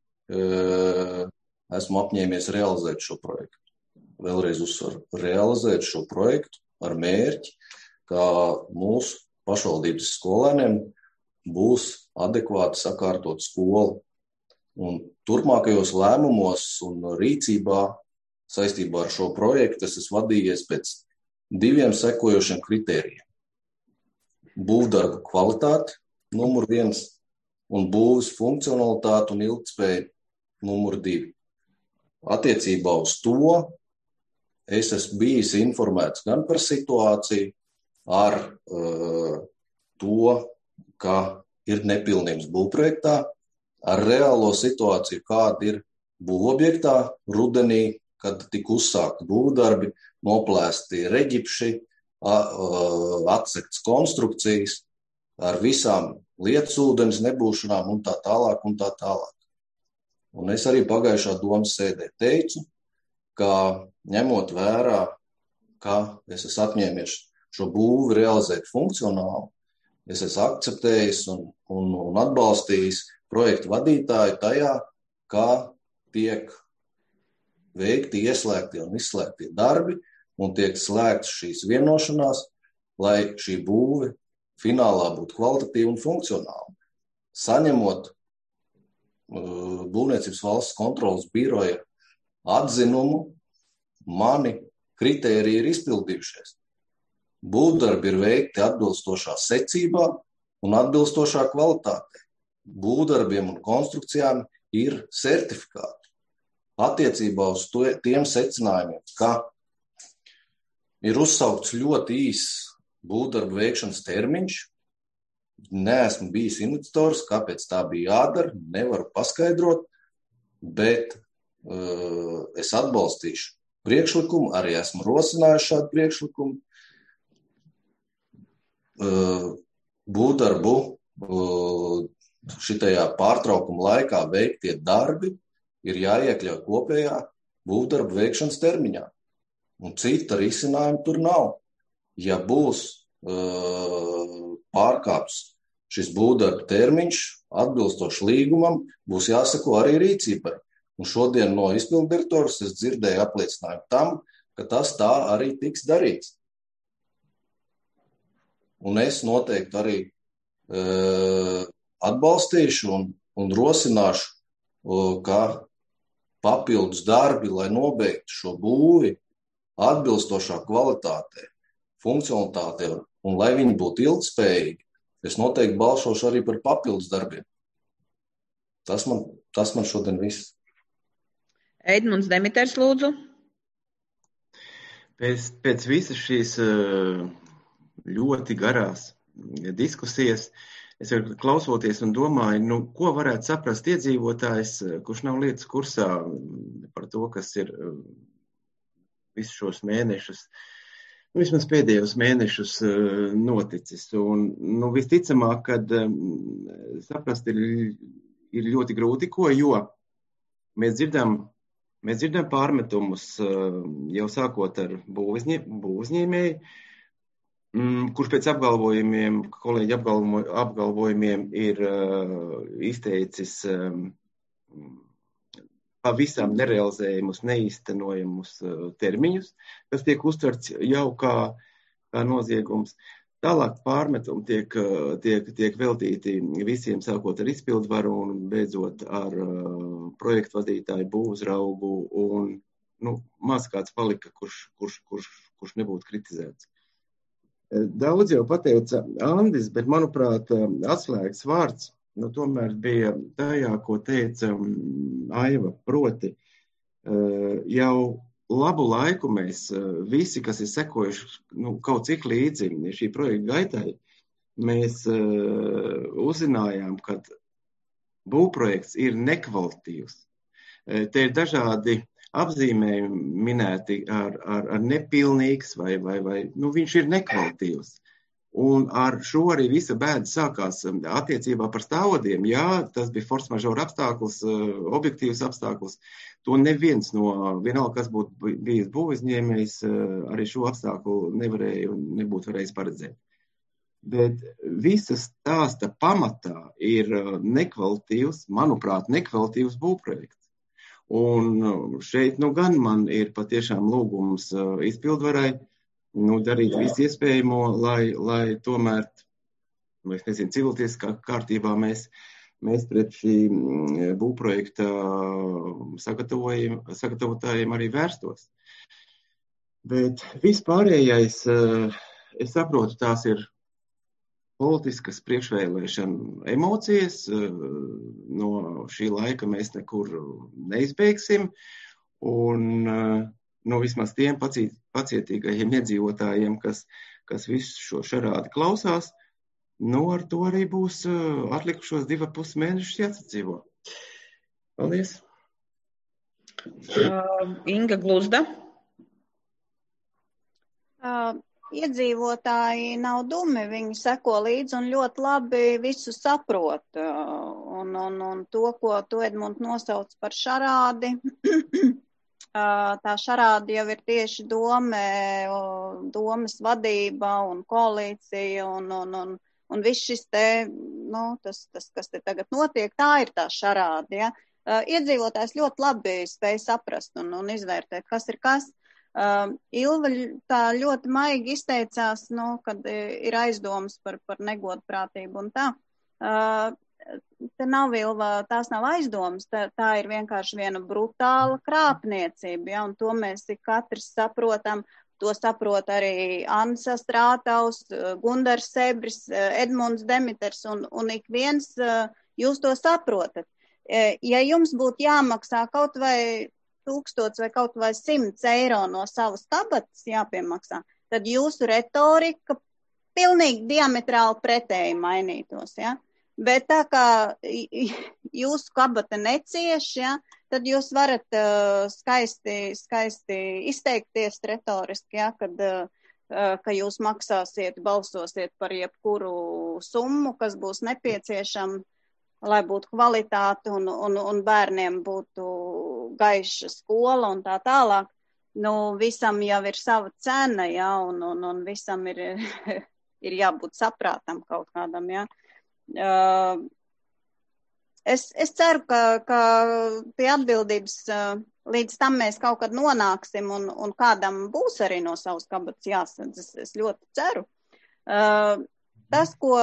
esmu apņēmies realizēt šo projektu. Vēlreiz uzsveru, realizēt šo projektu ar mērķi, ka mūsu pašvaldības skolēniem būs adekvāti sakārtot skolu. Un turpmākajos lēmumos un rīcībā saistībā ar šo projektu es esmu vadījies pēc 2 sekojošiem kritērijiem. Būvdarbu kvalitāte, numur 1, un būves funkcionalitāte un ilgtspēja, numur 2. Attiecībā uz to es esmu bijis informēts gan par situāciju ar to, ka ir nepilnības būvprojektā, ar reālo situāciju, kāda ir būvobjektā rudenī, kad tika uzsākti būvdarbi, noplēsti reģipši, atsekts konstrukcijas, ar visām lietas ūdens nebūšanām un tā tālāk un tā tālāk. Un es arī pagājušā domas sēdē teicu, ka ņemot vērā, ka es esmu atņēmies šo būvi realizēt funkcionāli, es esmu akceptējis un atbalstījis projektu vadītāju tajā, kā tiek veikti ieslēgtie un izslēgtie darbi un tiek slēgts šīs vienošanās, lai šī būve finālā būtu kvalitatīva un funkcionāla. Saņemot Būvniecības valsts kontrolas biroja atzinumu, mani kritēriji ir izpildījušies. Būvdarbi ir veikti atbilstošā secībā un atbilstošā kvalitātē. Būvdarbiem un konstrukcijām ir certifikāti. Attiecībā uz tiem secinājumiem, ka ir uzsaukts ļoti īss būvdarbu veikšanas termiņš, neesmu bijis iniciators, kāpēc tā bija jādara, nevaru paskaidrot, bet es atbalstīšu priekšlikumu, arī esmu rosinājis šādu priekšlikumu. Būvdarbu šitajā pārtraukuma laikā veiktie darbi ir jāiekļauj kopējā būvdarbu veikšanas termiņā. Un cita risinājuma tur nav. Ja būs pārkāps šis būvdarba termiņš, atbilstoši līgumam, būs jāsako arī rīcībai. Un šodien no izpilddirektoras es dzirdēju apliecinājumu tam, ka tas tā arī tiks darīts. Un es noteikti arī atbalstīšu un rosināšu, ka papildus darbi, lai nobeigtu šo būvi, atbilstošā kvalitātē, funkcionalitātē, un lai viņi būtu ilgspējīgi, es noteikti balsošu arī par papildus darbiem. Tas man šodien viss. Edmunds Demiters, lūdzu. Pēc visas šīs ļoti garās diskusijas, es jau klausoties un domāju, ko varētu saprast iedzīvotājs, kurš nav lietas kursā par to, kas ir visus šos mēnešus, vismaz pēdējos mēnešus noticis. Un, visticamāk, kad saprast ir ļoti grūti, jo mēs dzirdam pārmetumus jau sākot ar būvuzņēmēju, kurš pēc kolēģi apgalvojumiem ir izteicis pavisam nerealizējumus, neīstenojumus termiņus, kas tiek uztverts jau kā noziegums. Tālāk pārmetumi tiek veltīti visiem, sākot ar izpildvaru un beidzot ar projektu vadītāju, būvuzraugu un maz kāds palika, kurš nebūtu kritizēts. Daudz jau pateica Andis, bet, manuprāt, atslēgas vārds tomēr bija tajā, ko teica Aiva, proti jau labu laiku mēs visi, kas ir sekojuši kaut cik līdzi šī projekta gaitai, mēs uzzinājām, ka būvprojekts ir nekvalitīvs. Te ir dažādi apzīmējumi minēti ar nepilnīgs vai viņš ir nekvalitīvs. Un ar šo arī visa bēda sākās attiecībā par stāvodiem. Jā, tas bija force majeure apstākļus, objektīvs apstākļus. To neviens vienalga, kas būtu bijis būvuzņēmējs, arī šo apstākļu nevarēja un nebūtu varējis paredzēt. Bet visas stāsta pamatā ir nekvalitīvs, manuprāt, nekvalitīvs būvprojekts. Un šeit gan man ir patiešām lūgums izpildvarai darīt visu iespējamo, lai tomēr, es nezinu, civiltieskā kārtībā mēs pret šī būvprojekta sagatavotājiem arī vērstos. Bet vispārējais, es saprotu, tās ir politiskas priekšvēlēšana emocijas, no šī laika mēs nekur neizbeigsim, un vismaz tiem pacietīgajiem iedzīvotājiem, kas visu šo šarādi klausās, ar to arī būs atlikušos 2,5 mēnešus jāsadzīvo. Paldies! Inga Gluzda. Iedzīvotāji nav dumi, viņi seko līdzi un ļoti labi visu saprot. Un to, ko tu, Edmund, nosauc par šarādi, tā šarādi jau ir tieši domas vadība un koalīcija un viss šis te, tas, kas te tagad notiek, tā ir tā šarādi. Ja? Iedzīvotājs ļoti labi spēj saprast un izvērtēt, kas ir kas. Ilva tā ļoti maigi izteicās, kad ir aizdomas par negodprātību un tā. Te nav, Ilva, tās nav aizdomas, tā ir vienkārši viena brutāla krāpniecība, ja, un to mēs katrs saprotam, to saprot arī Ansa Strātaus, Gundars Sebris, Edmunds Demiters un ik viens jūs to saprotat. Ja jums būtu jāmaksā kaut vai 1000 vai kaut vai 100 eiro no savas kabatas jāpiemaksā, tad jūsu retorika pilnīgi diametrāli pretēji mainītos, ja? Bet tā kā jūsu kabata necieš, ja, tad jūs varat skaisti izteikties retoriski, ja, ka jūs maksāsiet, balsosiet par jebkuru summu, kas būs nepieciešama, lai būtu kvalitāte un bērniem būtu gaiša skola un tā tālāk. Visam jau ir sava cena, ja, un visam ir jābūt saprātam kaut kādam, ja. Es ceru, ka pie atbildības līdz tam mēs kaut kad nonāksim un kādam būs arī no savas kabatas jāsadz. Es ļoti ceru. Tas, ko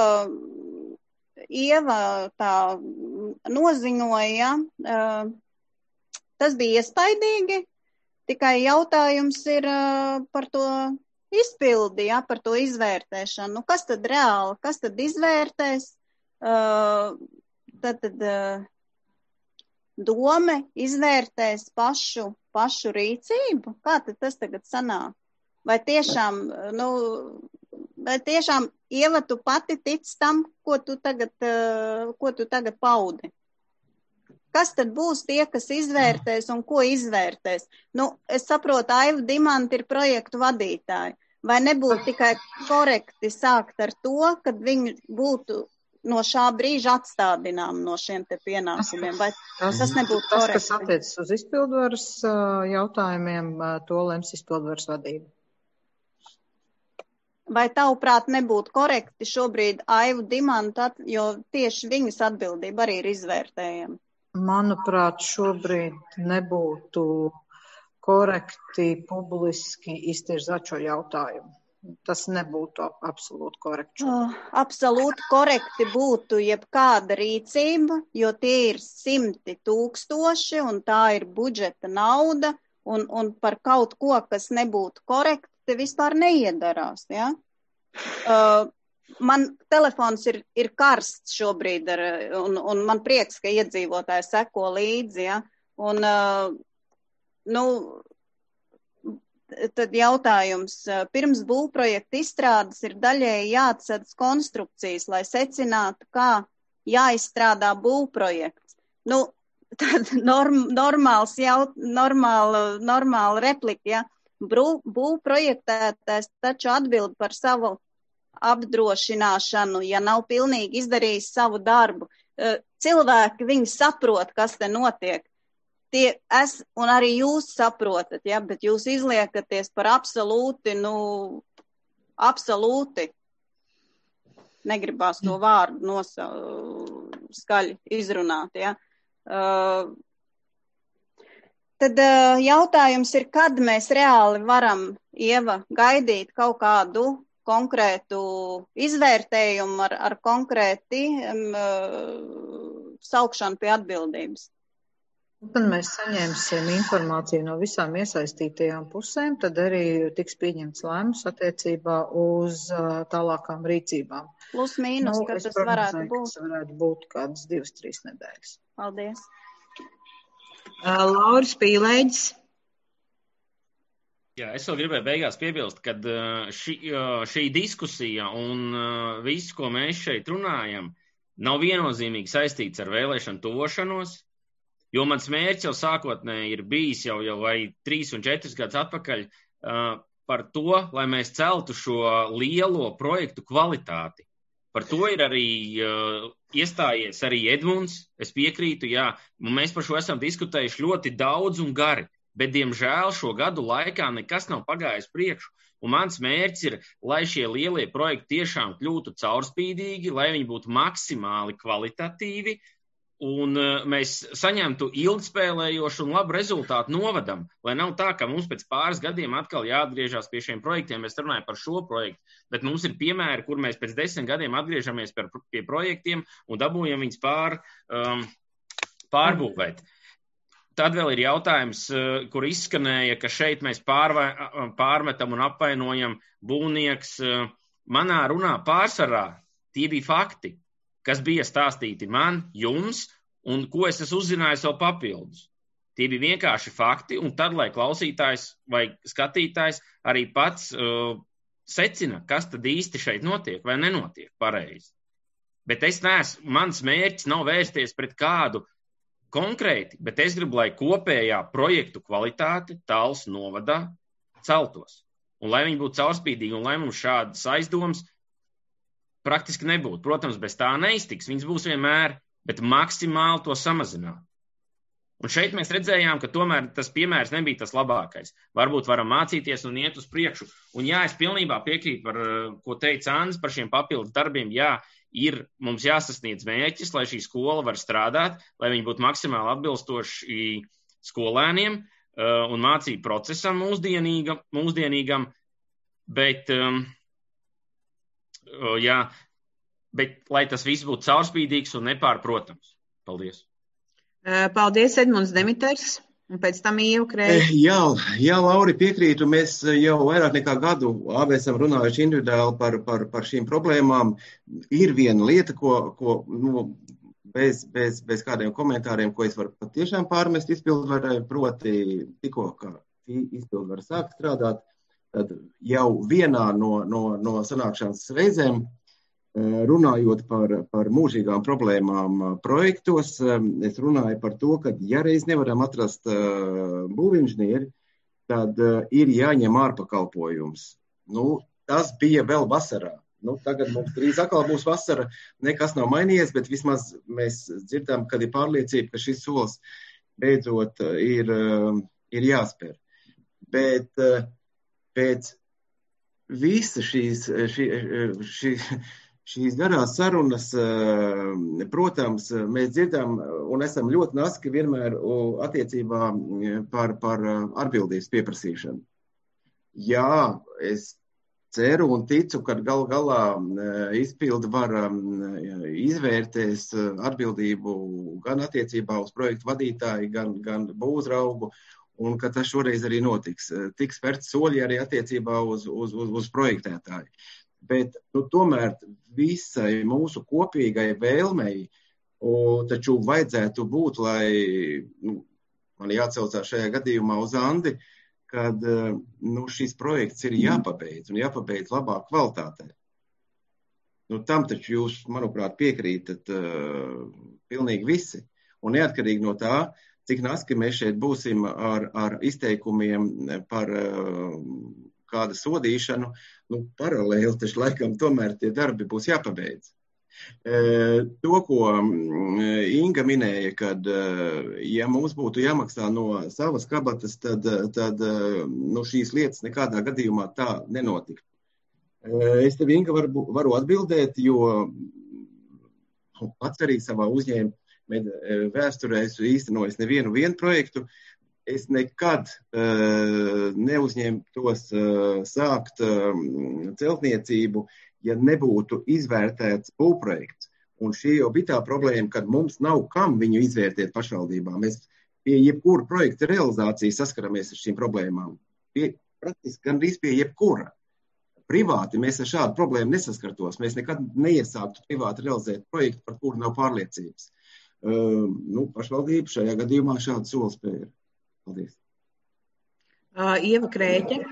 Ieva tā noziņoja, tas bija iespaidīgi. Tikai jautājums ir par to izpildi, ja, par to izvērtēšanu. Nu, kas tad reāli, kas tad izvērtēs? Tad dome izvērtēs pašu rīcību? Kā tad tas tagad sanāk? Vai tiešām, Ieva, tu pati tic tam, ko tu tagad paudi? Kas tad būs tie, kas izvērtēs un ko izvērtēs? Es saprotu, Aiva Dimanta ir projektu vadītāji. Vai nebūtu tikai korekti sākt ar to, kad viņi būtu no šā brīža atstādinām no šiem te pienākumiem? Vai tas nebūtu korekti? Tas, kas attiecas uz izpildvaras jautājumiem, to lems izpildvaras vadība. Vai tavuprāt nebūtu korekti šobrīd Aivu Dimantu, jo tieši viņas atbildība arī ir izvērtējama? Manuprāt, šobrīd nebūtu korekti publiski iztirzāt šo jautājumu. Tas nebūtu absolūti korekti. Absolūti korekti būtu jebkāda rīcība, jo tie ir 100 000 un tā ir budžeta nauda, un par kaut ko, kas nebūtu korekti, te vispār neiedarās, ja? Man telefons ir karsts šobrīd, un man prieks, ka iedzīvotāji seko līdzi, ja? Un, tad jautājums, pirms būvprojekta izstrādes ir daļēji jāatsedz konstrukcijas, lai secinātu, kā jāizstrādā būvprojekts. Tad normāla replika, ja? Būvprojektētājs taču atbild par savu apdrošināšanu, ja nav pilnīgi izdarījis savu darbu. Cilvēki, viņi saprot, kas te notiek. Un arī jūs saprotat, ja, bet jūs izliekaties par absolūti, negribās to vārdu skaļi izrunāt, ja. Tad jautājums ir, kad mēs reāli varam, Ieva, gaidīt kaut kādu konkrētu izvērtējumu ar konkrēti saukšanu pie atbildības. Tad mēs saņemsim informāciju no visām iesaistītajām pusēm, tad arī tiks pieņemts lēmums attiecībā uz tālākām rīcībām. Plus mīnus, ka tas varētu būt. Tas varētu būt kādas 2-3 nedēļas. Paldies. Lauris Pīlēģis. Jā, es vēl gribēju beigās piebilst, ka šī diskusija un viss, ko mēs šeit runājam, nav viennozīmīgi saistīts ar vēlēšanu tuvošanos, jo mans mērķis jau sākotnēji ir bijis jau vai 3 un 4 gadus atpakaļ par to, lai mēs celtu šo lielo projektu kvalitāti. Par to ir arī iestājies arī Edmunds, es piekrītu, jā, un mēs par šo esam diskutējuši ļoti daudz un gari, bet, diemžēl, šo gadu laikā nekas nav pagājis priekšu, un mans mērķis ir, lai šie lielie projekti tiešām kļūtu caurspīdīgi, lai viņi būtu maksimāli kvalitatīvi, un mēs saņemtu ilgspēlējošu un labu rezultātu novadam, lai nav tā, ka mums pēc pāris gadiem atkal jāatgriežas pie šiem projektiem. Mēs runājam par šo projektu, bet mums ir piemēri, kur mēs pēc 10 gadiem atgriežamies pie projektiem un dabūjam viņus pārbūvēt. Tad vēl ir jautājums, kur izskanēja, ka šeit mēs pārmetam un apvainojam būvnieks. Manā runā pārsvarā tie bija fakti, kas bija stāstīti man, jums, un ko es esmu uzzinājis vēl papildus. Tie bija vienkārši fakti, un tad, lai klausītājs vai skatītājs arī pats secina, kas tad īsti šeit notiek vai nenotiek pareizi. Bet mans mērķis nav vērsties pret kādu konkrēti, bet es gribu, lai kopējā projektu kvalitāte Tallas novadā celtos, un lai viņi būtu caurspīdīgi, un lai mums šādas aizdomas praktiski nebūtu. Protams, bez tā neiztiks, viņas būs vienmēr, bet maksimāli to samazināt. Un šeit mēs redzējām, ka tomēr tas piemērs nebija tas labākais. Varbūt varam mācīties un iet uz priekšu. Un jā, es pilnībā piekrītu par, ko teica Anna par šiem papildus darbiem. Jā, mums jāsasniedz mērķis, lai šī skola var strādāt, lai viņi būtu maksimāli atbilstoši skolēniem un mācību procesam mūsdienīgam, bet jā, bet lai tas viss būtu caurspīdīgs un nepārprotams. Paldies. Paldies, Edmunds Demiters. Un pēc tam Ieva Krēķa. Jā, Lauri, piekrītu. Mēs jau vairāk nekā gadu abi esam runājuši individuāli par šīm problēmām. Ir viena lieta, ko bez kādiem komentāriem, ko es varu patiešām pārmest izpildvarai, proti tikko, kā izpildvara sāk strādāt, tad jau vienā no sanākšanas reizēm, runājot par mūžīgām problēmām projektos, es runāju par to, ka ja reiz nevaram atrast būvinženieri, tad ir jāņem ārpakalpojums. Tas bija vēl vasarā. Tagad mums drīz atkal būs vasara, nekas nav mainījies, bet vismaz mēs dzirdam, kad ir pārliecība, ka šis solis beidzot ir jāspēr. Bet pēc visa šīs garās sarunas, protams, mēs dzirdam un esam ļoti naski vienmēr attiecībā par atbildības pieprasīšanu. Jā, es ceru un ticu, ka gal galā izpildu var izvērtēs atbildību gan attiecībā uz projektu vadītāju, gan būvuzraugu, un ka tas šoreiz arī notiks. Tiks spērts soļi arī attiecībā uz projektētāju. Bet tomēr visai mūsu kopīgai vēlmei taču vajadzētu būt, lai man jāatcaucās šajā gadījumā uz Andi, kad šis projekts ir jāpabeidz un jāpabeidz labā kvalitātē. Tam taču jūs, manuprāt, piekrītat pilnīgi visi. Un neatkarīgi no tā, cik naski mēs šeit būsim ar izteikumiem par kāda sodīšanu, paralēli taču laikam tomēr tie darbi būs jāpabeidz. To, ko Inga minēja, kad ja mums būtu jāmaksā no savas kabatas, tad šīs lietas nekādā gadījumā tā nenotiktu. Es tev, Inga, varu atbildēt, jo pats arī savā uzņēmuma vēsturē esmu īstenojis nevienu projektu. Es nekad neuzņemtos sākt celtniecību, ja nebūtu izvērtēts būvprojekts. Un šī jau bija tā problēma, kad mums nav kam viņu izvērtēt pašvaldībā. Mēs pie jebkura projekta realizācijas saskaramies ar šīm problēmām. Praktiski gandrīz pie jebkura. Privāti mēs ar šādu problēmu nesaskartos. Mēs nekad neiesāktu privāti realizēt projektu, par kuru nav pārliecības. Pašvaldība šajā gadījumā šādu soli spēja. Paldies. Ieva Krēķe.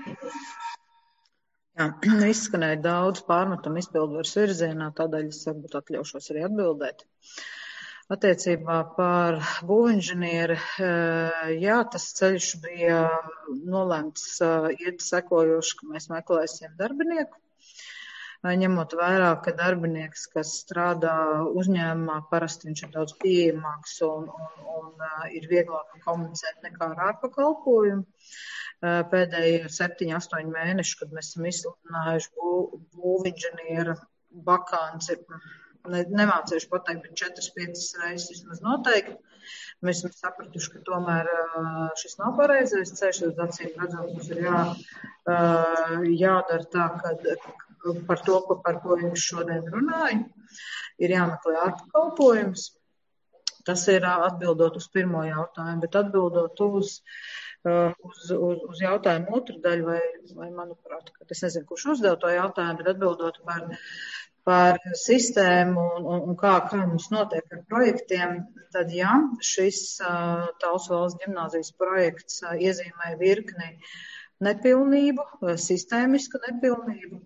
Jā, izskanēja daudz pārmetumu izpildvaras virzienā, tādēļ es varbūt atļaušos arī atbildēt. Attiecībā par būvinženieri, jā, tas ceļš bija nolēmts iet sekojoši, ka mēs meklēsim darbinieku. Ņemot vērā, ka darbinieks, kas strādā uzņēmumā, parasti viņš ir daudz pieejamāks un ir vieglāk komunicēt nekā ar ārpakalpojumu. Pēdējie 7-8 mēneši, kad mēs esam izsludinājuši būvinženiera vakanci, nemācījuši pateikt, bet 4-5 reizes vismaz noteikti. Mēs esam sapratuši, ka tomēr šis nav pareizais ceļš, uz acīm redzot, mums ir jādara tā, ka par to, par ko es šodien runāju, ir jāmeklē ārpakalpojums. Tas ir atbildot uz pirmo jautājumu, bet atbildot uz jautājumu otru daļu, vai manuprāt, ka es nezinu, kurš uzdev to jautājumu, bet atbildot par sistēmu un kā mums notiek ar projektiem, tad jā, šis Talsu valsts ģimnāzijas projekts iezīmē virkni nepilnību, sistēmisku nepilnību,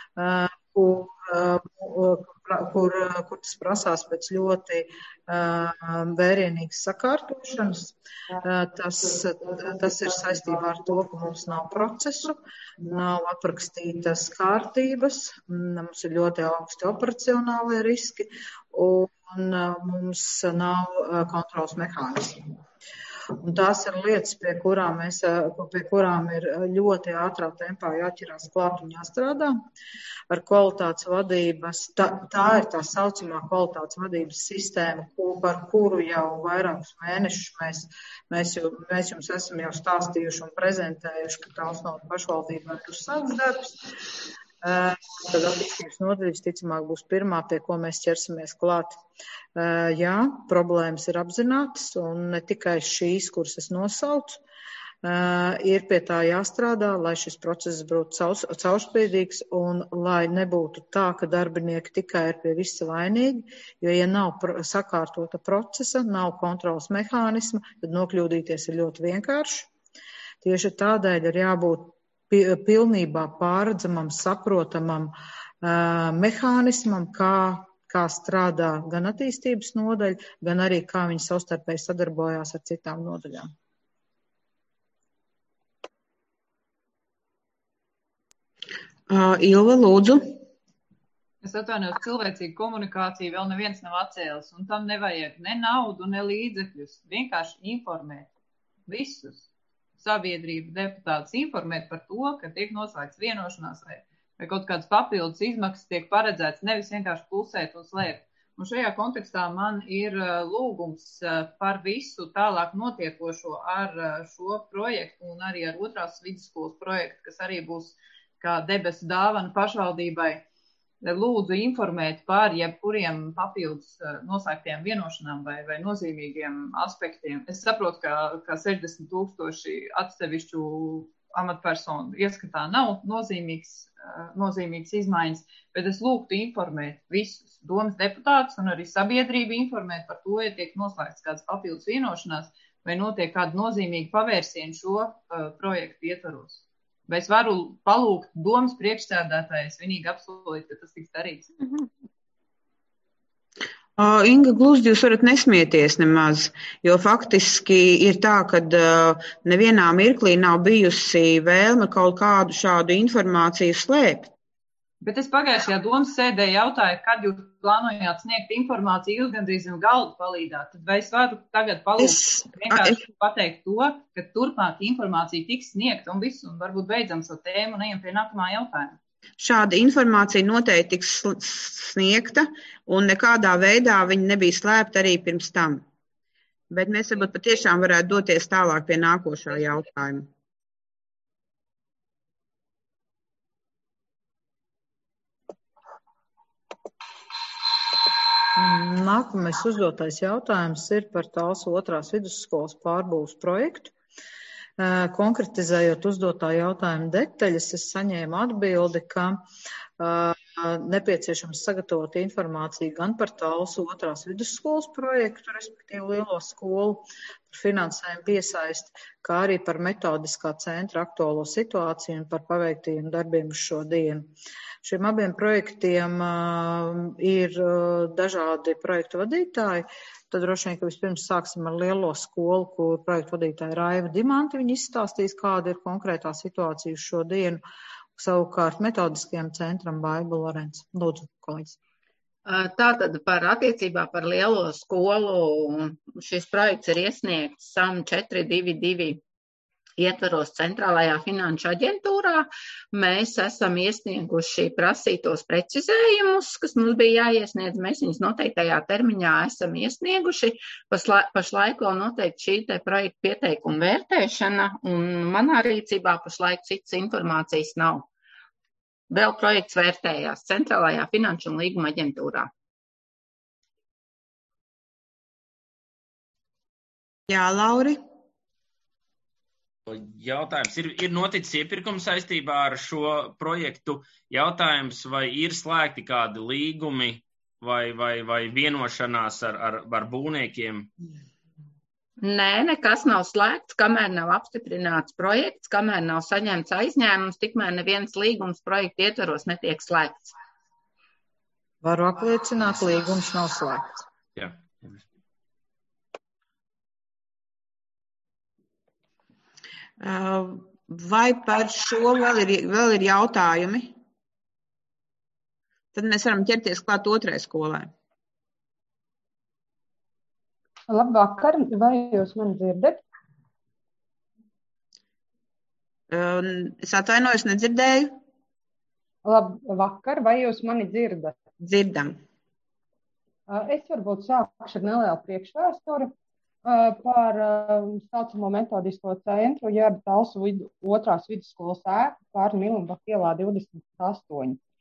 kur tas prasās pēc ļoti vērienīgas sakārtošanas. Tas ir saistībā ar to, ka mums nav procesu, nav aprakstītas kārtības, mums ir ļoti augsti operacionālie riski un mums nav kontrols mehānismu. Un tās ir lietas, pie kurām ir ļoti ātrā tempā jāķerās klāt un jāstrādā ar kvalitātes vadības. Tā ir tā saucamā kvalitātes vadības sistēma, par kuru jau vairākus mēnešus mēs jums esam jau stāstījuši un prezentējuši, ka Talsu pašvaldībā ir uzsākts darbs. tad attīstības nodaļa visticamāk būs pirmā, pie ko mēs ķersimies klāt. Jā, problēmas ir apzinātas, un ne tikai šīs, kuras es nosaucu, ir pie tā jāstrādā, lai šis process būtu caurspīdīgs un lai nebūtu tā, ka darbinieki tikai ir pie visa vainīgi, jo, ja nav sakārtota procesa, nav kontrolas mehānisma, tad nokļūdīties ir ļoti vienkārši. Tieši tādēļ ir jābūt pilnībā pārredzamam, saprotamam mehānismam, kā strādā gan attīstības nodaļa, gan arī kā viņi savstarpēji sadarbojās ar citām nodaļām. Ilva, lūdzu. Es atvainojos, cilvēcīga komunikācija vēl neviens nav atcēlis, un tam nevajag ne naudu, ne līdzekļus. Vienkārši informēt visus sabiedrību deputātus, informēt par to, ka tiek noslēgts vienošanās vai kaut kādas papildus izmaksas tiek paredzēts, nevis vienkārši klusēt un slēpt. Un šajā kontekstā man ir lūgums par visu tālāk notiekošo ar šo projektu un arī ar otrās vidusskolas projektu, kas arī būs kā debesu dāvana pašvaldībai. Lūdzu informēt par jebkuriem papildus noslēgtiem vienošanām vai nozīmīgiem aspektiem. Es saprotu, ka 60 000 atsevišķu amatpersonu ieskatā nav nozīmīgas izmaiņas, bet es lūgtu informēt visus domas deputātus un arī sabiedrību informēt par to, ja tiek noslēgts kādas papildus vienošanās vai notiek kāda nozīmīga pavērsiena šo projektu ietvaros. Vai es varu palūgt domas priekšsēdētājs vienīgi apsolīt, ka tas tiks darīts? Inga, gluži jūs varat nesmieties nemaz, jo faktiski ir tā, ka nevienā mirklī nav bijusi vēlme kaut kādu šādu informāciju slēpt. Bet es pagājušajā domas sēdē jautāju, kad jūs plānojāt sniegt informāciju, jūs gandrīz zem galdu palīdāt. Tad vai es varu tagad palūgt vienkārši pateikt to, ka turpmāk informācija tiks sniegta un viss, un varbūt beidzam šo tēmu un ejam pie nākamā jautājuma? Šāda informācija noteikti tiks sniegta, un nekādā veidā viņa nebija slēpta arī pirms tam. Bet mēs varbūt patiešām varētu doties tālāk pie nākošā jautājuma. Nākamais uzdotais jautājums ir par Talsu otrās vidusskolas pārbūves projektu. Konkretizējot uzdotā jautājuma detaļas, es saņēmu atbildi, ka nepieciešams sagatavot informāciju gan par Talsu otrās vidusskolas projektu, respektīvi lielo skolu, par finansējumu piesaisti, kā arī par metodiskā centra aktuālo situāciju un par paveiktajiem darbiem uz šo dienu. Šiem abiem projektiem ir dažādi projektu vadītāji. Tad droši vien, ka vispirms sāksim ar lielo skolu, kur projektu vadītāja Raiva Dimanti. Viņa izstāstīs, kāda ir konkrētā situācija uz šo dienu. Savukārt metodiskajam centram Baiba Lorenz. Lūdzu, kolēģis. Tātad attiecībā par lielo skolu šis projekts ir iesniegts SAM 422 ietvaros Centrālajā finanšu aģentūrā. Mēs esam iesnieguši prasītos precizējumus, kas mums bija jāiesniedz. Mēs viņus noteiktajā termiņā esam iesnieguši. Pašlaik vēl noteikti šī te projekta pieteikuma vērtēšana, un manā rīcībā pašlaik citas informācijas nav. Vēl projekts vērtējās Centrālajā finanšu un līguma aģentūrā. Jā, Lauri. Jautājums. Ir noticis iepirkums saistībā ar šo projektu. Jautājums, vai ir slēgti kādi līgumi vai vienošanās ar būvniekiem? Nē, nekas nav slēgts, kamēr nav apstiprināts projekts, kamēr nav saņemts aizņēmums, tikmēr neviens līgums projekta ietvaros netiek slēgts. Varu apliecināt, līgums nav slēgts. Jā. Vai par šo vēl ir jautājumi? Tad mēs varam ķerties klāt otrai skolai. Labvakar, vai jūs mani dzirdat? Es atvainojos, nedzirdēju. Labvakar, vai jūs mani dzirdat? Dzirdam. Es varbūt sākšu ar nelielu priekšvēsturi par saucamo metodisko centru, jeb Talsu otrās vidusskolas ēku Kārļa Milenbaka ielā 28.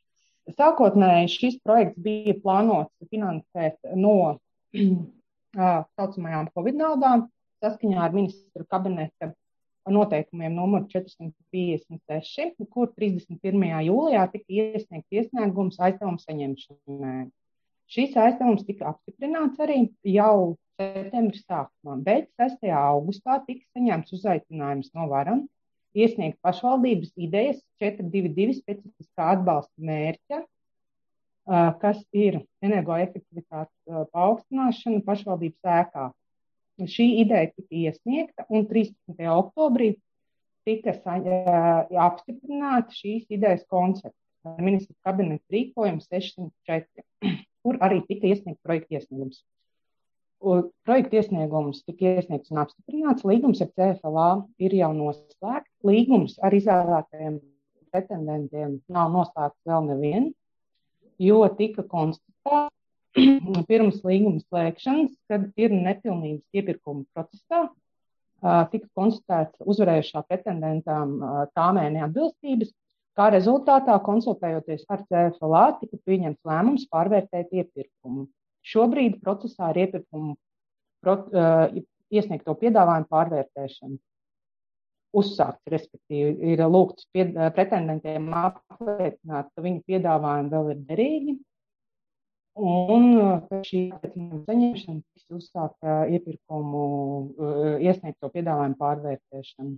Sākotnēji šis projekts bija plānots finansēt no saucamajām Covid naudām saskaņā ar ministru kabineta noteikumiem numur 456, kur 31. jūlijā tika iesniegts iesniegums aizdevumu saņemšanai. Šīs aizdevums tika apstiprināts arī jau septembra sākumā, bet 6. augustā tika saņemts uzaicinājums no Varam iesniegt pašvaldības idejas 422 specifiskā atbalsta mērķa, kas ir energoefektivitātes paaugstināšana pašvaldības ēkā. Šī ideja tika iesniegta un 13. oktobrī tika apstiprināta šīs idejas koncepts. Ministra kabineta rīkojums 604, kur arī tika iesniegts projekta iesniegums. Projekta iesniegums tika iesniegts un apstiprināts, līgums ar CFLA ir jau noslēgts, līgums ar izvēlētajiem pretendentiem nav noslēgts vēl nevien, jo tika konstatēts pirms līguma slēgšanas, kad ir nepilnības iepirkuma procesā, tika konstatēts uzvarējušā pretendentām tāmē neatbilstības, kā rezultātā, konsultējoties ar CFLA, tika pieņemts lēmums pārvērtēt iepirkumu. Šobrīd procesā ir iepirkumu iesniegto piedāvājumu pārvērtēšana. Uzsākts, respektīvi, ir lūgts pretendentiem apliecināt, ka viņu piedāvājumi vēl ir derīgi, un šī saņemšana tiks uzsākta iepirkumu iesniegto piedāvājumu pārvērtēšana.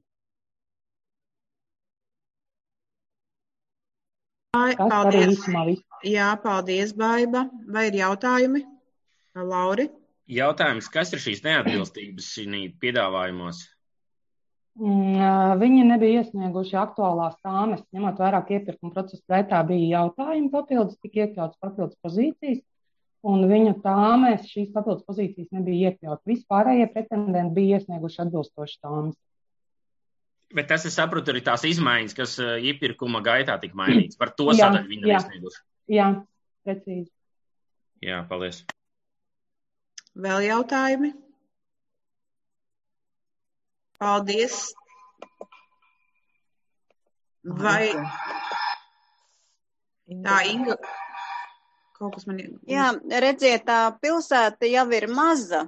Paldies. Jā, paldies, Baiba. Vai ir jautājumi? Lauri? Jautājums, kas ir šīs neatbilstības piedāvājumos? Viņi nebija iesnieguši aktuālās tāmes, ņemot vērā, ka iepirkuma procesa gaitā bija jautājumi papildus, tika iekļauts papildus pozīcijas, un viņu tāmēs šīs papildus pozīcijas nebija iekļauts. Vispārējie pretendenti bija iesnieguši atbilstoši tāmes. Bet tas, es saprotu, arī tās izmaiņas, kas iepirkuma gaitā tika mainītas. Par to sadaļu viņi ir iesnieguši. Jā, precīzi. Jā, paldies. Vēl jautājumi? Paldies. Vai tā Inga? Kaut kas man ir. Jā, redziet, tā pilsēta jau ir maza.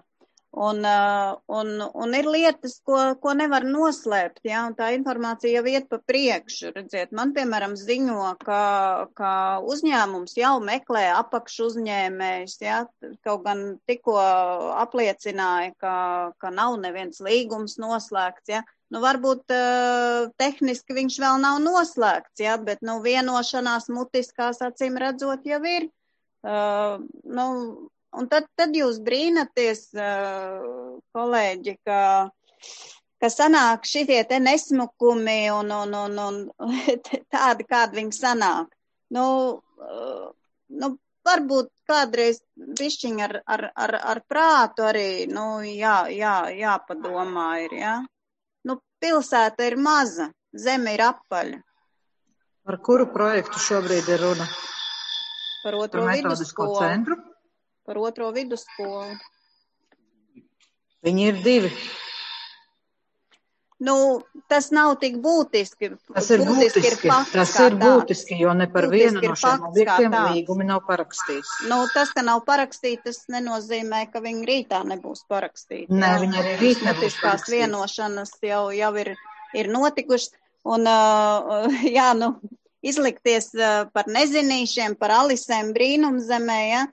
Un ir lietas, ko nevar noslēpt, ja, un tā informācija jau iet pa priekšu. Redziet, man, piemēram, ziņo, ka uzņēmums jau meklē apakšu uzņēmējs, ja, kaut gan tikko apliecināja, ka nav neviens līgums noslēgts, ja. Nu, varbūt tehniski viņš vēl nav noslēgts, ja, bet, vienošanās mutiskās acīm redzot jau ir. Un tad jūs brīnaties, kolēģi, ka sanāk šitie te nesmukumi un tādi, kādi viņi sanāk. Varbūt kādreiz bišķiņ ar prātu arī, jāpadomā ir, jā. Pilsēta ir maza, zeme ir apaļa. Par kuru projektu šobrīd ir runa? Par otro vidusskolu. Centru? Par otro vidusskolu. Viņi ir divi. Tas nav tik būtiski. Tas ir būtiski, jo ne par vienu no šiem objektiem līgumi nav parakstīts. Tas, ka nav parakstīts, tas nenozīmē, ka viņi rītā nebūs parakstīti. Nē, viņi arī rīt nebūs parakstīts. Vienošanas jau ir notikušas. Un, izlikties par nezinīšiem, par Alisēm brīnumzemē, ja.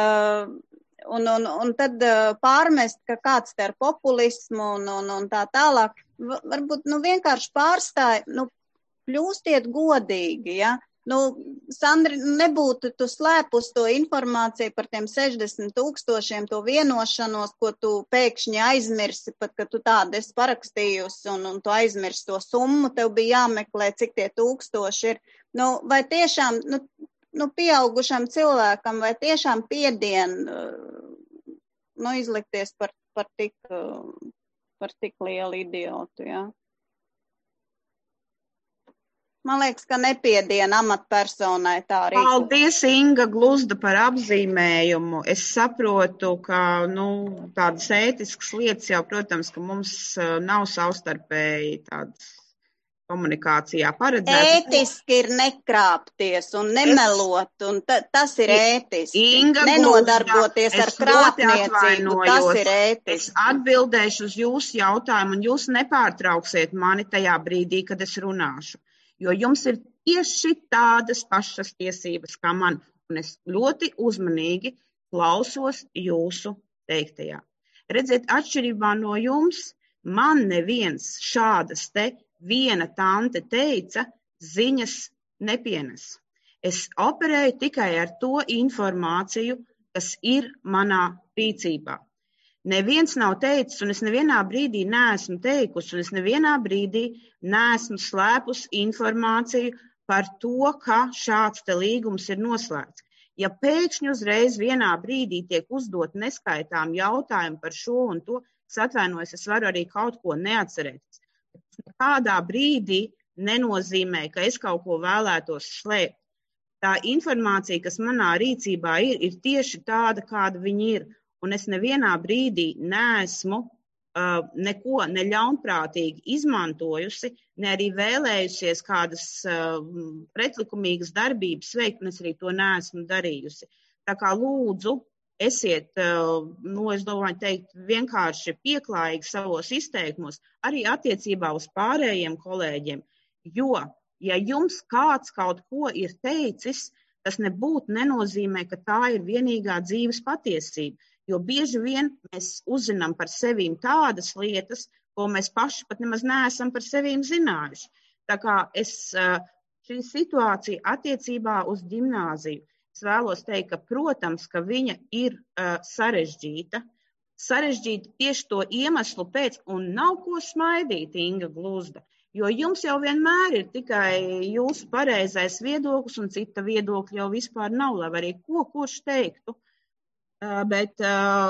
Un tad pārmest, ka kāds te ar populismu un tā tālāk, varbūt vienkārši pārstāj, kļūstiet godīgi, ja. Sandri, nebūtu tu slēpus to informāciju par tiem 60 000, to vienošanos, ko tu pēkšņi aizmirsi, pat, ka tu tādu esi parakstījusi un tu aizmirsi to summu, tev bija jāmeklē, cik tie 1000 ir. Vai tiešām, pieaugušam cilvēkam, vai tiešām piedien, izlikties par tik lielu idiotu, jā. Man liekas, ka nepiedien amatpersonai tā arī. Paldies, Inga Gluzda, par apzīmējumu. Es saprotu, ka, tādas ētiskas lietas jau, protams, ka mums nav savstarpēji tādas komunikācijā paredzēts. Ētiski ir nekrāpties un nemelot, un tas ir ētiski. Inga Nenodarboties Gluzda, ar krāpniecību, tas ir ētiski. Es atbildēšu uz jūsu jautājumu, un jūs nepārtrauksiet mani tajā brīdī, kad es runāšu. Jo jums ir tieši tādas pašas tiesības kā man, un es ļoti uzmanīgi klausos jūsu teiktajā. Redziet, atšķirībā no jums, man neviens šādas te viena tante teica, ziņas nepienes. Es operēju tikai ar to informāciju, kas ir manā rīcībā. Neviens nav teicis, un es nevienā brīdī neesmu teikusi, un es nevienā brīdī neesmu slēpus informāciju par to, ka šāds te līgums ir noslēgts. Ja pēkšņi uzreiz vienā brīdī tiek uzdot neskaitām jautājumu par šo un to, es atvainojos, es varu arī kaut ko neatcerēties. Kādā brīdī nenozīmē, ka es kaut ko vēlētos slēpt. Tā informācija, kas manā rīcībā ir tieši tāda, kāda viņa ir. Un es nevienā brīdī neesmu neko neļaunprātīgi izmantojusi, ne arī vēlējusies kādas pretlikumīgas darbības veikt, un es arī to neesmu darījusi. Tā kā lūdzu, esiet, es domāju teikt, vienkārši pieklājīgi savos izteikumos, arī attiecībā uz pārējiem kolēģiem, jo, ja jums kāds kaut ko ir teicis, tas nebūtu nenozīmē, ka tā ir vienīgā dzīves patiesība, jo bieži vien mēs uzzinām par sevīm tādas lietas, ko mēs paši pat nemaz neesam par sevīm zinājuši. Tā kā šī situācija attiecībā uz ģimnāziju, es vēlos teikt, ka, protams, ka viņa ir sarežģīta. Sarežģīta tieši to iemeslu pēc, un nav ko smaidīt, Inga Gluzda, jo jums jau vienmēr ir tikai jūsu pareizais viedoklis, un cita viedokļa jau vispār nav, lai arī kurš teiktu. Bet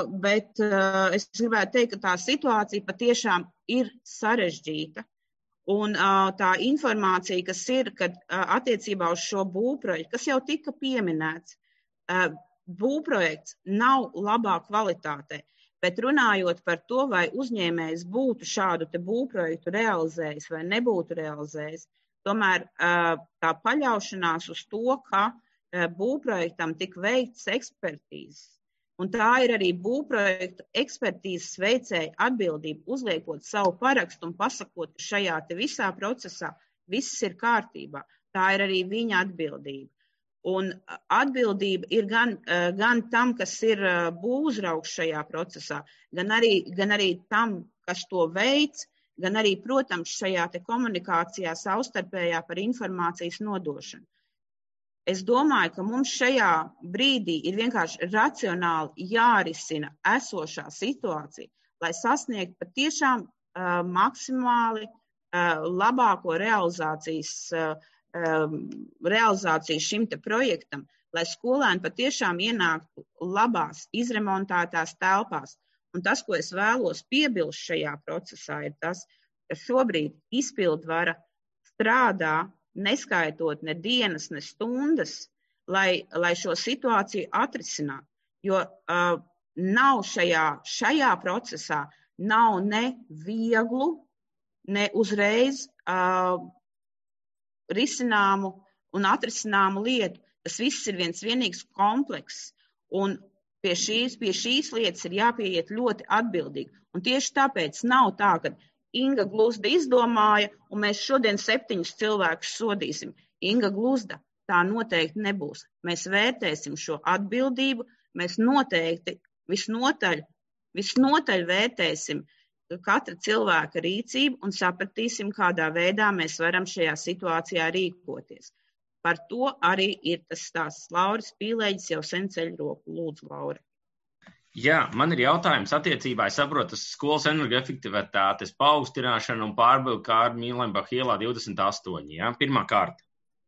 es gribētu teikt, ka tā situācija patiešām ir sarežģīta. Un tā informācija, kas ir, kad attiecībā uz šo būvprojektu, kas jau tika pieminēts, būvprojekts nav labā kvalitātē, bet runājot par to, vai uzņēmējs būtu šādu te būvprojektu realizējis vai nebūtu realizējis, tomēr tā paļaušanās uz to, ka būvprojektam tika veikts ekspertīzes. Un tā ir arī būvprojektu ekspertīzes veicēja atbildība, uzliekot savu parakstu un pasakot, ka šajā te visā procesā viss ir kārtībā. Tā ir arī viņa atbildība. Un atbildība ir gan tam, kas ir būvuzraugs šajā procesā, gan arī tam, kas to veids, gan arī, protams, šajā te komunikācijā savstarpējā par informācijas nodošanu. Es domāju, ka mums šajā brīdī ir vienkārši racionāli jārisina esošā situācija, lai sasniegtu patiešām maksimāli labāko realizāciju šim te projektam, lai skolēni patiešām ienāktu labās, izremontētās telpās. Un tas, ko es vēlos piebilst šajā procesā, ir tas, ka šobrīd izpildvara strādā neskaitot ne dienas, ne stundas, lai šo situāciju atrisinātu. Jo nav šajā procesā nav ne vieglu, ne uzreiz risināmu un atrisināmu lietu. Tas viss ir viens vienīgs komplekss. Un pie šīs lietas ir jāpieiet ļoti atbildīgi. Un tieši tāpēc nav tā, ka Inga Gluzda izdomāja, un mēs šodien 7 cilvēkus sodīsim. Inga Gluzda, tā noteikti nebūs. Mēs vērtēsim šo atbildību, mēs noteikti visnotaļ vērtēsim katra cilvēka rīcību un sapratīsim, kādā veidā mēs varam šajā situācijā rīkoties. Par to arī ir tas stāsts. Lauris Pīlēģis jau sen ceļ roku. Lūdzu, Lauri. Jā, man ir jautājums attiecībā, es saprotu, skolas energoefektivitātes paaugstināšana un pārbaudu Kārļa Mīlenbach ielā 28. Ja? Pirmā kārta.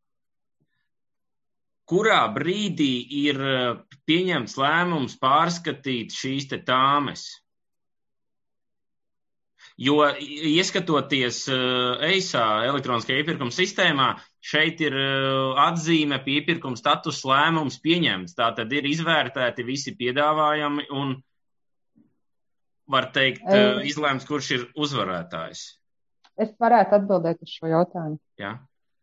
Kurā brīdī ir pieņemts lēmums pārskatīt šīs te tāmes? Jo, ieskatoties EISA elektroniskajā iepirkuma sistēmā, šeit ir atzīme pie iepirkuma status lēmums pieņemts. Tātad ir izvērtēti visi piedāvājumi un, var teikt, izlēmts, kurš ir uzvarētājs. Es varētu atbildēt uz šo jautājumu. Jā.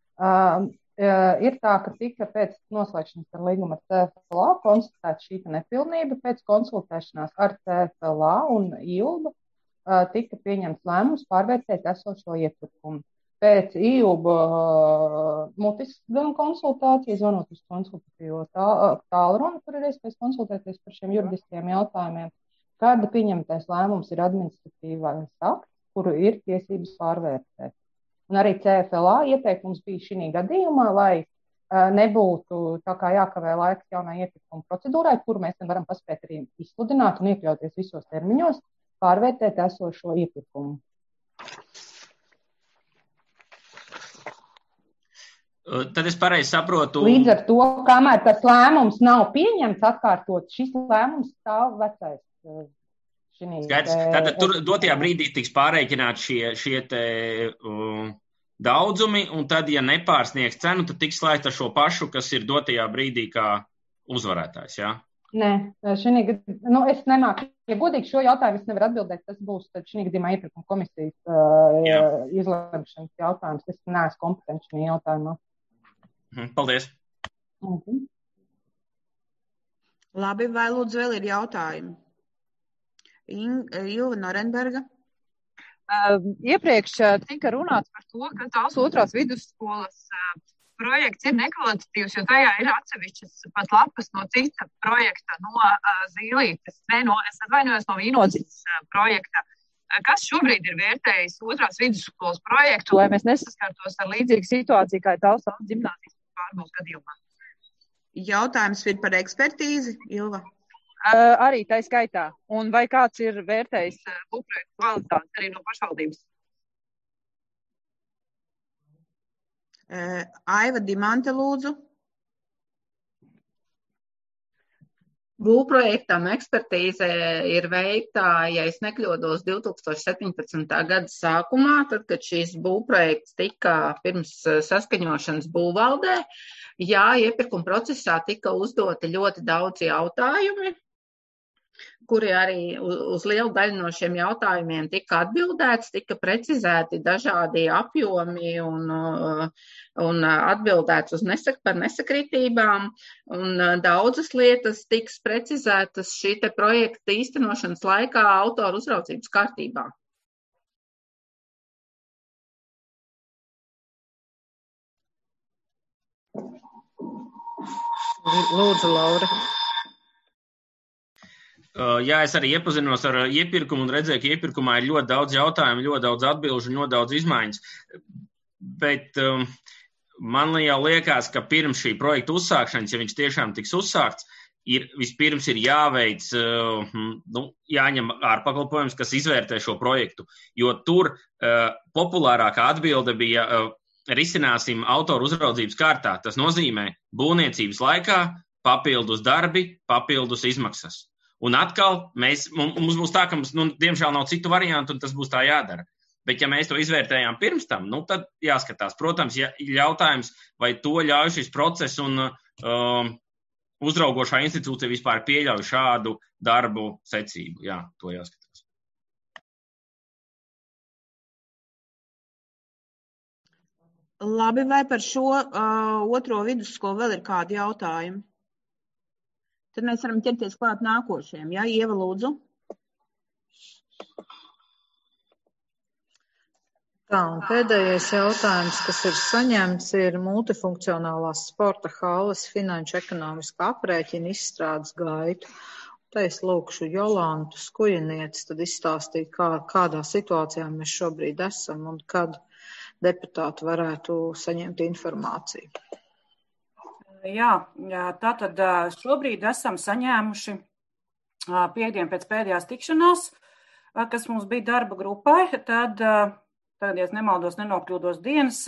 Ir tā, ka tika pēc noslēgšanas ar līgumu ar CFLA konstatēta šī nepilnība. Pēc konsultēšanās ar CFLA un IULBA tika pieņemts lēmums pārvērtēt esošo iepirkumu. Pēc IULBA mutiskas konsultācijas, zvanot uz konsultatīvo tālruni, kur ir iespējas konsultēties par šiem juridiskiem jautājumiem, kad pieņemtais lēmums ir administratīvais akts, kuru ir tiesības pārvērtēt. Un arī CFLA ieteikums bija šī gadījumā, lai nebūtu tā kā jākavē laiks jaunai iepirkuma procedūrai, kuru mēs varam paspēt arī izsludināt un iekļauties visos termiņos, pārvērtēt esošo iepirkumu. Tad es pareizi saprotu. Līdz ar to, kamēr tas lēmums nav pieņemts atkārtot, šis lēmums stāv vecais. Skaidrs. Tātad tur dotajā brīdī tiks pārreikināt šie te daudzumi, un tad, ja nepārsniegs cenu, tad tiks slēgt ar šo pašu, kas ir dotajā brīdī kā uzvarētājs, jā? Nē, es nemāku. Ja godīgi šo jautājumu es nevaru atbildēt, tas būs tad šī gadījumā iepirkuma komisijas izlemšanas jautājums. Es neesmu kompetents šajā jautājumā. Paldies. Labi, vai lūdzu vēl ir jautājumi? Ilva Norenberga. Iepriekš tika runāts par to, ka tās otrās vidusskolas projekts ir nekvalitatīvs, jo tajā ir atsevišķas pat lapas no cita projekta, no Zīlītes, es atvainojos no Vīnodziņas projekta. Kas šobrīd ir vērtējis otrās vidusskolas projektu, lai mēs nesaskartos ar līdzīgu situāciju, kā ir Talsālas ģimnāzijas pārbaudas gadījumā? Jautājums ir par ekspertīzi, Ilva? Arī tā skaitā. Un vai kāds ir vērtējis būvprojektu kvalitāti arī no pašvaldības? Aiva Dimante, lūdzu. Būvprojektam ekspertīze ir veikta, ja es nekļūdos, 2017. Gada sākumā, tad, kad šīs būvprojekts tika pirms saskaņošanas būvvaldē, iepirkuma procesā tika uzdoti ļoti daudz jautājumi, kuri arī uz lielu daļu no šiem jautājumiem tika atbildēts, tika precizēti dažādi apjomi un atbildēts par nesakritībām, un daudzas lietas tiks precizētas šī te projekta īstenošanas laikā autoru uzraudzības kārtībā. Lūdzu, Laura. Jā, es arī iepazinos ar iepirkumu un redzēju, ka iepirkumā ir ļoti daudz jautājumu, ļoti daudz atbilžu un ļoti daudz izmaiņas. Bet man jau liekas, ka pirms šī projekta uzsākšanas, ja viņš tiešām tiks uzsākts, vispirms ir jāveic, jāņem ārpakalpojums, kas izvērtē šo projektu. Jo tur populārākā atbilde bija risināsim autoru uzraudzības kārtā. Tas nozīmē būvniecības laikā papildus darbi, papildus izmaksas. Un atkal mums būs tā, ka mums, diemžēl nav citu variantu, un tas būs tā jādara. Bet ja mēs to izvērtējām pirms tam, tad jāskatās. Protams, jautājums, vai to ļauj šis process un uzraugošā institūcija vispār pieļauj šādu darbu secību. Jā, to jāskatās. Labi, vai par šo otro vidusskolu vēl ir kādi jautājumi? Tad mēs varam ķerties klāt nākošajiem. Jā, Ieva, lūdzu. Tā, un pēdējais jautājums, kas ir saņemts, ir multifunkcionālās sporta halles finanšu ekonomiskā aprēķina izstrādes gaitu. Tā es lūkšu Jolantu Skujinietis tad izstāstīt, kādā situācijā mēs šobrīd esam un kad deputāti varētu saņemt informāciju. Jā, tātad šobrīd esam saņēmuši piektdien pēc pēdējās tikšanās, kas mums bija darba grupai, tad, ja es nemaldos, nenokļūdos dienas,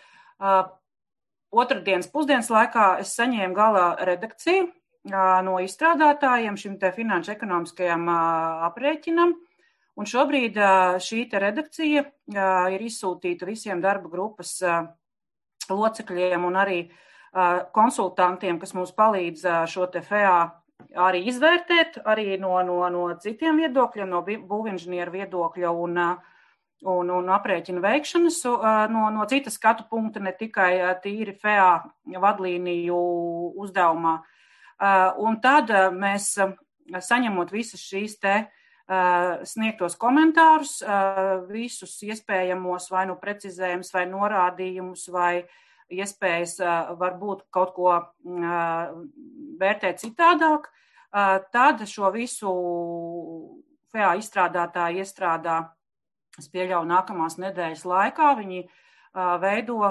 otrdienas pusdienas laikā es saņēmu galā redakciju no izstrādātājiem šim te finanšu ekonomiskajam aprēķinam, un šobrīd šī te redakcija ir izsūtīta visiem darba grupas locekļiem un arī konsultantiem, kas mums palīdz šo te FEA arī izvērtēt, arī no citiem viedokļiem, no būvinženieru viedokļa, un aprēķinu veikšanas no citas skatu punkta, ne tikai tīri FEA vadlīniju uzdevumā. Un tad mēs, saņemot visas šīs te sniegtos komentārus, visus iespējamos vai nu precizējumus, vai norādījumus, vai iespējas varbūt kaut ko vērtēt citādāk, tad šo visu FEA izstrādātāji iestrādā, es pieļauju, nākamās nedēļas laikā. Viņi veido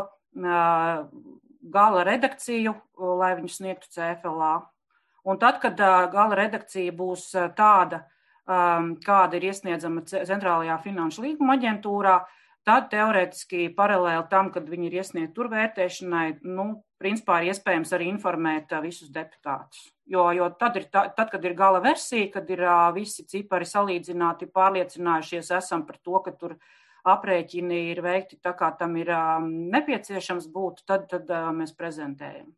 gala redakciju, lai viņu sniegtu CFLA. Un tad, kad gala redakcija būs tāda, kāda ir iesniedzama Centrālajā finanšu līguma aģentūrā, tad teorētiski paralēli tam, kad viņi ir iesniegti tur vērtēšanai, principā ir iespējams arī informēt visus deputātus. Jo tad, kad ir gala versija, kad ir visi cipari salīdzināti, pārliecinājušies esam par to, ka tur aprēķini ir veikti tā, kā tam ir nepieciešams būt, tad mēs prezentējam.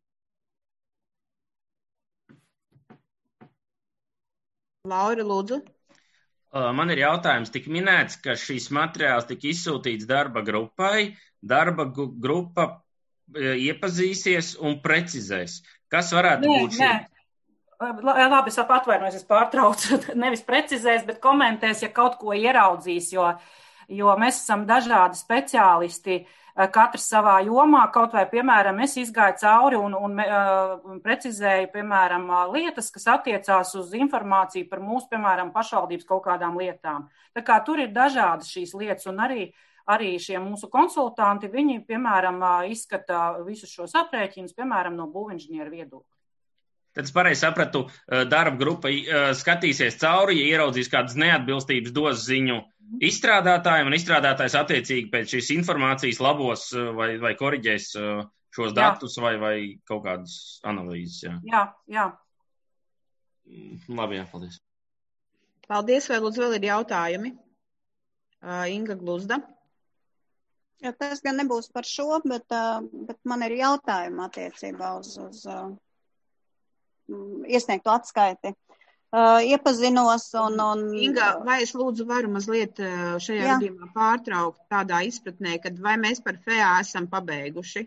Laura, lūdzu. Man ir jautājums, tik minēts, ka šīs materiāls tika izsūtīts darba grupai. Darba grupa iepazīsies un precizēs. Kas varētu būt šī? Labi, es atvainojos, es pārtraucu. Nevis precizēs, bet komentēs, ja kaut ko ieraudzīs, jo mēs esam dažādi speciālisti, katrs savā jomā, kaut vai, piemēram, es izgāju cauri un precizēju, piemēram, lietas, kas attiecās uz informāciju par mūsu, piemēram, pašvaldības kaut kādām lietām. Tā kā tur ir dažādas šīs lietas, un arī šie mūsu konsultanti, viņi, piemēram, izskata visus šos aprēķinus, piemēram, no būvinženieru viedokļa. Tad es pareizi sapratu, darba grupa skatīsies cauri, ja ieraudzīs kādas neatbilstības, dos ziņu izstrādātājiem, un izstrādātājs attiecīgi pēc šīs informācijas labos vai koriģēs šos datus vai kaut kādas analīzes. Jā. Labi, paldies. Paldies, vai lūdzu vēl ir jautājumi? Inga Gluzda. Jā, tas gan nebūs par šo, bet man ir jautājumi attiecībā uz iesniegtu atskaiti. Iepazinos un... Inga, vai es lūdzu varu mazliet šajā gadījumā pārtraukt tādā izpratnē, kad vai mēs par FEA esam pabeiguši?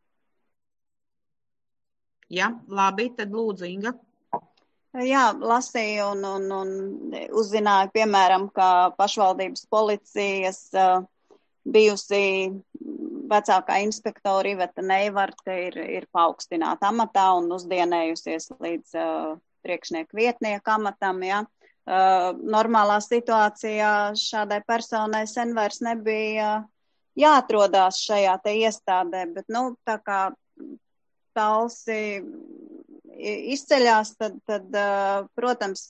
Jā, labi, tad lūdzu, Inga. Jā, lasīju un uzzināju, piemēram, ka pašvaldības policijas bijusi vecākā inspektora Iveta Neivarte ir paaugstināta amatā un uzdienējusies līdz priekšnieku vietnieku amatam. Ja. Normālā situācijā šādai personai sen vairs nebija jāatrodās šajā te iestādē, bet, tā kā talsi izceļās, tad protams,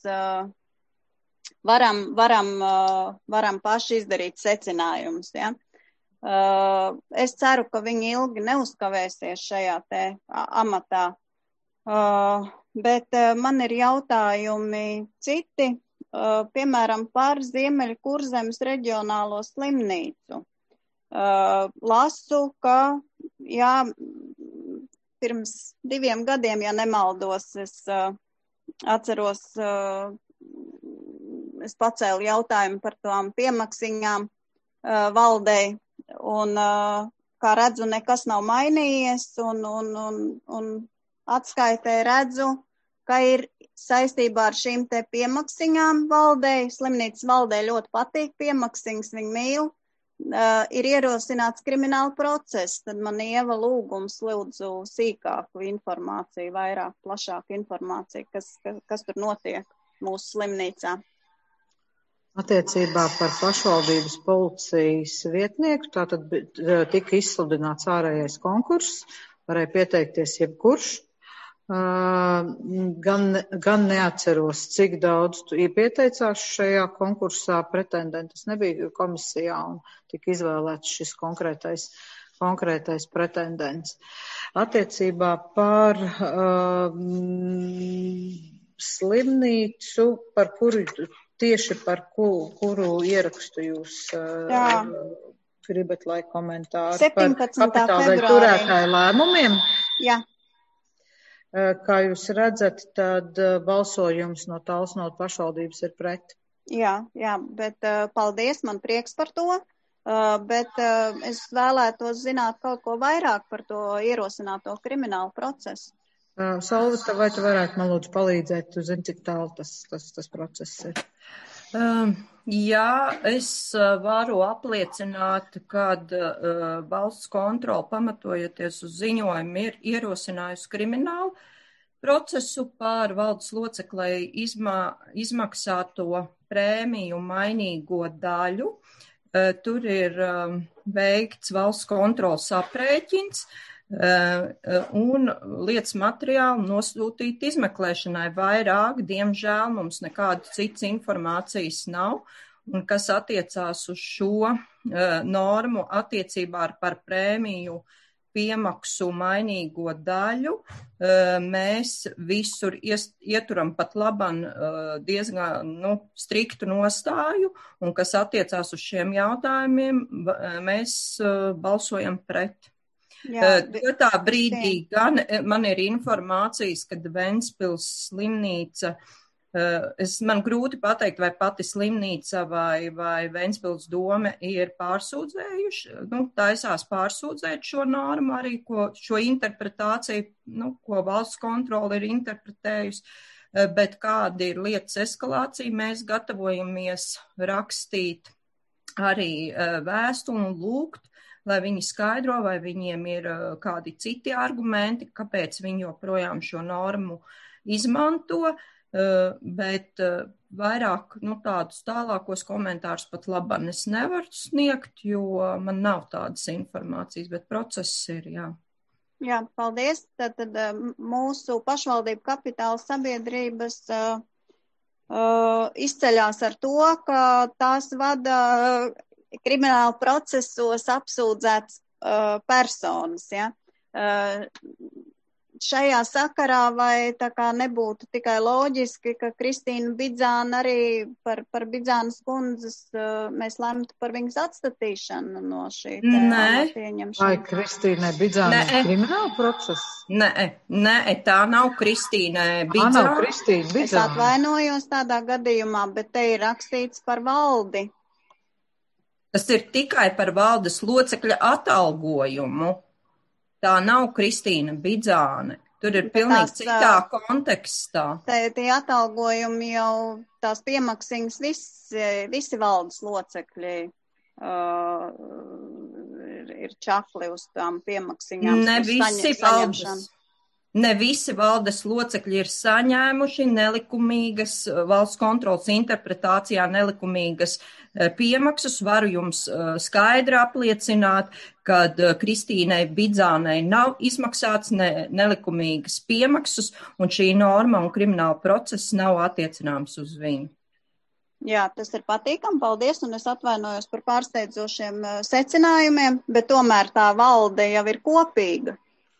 varam paši izdarīt secinājumus, ja. Es ceru, ka viņi ilgi neuzkavēsies šajā te amatā, bet man ir jautājumi citi, piemēram, par Ziemeļu Kurzemes reģionālo slimnīcu. Lasu, ka, pirms 2 gadiem, ja nemaldos, es atceros, es pacēlu jautājumu par tām piemaksiņām valdei. Un, kā redzu, nekas nav mainījies, un atskaitē redzu, ka ir saistībā ar šīm te piemaksiņām valdei, slimnīcas valdei ļoti patīk piemaksiņas, viņi mīl, ir ierosināts krimināla process, tad man Ieva lūgums lūdzu sīkāku informāciju, vairāk, plašāku informāciju, kas tur notiek mūsu slimnīcā. Attiecībā par pašvaldības policijas vietnieku, tātad tika izsludināts ārējais konkurss, varēja pieteikties jebkurš. Gan neatceros, cik daudz pieteicās šajā konkursā pretendenti. Es nebiju komisijā un tika izvēlēts šis konkrētais pretendents. Attiecībā par slimnīcu, tieši par kuru ierakstu jūs gribat, lai komentāri 17. par kapitāla turētāju lēmumiem? Jā. Kā jūs redzat, tad balsojums no Talsnotu pašvaldības ir pret. Jā, bet paldies, man prieks par to. bet es vēlētos zināt kaut ko vairāk par to ierosināto kriminālu procesu. Solvita, vai tu varētu man lūdzu palīdzēt? Tu zini, cik tālu tas process ir? Jā, es varu apliecināt, kad valsts kontrole, pamatojoties uz ziņojumu, ir ierosinājusi kriminālu procesu pār valdes loceklei izmaksāto prēmiju mainīgo daļu. Tur ir veikts valsts kontroles aprēķins un lietas materiāli nosūtīt izmeklēšanai vairāk. Diemžēl mums nekāda citas informācijas nav. Un kas attiecās uz šo normu attiecībā par prēmiju piemaksu mainīgo daļu, mēs visur ieturam pat laban diezgan striktu nostāju, un kas attiecās uz šiem jautājumiem, mēs balsojam pret. Tā brīdī gan man ir informācijas, kad Ventspils slimnīca, man grūti pateikt, vai pati slimnīca vai Ventspils dome ir pārsūdzējuši, taisās pārsūdzēt šo normu arī, šo interpretāciju, ko valsts kontrole ir interpretējusi, bet kāda ir lietas eskalācija, mēs gatavojamies rakstīt arī vēstuli un lūgt, lai viņi skaidro, vai viņiem ir kādi citi argumenti, kāpēc viņi joprojām šo normu izmanto, bet vairāk tādus tālākos komentārus pat labam es nevaru sniegt, jo man nav tādas informācijas, bet process ir, jā. Jā, paldies. Tad mūsu pašvaldību kapitāla sabiedrības izceļās ar to, ka tās vada krimināla procesos apsūdzētas personas, ja? Šajā sakarā vai tā kā nebūtu tikai loģiski, ka Kristīna Bidzāna arī par Bidzānas kundzes mēs lemtu par viņas atstatīšanu no šī pieņemšana? Vai Kristīnai Bidzāna ir krimināla process? Nē, tā nav Kristīna Bidzāna. Nav Kristīna Bidzāna. Es atvainojos tādā gadījumā, bet te ir rakstīts par valdi. Tas ir tikai par valdes locekļa atalgojumu. Tā nav Kristīna Bidzāne. Tur ir pilnīgi citā kontekstā. Tie atalgojumi jau, tās piemaksiņas visi valdes locekļi ir čakli uz tām piemaksiņām. Ne visi valdes locekļi ir saņēmuši nelikumīgas valsts kontrolas interpretācijā nelikumīgas piemaksas. Varu jums skaidri apliecināt, kad Kristīnai Bidzānei nav izmaksāts nelikumīgas piemaksas, un šī norma un krimināla process nav attiecināms uz viņu. Jā, tas ir patīkami, paldies, un es atvainojos par pārsteidzošiem secinājumiem, bet tomēr tā valde jau ir kopīga.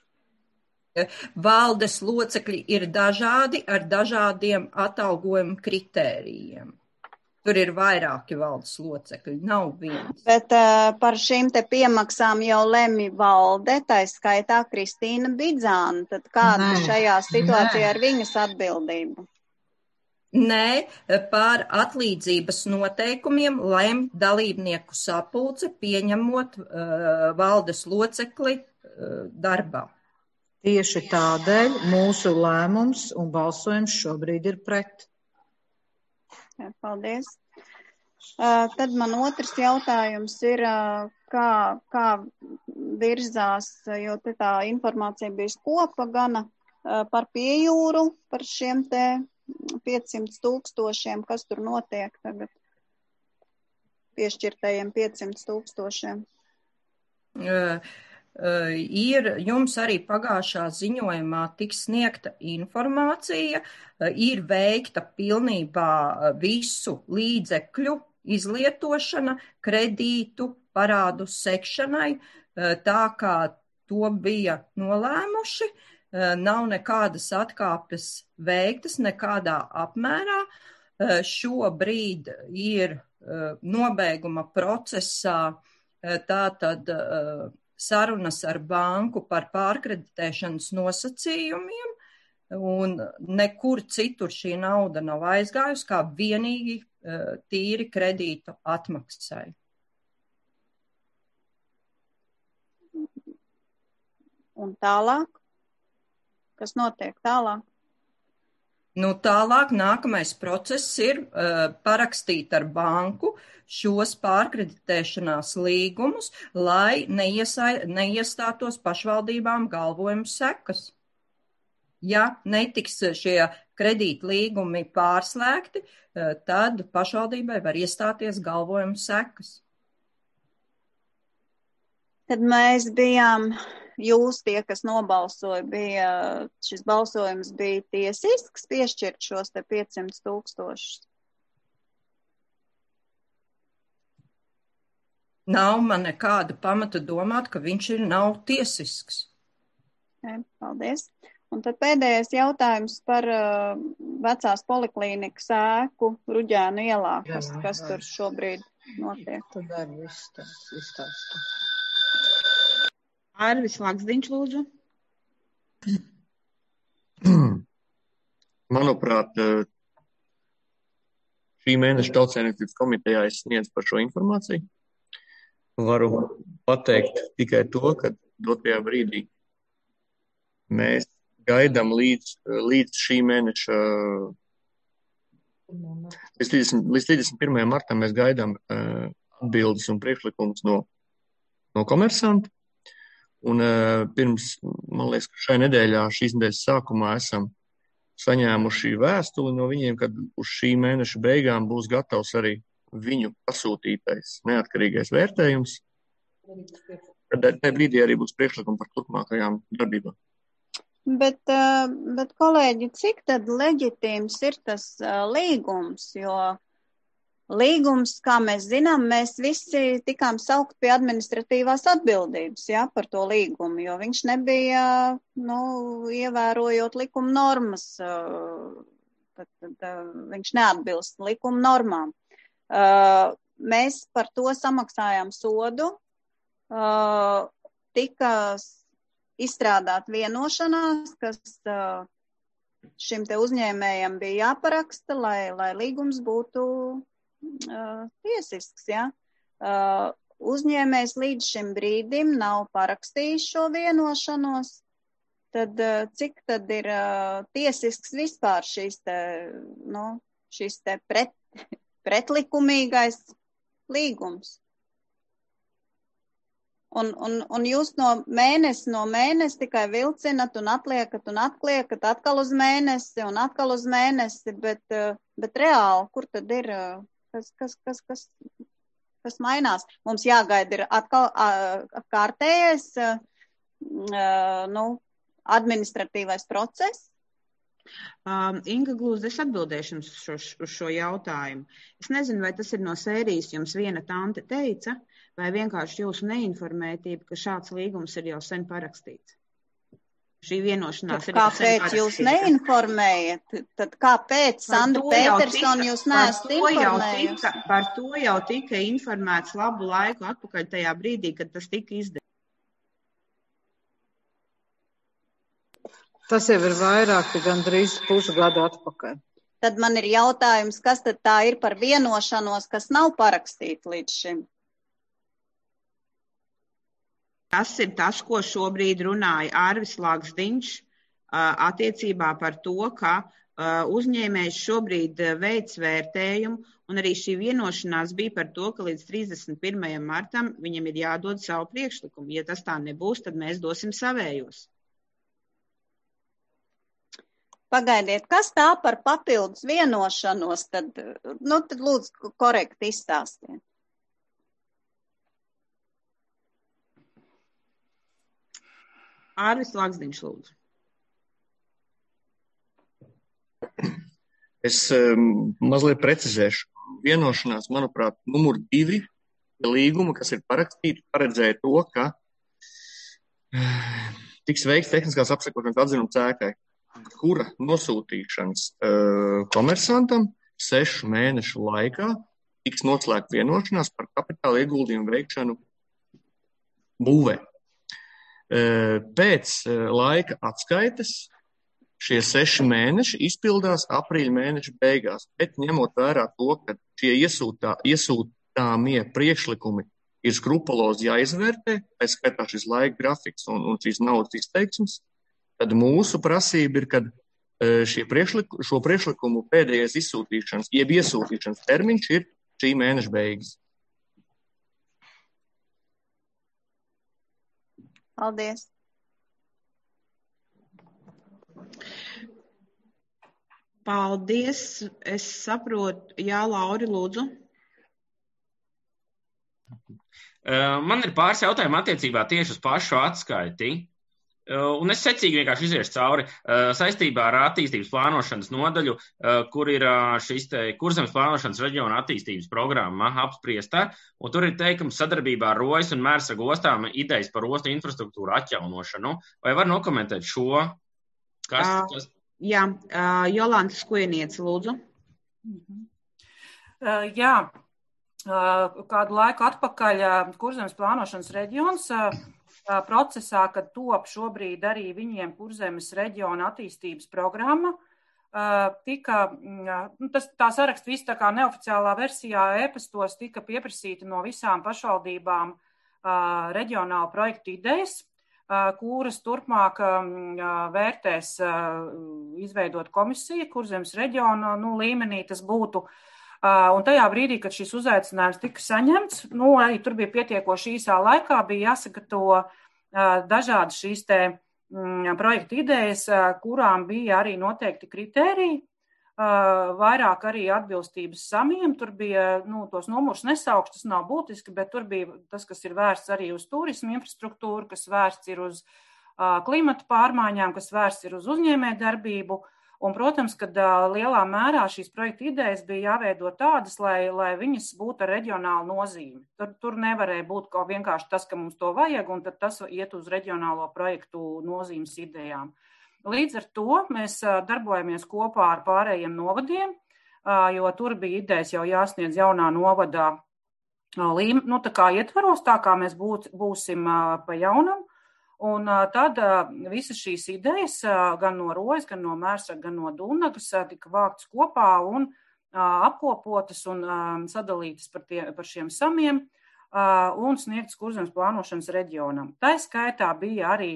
Valdes locekļi ir dažādi ar dažādiem atalgojumu kritērijiem. Tur ir vairāki valdes locekļi, nav viens. Bet par šīm te piemaksām jau lemj valde, tā skaitā Kristīna Bidzāna. Tad kāda šajā situācijā ir viņas atbildība? Nē, par atlīdzības noteikumiem lemj dalībnieku sapulce, pieņemot valdes locekli darbā. Tieši tādēļ mūsu lēmums un balsojums šobrīd ir pret. Jā, paldies. Tad man otrs jautājums ir, kā virzās, jo te tā informācija bija skopa gana par Piejūru, par šiem te 500 000, kas tur notiek tagad, piešķirtajiem 500 000. Ir jums arī pagājušā ziņojumā tiks sniegta informācija, ir veikta pilnībā visu līdzekļu izlietošana kredītu parādu sekšanai, tā kā to bija nolēmuši, nav nekādas atkāpes veiktas nekādā apmērā. Šobrīd ir nobeiguma procesā tātad sarunas ar banku par pārkreditēšanas nosacījumiem, un nekur citur šī nauda nav aizgājusi, kā vienīgi tīri kredītu atmaksai. Un tālāk? Kas notiek tālāk? Nu, tālāk nākamais process ir parakstīt ar banku šos pārkreditēšanās līgumus, lai neiestātos pašvaldībām galvojumu sekas. Ja netiks šie kredīta līgumi pārslēgti, tad pašvaldībai var iestāties galvojumu sekas. Kad mēs bijām, jūs tie, kas nobalsoja, šis balsojums bija tiesisks piešķirt šos te 500 000? Nav man nekāda pamata domāt, ka viņš nav tiesisks. Paldies. Un tad pēdējais jautājums par vecās poliklīnikas ēku Ruģēnu ielā, kas tur šobrīd notiek. Tad arī izstāstu. Arvis Laksdiņš, lūdzu. Manuprāt, šī mēneša Tautsaimniecības komitejā es sniedzu par šo informāciju. Varu pateikt tikai to, ka dotajā brīdī mēs gaidām līdz šī mēneša, līdz 31. martam mēs gaidām atbildes un priekšlikumus no komersanta. Un pirms, man liekas, ka šai nedēļā, šīs nedēļas sākumā esam saņēmuši vēstuli no viņiem, kad uz šī mēneša beigām būs gatavs arī viņu pasūtītais neatkarīgais vērtējums. Tad tajā brīdī arī būs priekšlikumi par turpmākajām darbībām. Bet kolēģi, cik tad leģitīms ir tas līgums, jo līgums, kā mēs zinām, mēs visi tikām saukt pie administratīvās atbildības, par to līgumu, jo viņš nebija, ievērojot likuma normas, tad viņš neatbilst likuma normām. Mēs par to samaksājām sodu, tika izstrādāt vienošanās, kas šim te uzņēmējam bija jāparaksta, lai līgums būtu tiesisks, Uzņēmējs līdz šim brīdim nav parakstījis šo vienošanos, tad cik tad ir tiesisks vispār šis te pretlikumīgais līgums? Un jūs no mēnesi tikai vilcinat un atliekat atkal uz mēnesi un atkal uz mēnesi, bet reāli, kur tad ir, kas mainās? Mums jāgaida ir atkal kārtējais, administratīvais process. Inga Glūze, es atbildēšu jums uz šo jautājumu. Es nezinu, vai tas ir no sērijas jums viena tante teica, vai vienkārši jūsu neinformētība, ka šāds līgums ir jau sen parakstīts. Šī vienošanās ir jau sen parakstīta. Kāpēc jūs neinformējat? Tad kāpēc Sandra Petersona jūs neesat informējusi? Par to jau tika informēts labu laiku atpakaļ tajā brīdī, kad tas tika izdarīts. Tas jau ir vairāk, gandrīz pusgadu atpakaļ. Tad man ir jautājums, kas tad tā ir par vienošanos, kas nav parakstīta līdz šim? Tas ir tas, ko šobrīd runāja Arvis Laksdiņš attiecībā par to, ka uzņēmējs šobrīd veic vērtējumu, un arī šī vienošanās bija par to, ka līdz 31. martam viņam ir jādod savu priekšlikumu. Ja tas tā nebūs, tad mēs dosim savējos. Pagaidiet, kas tā par papildus vienošanos, tad lūdzu korekti izstāstiet. Arvis Laksdiņš, lūdzu. Es mazliet precizēšu. Vienošanās, manuprāt, numur 2 līguma, kas ir parakstīti, paredzēja to, ka tiks veikts tehniskās apsekošanas atzinums ēkai, kura nosūtīšanas komersantam 6 mēnešu laikā tiks noslēgta vienošanās par kapitāla ieguldījumu veikšanu būvē. Pēc laika atskaites šie 6 mēneši izpildās aprīļa mēneša beigās, bet ņemot vērā to, ka šie iesūtāmie priekšlikumi ir skrupulozi jāizvērtē, tā skaitā šis laika grafiks un šīs naudas izteiksmes, tad mūsu prasība ir, kad šo priekšlikumu pēdējais izsūtīšanas, jeb iesūtīšanas termiņš ir šī mēneša beigas. Paldies. Paldies. Es saprotu. Jā, Lauri, lūdzu. Man ir pāris jautājumi attiecībā tieši uz pašu atskaiti. Un es secīgi vienkārši iziešu cauri saistībā ar attīstības plānošanas nodaļu, kur ir šis Kurzemes plānošanas reģiona attīstības programma apspriesta, un tur ir teikums sadarbībā ar Rojas un Mērsaga ostām idejas par ostu infrastruktūru atjaunošanu. Vai var nokomentēt šo? Jā, Jolanta Skujniece, lūdzu. Jā, kādu laiku atpakaļ Kurzemes plānošanas reģions procesā, kad top šobrīd arī viņiem Kurzemes reģiona attīstības programma, tā saraksts viss tā kā neoficiālā versijā e-pastos tika pieprasīti no visām pašvaldībām reģionālu projektu idejas, kuras turpmāk vērtēs izveidot komisiju Kurzemes reģiona līmenī, tas būtu. Un tajā brīdī, kad šis uzaicinājums tika saņemts, arī tur bija pietiekoši īsā laikā, bija jāsagatavo dažādas šīs te projektu idejas, kurām bija arī noteikti kritēriji, vairāk arī atbilstības samiem. Tur bija, tos numurus nesaukšu, tas nav būtiski, bet tur bija tas, kas ir vērsts arī uz turismu infrastruktūru, kas vērsts ir uz klimata pārmaiņām, kas vērsts ir uz uzņēmējdarbību. Un, protams, kad lielā mērā šīs projekta idejas bija jāveido tādas, lai viņas būtu ar reģionālu nozīmi. Tur nevarēja būt kaut vienkārši tas, ka mums to vajag, un tad tas iet uz reģionālo projektu nozīmes idejām. Līdz ar to mēs darbojamies kopā ar pārējiem novadiem, jo tur bija idejas jau jāsniedz jaunā novadā tā kā ietvaros, tā kā mēs būsim pa jaunam. Un tad visas šīs idejas, gan no Rojas, gan no Mērsaga, gan no Dunagas, tika vāktas kopā un apkopotas un sadalītas par šiem samiem un sniegtas Kurzemes plānošanas reģionam. Tā skaitā bija arī,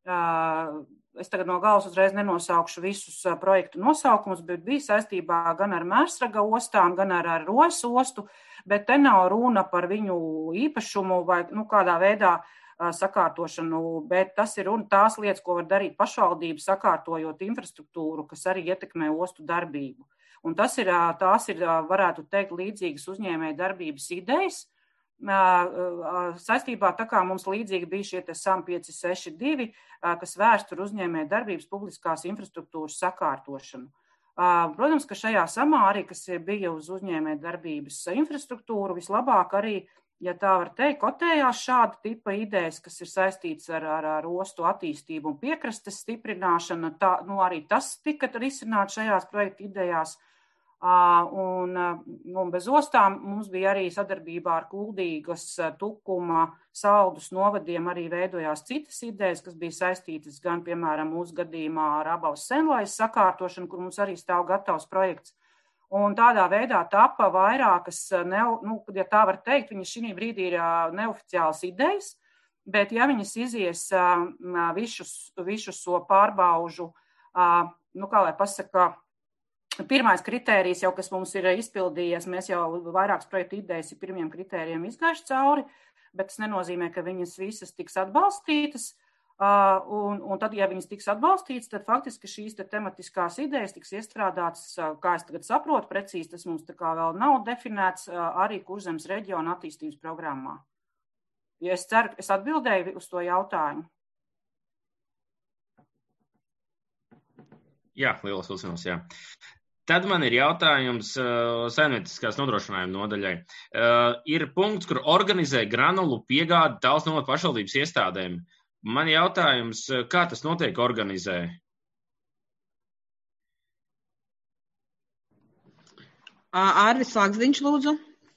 es tagad no galvas uzreiz nenosaukšu visus projektu nosaukumus, bet bija saistībā gan ar Mērsaga ostām, gan ar Rojas ostu, bet te nav runa par viņu īpašumu vai kādā veidā sakārtošanu, bet tas ir tās lietas, ko var darīt pašvaldības, sakārtojot infrastruktūru, kas arī ietekmē ostu darbību. Un tās ir, varētu teikt, līdzīgas uzņēmēja darbības idejas. Saistībā tā kā mums līdzīgi bija šie SAM 562, kas vērst uz uzņēmēja darbības publiskās infrastruktūras sakārtošanu. Protams, ka šajā samā arī, kas bija uz uzņēmēja darbības infrastruktūru, vislabāk arī, ja tā var teikt, kotējās šāda tipa idejas, kas ir saistīts ar ostu attīstību un piekrastes stiprināšanu. Arī tas tika risināts šajās projektu idejās. Un bez ostām mums bija arī sadarbībā ar Kuldīgas, Tukuma, Saldus novadiem arī veidojās citas idejas, kas bija saistītas gan, piemēram, mūsu gadījumā ar Abavas Senlais sakārtošanu, kur mums arī stāv gatavs projekts. Un tādā veidā tapa vairākas, ja tā var teikt, viņas šī brīdī ir neoficiālas idejas, bet ja viņas izies visus so pārbaužu, kā lai pasaka, pirmais kritērijs jau, kas mums ir izpildījies, mēs jau vairākas projektu idejas ir pirmiem kritērijiem izgājuši cauri, bet tas nenozīmē, ka viņas visas tiks atbalstītas. Un tad, ja viņas tiks atbalstītas, tad faktiski šīs tematiskās idejas tiks iestrādātas, kā es tagad saprotu, precīzi tas mums tā kā vēl nav definēts arī Kurzemes reģiona attīstības programmā. Ja es ceru, es atbildēju uz to jautājumu. Jā, lielas uzmanības, jā. Tad man ir jautājums saimnieciskās nodrošinājuma nodaļai. Ir punkts, kur organizē granulu piegādi Talsu novada pašvaldības iestādēm. Man jautājums, kā tas notiek organizē? Ārvis Lāksdiņš, lūdzu.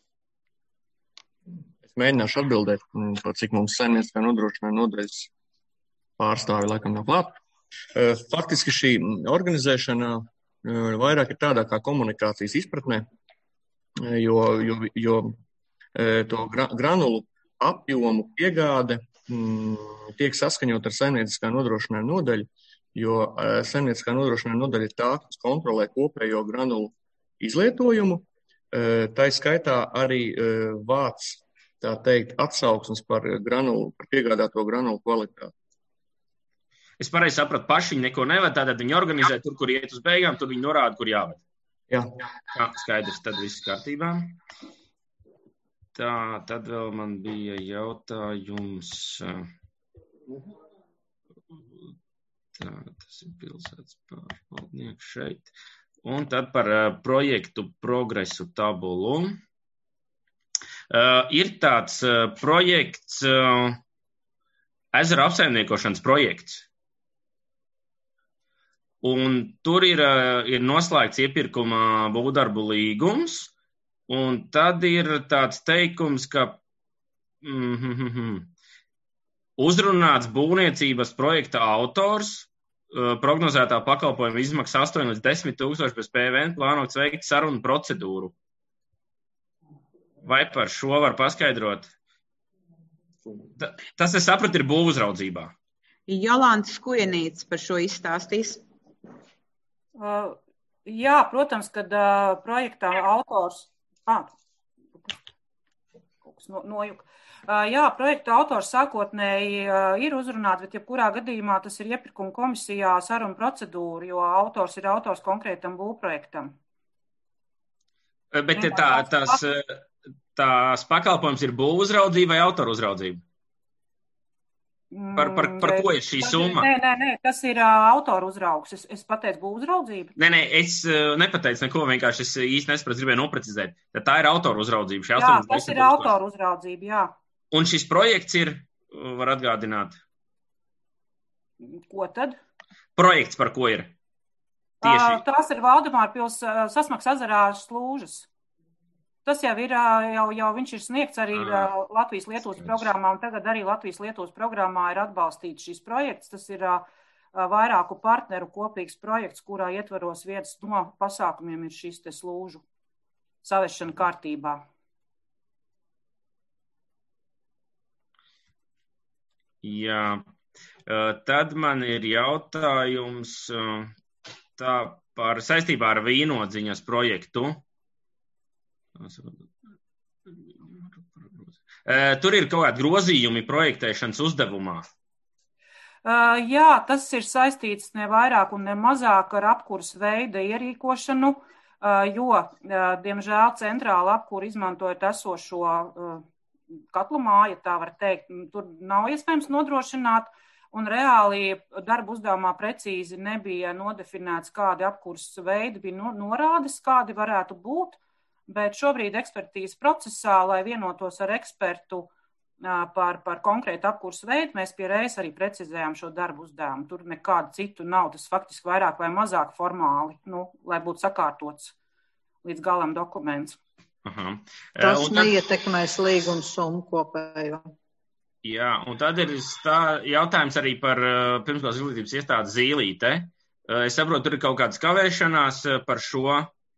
Es mēģināšu atbildēt, cik mums saimnieciskā nodrošinājuma nodaļas pārstāvi laikam nav klāt. Faktiski šī organizēšana vairāk ir tādā kā komunikācijas izpratnē, jo to granulu apjomu piegāde tiek saskaņot ar saimnieciskā nodrošinājuma nodaļu, jo saimnieciskā nodrošinājuma nodaļa ir tā, kas kontrolē kopējo granulu izlietojumu. Tā skaitā arī vāc, tā teikt, atsauksmes par piegādāto granulu kvalitāti. Es pareizi sapratu, paši viņi neko neved, tātad viņi organizē tur, kur iet uz beigām, tur viņi norāda, kur jāved. Jā. Skaidrs, tad viss kārtībā. Tā, tad vēl man bija jautājums. Tā, tas ir pilsētas pārvaldnieks šeit. Un tad par projektu progresu tabulu. Ir tāds projekts, ezera apsaimniekošanas projekts. Un tur ir noslēgts iepirkuma būvdarbu līgums, un tad ir tāds teikums, ka uzrunāts būvniecības projekta autors, prognozētā pakalpojuma izmaksa 8 līdz 10 tūkstoši bez PVN, plānots veikt sarunu procedūru. Vai par šo var paskaidrot? Tas, es sapratu, ir būvuzraudzībā. Jolanta Skujenīts par šo izstāstīs. Jā, protams, kad projektā autors Jā, projekta autors sākotnēji ir uzrunāts, bet jebkurā gadījumā tas ir iepirkuma komisijā saruna procedūra, jo autors ir autors konkrētam būvprojektam. Bet tās pakalpojums ir būvuzraudzība vai autoru uzraudzība? Par ko ir šī summa? Nē, tas ir autoru uzraugs. Es pateicu būvuzraudzību. Nē, es nepateicu neko, vienkārši es īsti nesapratu, gribēju noprecizēt. Tad tā ir autoru uzraudzība. Jā, tas ir autoru uzraudzība, jā. Un šis projekts ir, var atgādināt? Ko tad? Projekts par ko ir? Tieši. Tās ir Valdemārpils Sasmaks ezerā slūžas. Tas jau ir, jau viņš ir sniegts arī Latvijas-Lietuvas programmā, un tagad arī Latvijas-Lietuvas programmā ir atbalstīts šis projekts. Tas ir vairāku partneru kopīgs projekts, kurā ietvaros vietas no pasākumiem ir šis te slūžu savešana kārtībā. Jā, tad man ir jautājums tā par saistībā ar Vīnodziņas projektu. Tur ir kaut kādi grozījumi projektēšanas uzdevumā. Jā, tas ir saistīts ne vairāk un ne mazāk ar apkuras veida ierīkošanu, jo, diemžēl, centrāla apkura izmantojot esošo katlu māju, tā var teikt, tur nav iespējams nodrošināt, un reāli darba uzdevumā precīzi nebija nodefinēts, kādi apkuras veidi bija norādes, kādi varētu būt. Bet šobrīd ekspertīzes procesā, lai vienotos ar ekspertu par konkrētu apkurs veidu, mēs pie reiz arī precizējām šo darbu uzdevumu. Tur nekādu citu nav, tas faktiski vairāk vai mazāk formāli, lai būtu sakārtots līdz galam dokuments. Aha. Tas neietekmēs līguma summu kopējo. Jā, un tad ir jautājums arī par pirmsskolas izglītības iestādes Zīlīte. Es saprotu, tur ir kaut kādas kavēšanās par šo.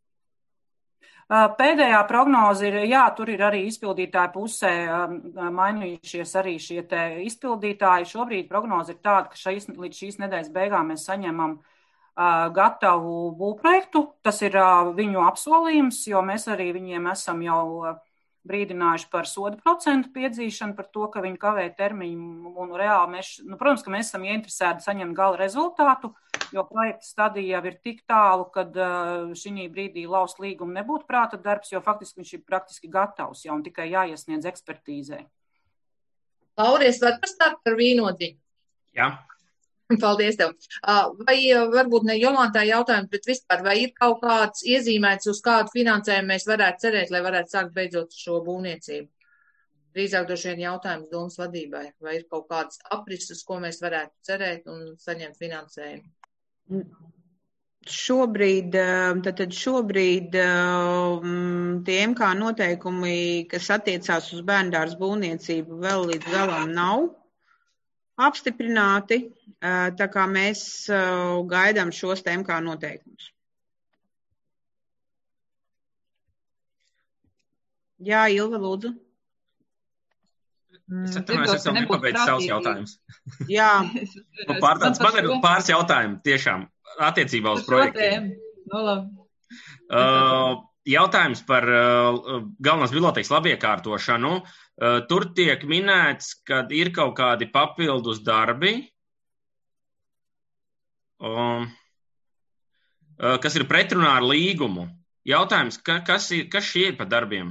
Pēdējā prognoze ir, jā, tur ir arī izpildītāju pusē mainījušies arī šie te izpildītāji. Šobrīd prognoze ir tāda, ka līdz šīs nedēļas beigām mēs saņemam gatavu būvprojektu. Tas ir viņu apsolījums, jo mēs arī viņiem esam jau brīdinājuši par soda procentu piedzīšanu, par to, ka viņi kavē termiņu un reāli protams, ka mēs esam ieinteresēti saņemt gala rezultātu, jo projekta stadija jau ir tik tālu, kad šī brīdī laust līgumu nebūtu prāta darbs, jo faktiski viņš ir praktiski gatavs jau un tikai jāiesniedz ekspertīzē. Lauries, var pastāstīt par Vīnodziņu? Jā. Paldies tev. Vai varbūt ne Jolantai jautājums, bet vispār, vai ir kaut kāds iezīmēts, uz kādu finansējumu mēs varētu cerēt, lai varētu sākt beidzot šo būvniecību? Drīzāk droši vien jautājums domas vadībai. Vai ir kaut kāds aprises, ko mēs varētu cerēt un saņemt finansējumu? Šobrīd tie MK noteikumi, kas attiecās uz bērndārza būvniecību, vēl līdz galam nav apstiprināti, tā kā mēs gaidām šos MK noteikumus. Jā, Ilva, lūdzu. Es atceros, es vēl nepabeidzu savus jautājumus. Jā. Man ir pāris jautājumi tiešām attiecībā uz projektiem. Jautājums par galvenās bibliotēkas labiekārtošanu. Tur tiek minēts, ka ir kaut kādi papildus darbi, kas ir pretrunā ar līgumu. Jautājums, kas šie ir par darbiem?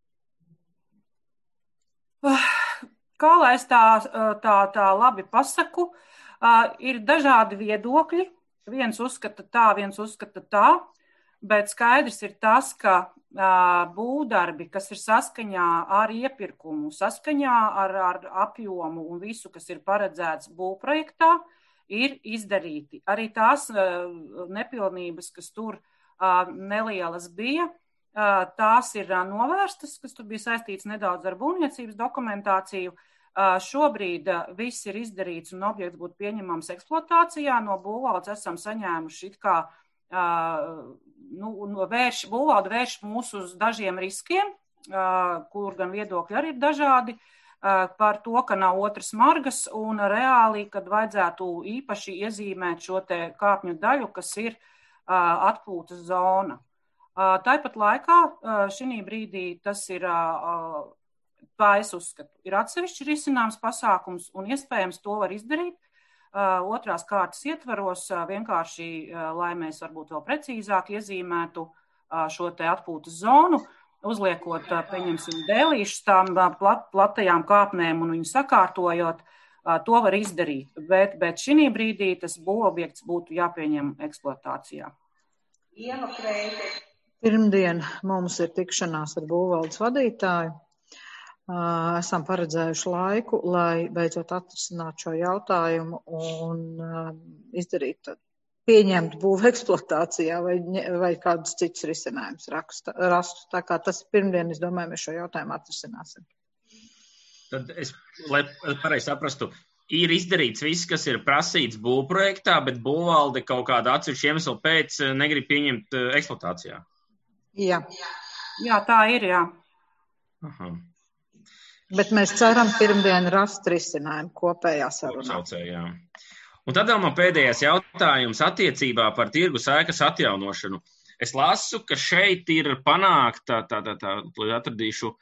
Kā lai es tā labi pasaku, ir dažādi viedokļi. Viens uzskata tā, viens uzskata tā, bet skaidrs ir tas, ka būvdarbi, kas ir saskaņā ar iepirkumu, saskaņā ar apjomu un visu, kas ir paredzēts būvprojektā, ir izdarīti. Arī tās nepilnības, kas tur nelielas bija, tās ir novērstas, kas tur bija saistīts nedaudz ar būvniecības dokumentāciju. Šobrīd viss ir izdarīts un objekts būtu pieņemams eksploatācijā. No būvvaldes esam saņēmuši būvvalde vērš mūs uz dažiem riskiem, kur gan viedokļi arī ir dažādi, par to, ka nav otras margas un reāli, kad vajadzētu īpaši iezīmēt šo te kāpņu daļu, kas ir atpūtas zona. Tāpat laikā šī brīdī tas ir, tā es uzskatu, ir atsevišķi risināms pasākums un iespējams to var izdarīt otrās kārtas ietvaros, vienkārši, lai mēs varbūt vēl precīzāk iezīmētu šo te atpūtas zonu, uzliekot, pieņemsim, dēlīšus tām platajām kāpnēm un viņu sakārtojot, to var izdarīt. Bet šī brīdī tas būvobjekts būtu jāpieņem eksploatācijā. Pirmdien mums ir tikšanās ar būvvaldes vadītāju. Esam paredzējuši laiku, lai beidzot atrisinātu šo jautājumu un izdarīt, pieņemt būvu eksploatācijā vai kādus citus risinājumus rastu. Tā kā tas pirmdien, es domāju, mēs šo jautājumu atrisināsim. Tad lai pareizi saprastu, ir izdarīts viss, kas ir prasīts būvprojektā, bet būvvalde kaut kāda atsevišķa iemesla pēc negrib pieņemt eksploatācijā. Jā. Jā, tā ir, jā. Aha. Bet mēs ceram pirmdien rast risinājumu kopējā sarunā. Un tad vēl man pēdējais jautājums attiecībā par tirgus ēkas atjaunošanu. Es lasu, ka šeit ir panākta, lai atradīšu,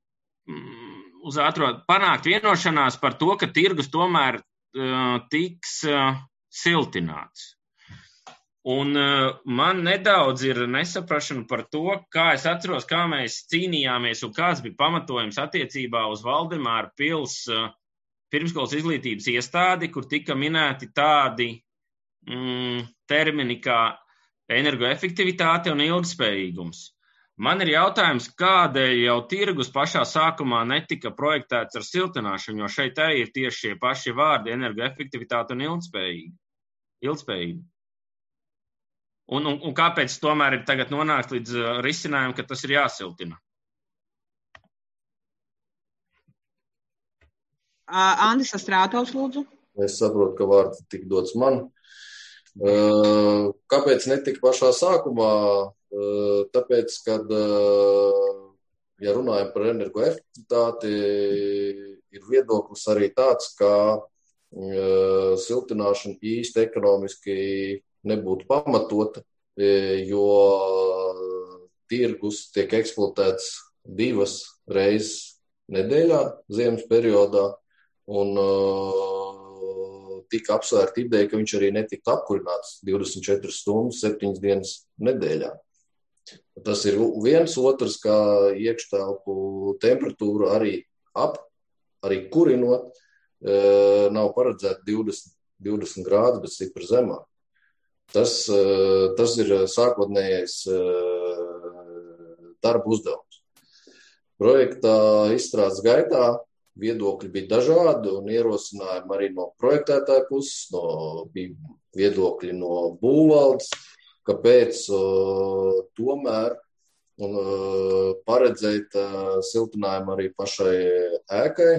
panākt vienošanās par to, ka tirgus tomēr tiks siltināts. Un man nedaudz ir nesaprašana par to, kā es atceros, kā mēs cīnījāmies un kāds bija pamatojums attiecībā uz Valdemāra pils pirmskolas izglītības iestādi, kur tika minēti tādi termini kā energoefektivitāte un ilgspējīgums. Man ir jautājums, kādēļ jau tirgus pašā sākumā netika projektēts ar siltināšanu, jo šeit ir tieši šie paši vārdi energoefektivitāte un ilgspējība. Un kāpēc tomēr ir tagad nonākt līdz risinājumu, ka tas ir jāsiltina? Andis Astrātovs, lūdzu. Es saprotu, ka vārds tik dots man. Kāpēc netika pašā sākumā? Tāpēc, kad, ja runājam par energoefektivitāti, ir viedoklis arī tāds, ka siltināšana īsti ekonomiski nebūtu pamatota, jo tirgus tiek eksploatēts 2 reizes nedēļā, ziemas periodā, un tika apsvērta ideja, ka viņš arī netiktu apkurināts 24 stundas, 7 dienas nedēļā. Tas ir viens, otrs, kā iekštelpu temperatūra arī kurinot, nav paredzēta 20 grādi, bet stipri zemāk. Tas ir sākotnējais darba uzdevums. Projekta izstrādes gaitā viedokļi bija dažādi un ierosinājumi arī no projektētāja puses, bija viedokļi no būvvaldes, kāpēc tomēr paredzēt siltinājumu arī pašai ēkai.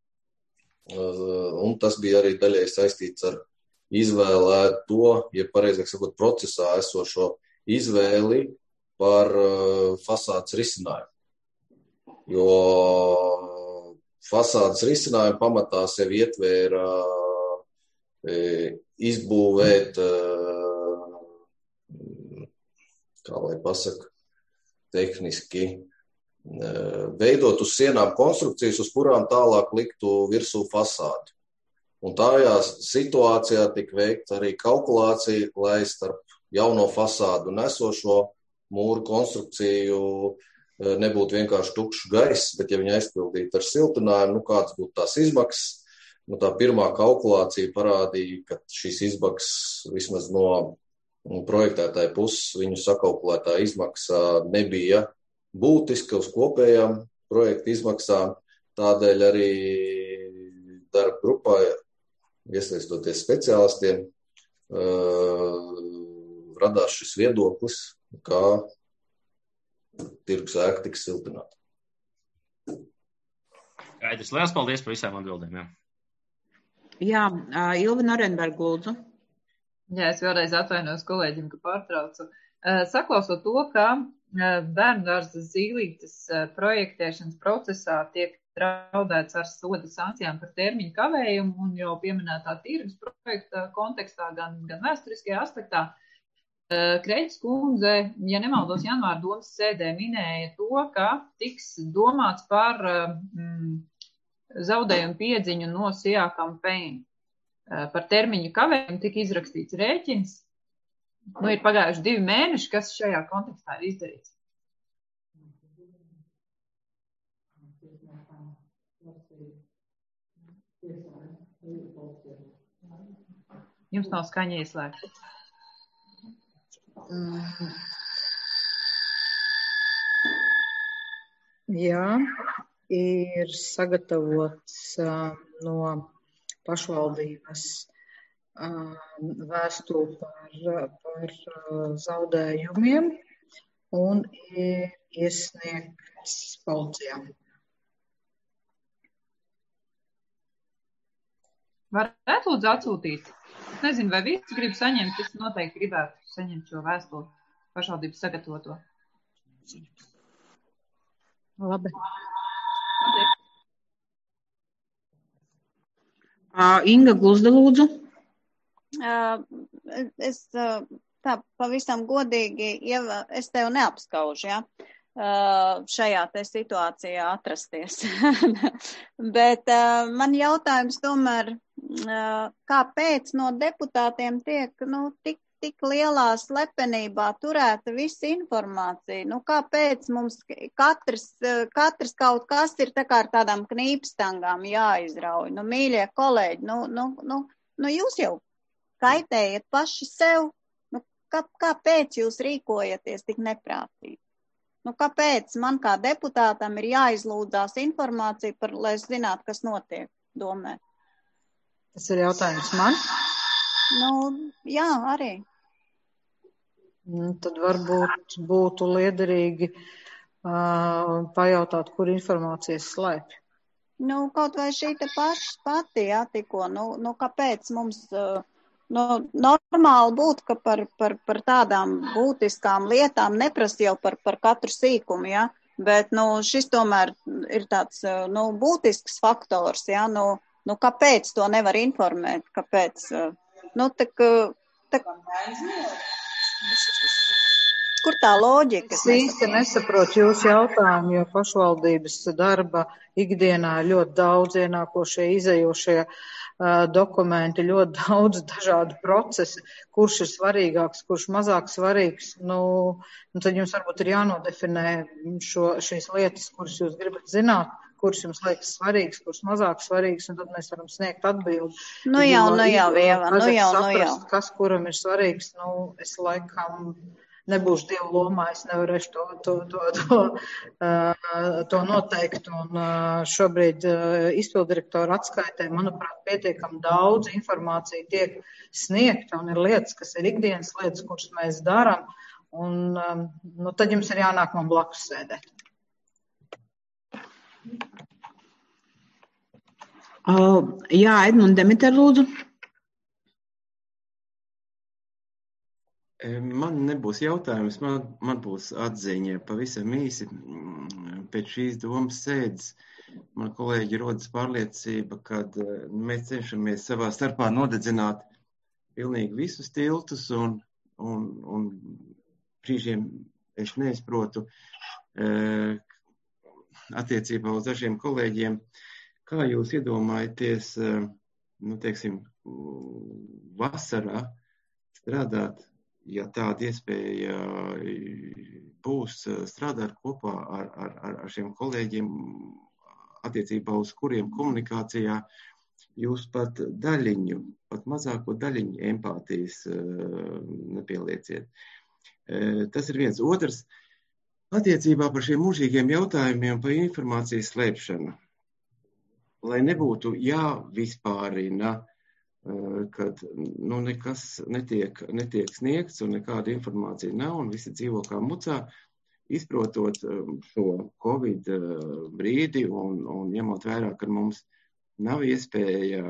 Un tas bija arī daļai saistīts ar izvēlēt to, ja pareizāk sakot, procesā esošo izvēli par fasādes risinājumu. Jo fasādes risinājumu pamatā sev ietvēra izbūvēt, kā lai pasaka, tehniski, veidot uz sienām konstrukcijas, uz kurām tālāk liktu virsū fasādi. Un tajā situācijā tika veikta arī kalkulācija, lai starp jauno fasādu un esošo mūru konstrukciju nebūtu vienkārši tukšs gaiss, bet ja viņi aizpildītu ar siltinājumu, kāds būtu tās izmaksas. Tā pirmā kalkulācija parādīja, ka šīs izmaksas vismaz no projektētāja puses viņu sakalkulētā izmaksa nebija būtiska uz kopējām projekta izmaksām. Tādēļ arī darba grupā, iesaistoties speciālistiem, radās šis viedoklis, kā tirgus ēka tiks siltināta. Skaidrs. Liels paldies par visām atbildēm. Jā, Ilva Norenberga, lūdzu. Jā, es vēlreiz atvainojos kolēģim, ka pārtraucu. Saklausot to, ka bērndārza Zīlītes projektēšanas procesā tiek draudēts ar soda sankcijām par termiņu kavējumu un jau pieminētā tirgus projekta kontekstā, gan vēsturiskajā aspektā, Kreļķis kundze, ja nemaldos, janvāra domas sēdē minēja to, ka tiks domāts par zaudējumu piedziņu no SIA kampaņu. Par termiņu kavējumu tika izrakstīts rēķins. Ir pagājuši 2 mēneši, kas šajā kontekstā ir izdarīts. Jums nav skaņa ieslēgta. Jā, ir sagatavots no pašvaldības vēstule par zaudējumiem un ir iesniegts policijām. Varētu lūdzu atsūtīt? Es nezinu, vai visi grib saņemt, es noteikti gribētu saņemt šo vēstuli pašvaldības sagatavoto. Labi. Inga Gluzda, lūdzu. Es tā pavisam godīgi, es tev neapskaužu, ja? Šajā te situācijā atrasties. Bet man jautājums tomēr, kāpēc no deputātiem tiek tik lielā slepenībā turēta visa informācija? Kāpēc mums katrs kaut kas ir tā kā ar tādām knīpstangām jāizrauj? Mīļie kolēģi, jūs jau kaitējat paši sev. Kāpēc jūs rīkojaties tik neprātīgi? Kāpēc man kā deputātam ir jāizlūdzās informācija, lai es zinātu, kas notiek domē? Tas ir jautājums man? Jā, arī. Tad varbūt būtu liederīgi pajautāt, kur informācijas slēpj. Kaut vai šī te pati, jā, tikko. Kāpēc mums... normāli būtu, ka par tādām būtiskām lietām neprasa jau par katru sīkumu, ja? Bet, šis tomēr ir tāds, būtisks faktors, ja? Kāpēc to nevar informēt? Kāpēc? Kur tā loģika? Es īsti nesaprotu jūsu jautājumu, jo pašvaldības darba ikdienā ir ļoti daudz ienākošie, izejošie dokumenti, ļoti daudz dažādu procesu, kurš ir svarīgāks, kurš mazāk svarīgs. Tad jums varbūt ir jānodefinē šīs lietas, kuras jūs gribat zināt, kuras jums liekas svarīgas, kuras mazāk svarīgas, un tad mēs varam sniegt atbildi. Jau. Kas kuram ir svarīgs, es laikam nebūšu dievu lomā, es nevarēšu to noteikt. Un šobrīd izpildirektora atskaitē, manuprāt, pietiekami daudz informācija tiek sniegta, un ir lietas, kas ir ikdienas lietas, kuras mēs darām, un tad jums ir jānāk man blakus sēdēt. Jā, Edmund Demeter, lūdzu. Man nebūs jautājums, man būs atziņa pavisam īsi pēc šīs domas sēdes. man kolēģi rodas pārliecība, ka mēs cenšamies savā starpā nodedzināt pilnīgi visus tiltus un brīžiem es neizprotu attiecībā uz dažiem kolēģiem, kā jūs iedomājaties, teiksim, vasarā strādāt, ja tāda iespēja būs strādāt kopā ar šiem kolēģiem, attiecībā uz kuriem komunikācijā jūs pat mazāko daļiņu empātijas nepielieciet. Tas ir viens. Otrs, attiecībā par šiem mūžīgiem jautājumiem par informācijas slēpšanu. Lai nebūtu jāvispārina, kad nekas netiek sniegts un nekāda informācija nav un visi dzīvo kā mucā, izprotot šo Covid brīdi un ņemot vērā, ka mums nav iespēja,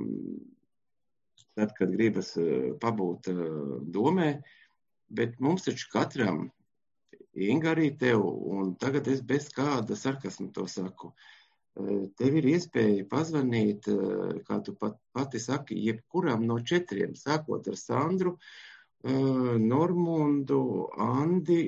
tad, kad gribas pabūt domē, bet mums taču katram, Inga arī tev, un tagad es bez kāda sarkasma to saku, tev ir iespēja pazvanīt, kā tu pati saki, jebkuram no 4, sākot ar Sandru, Normundu, Andi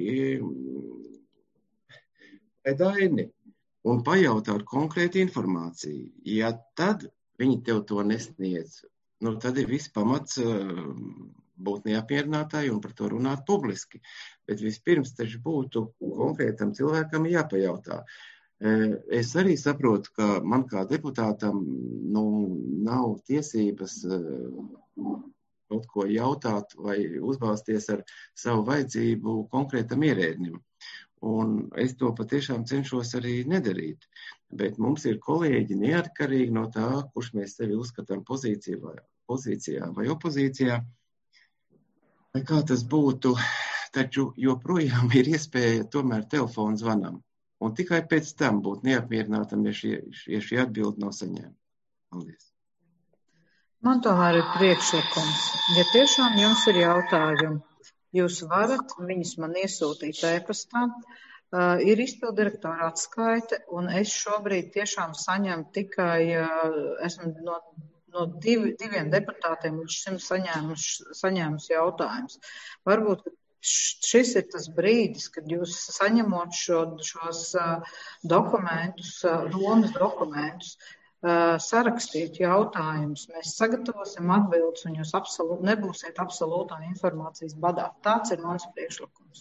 vai Daini, un pajautāt konkrētu informāciju. Ja tad viņi tev to nesniedz, tad ir viss pamats būt neapmierinātāji un par to runāt publiski. Bet vispirms taču būtu konkrētam cilvēkam jāpajautā. Es arī saprotu, ka man kā deputātam nav tiesības kaut ko jautāt vai uzbāzties ar savu vajadzību konkrētam ierēdnim. Un es to patiešām cenšos arī nedarīt. Bet mums ir kolēģi neatkarīgi no tā, kurš mēs sevi uzskatām pozīcijā vai opozīcijā. Vai kā tas būtu, taču joprojām ir iespēja tomēr telefonu zvanam. Un tikai pēc tam būt neapmierinātam, ja šī atbilde nav saņēma. Paldies. Man tomēr ir priekšlikums. Ja tiešām jums ir jautājumi, jūs varat viņus man iesūtīt e-pastā. Ir izpildirektora atskaite, un es šobrīd tiešām saņemu tikai, esmu no diviem deputātiem līdz šim saņēmus jautājumus. Varbūt šis ir tas brīdis, kad jūs saņemot šos dokumentus, domas dokumentus, sarakstīt jautājumus. Mēs sagatavosim atbildes, un jūs nebūsiet absolūtā informācijas badā. Tāds ir mans priekšlikums.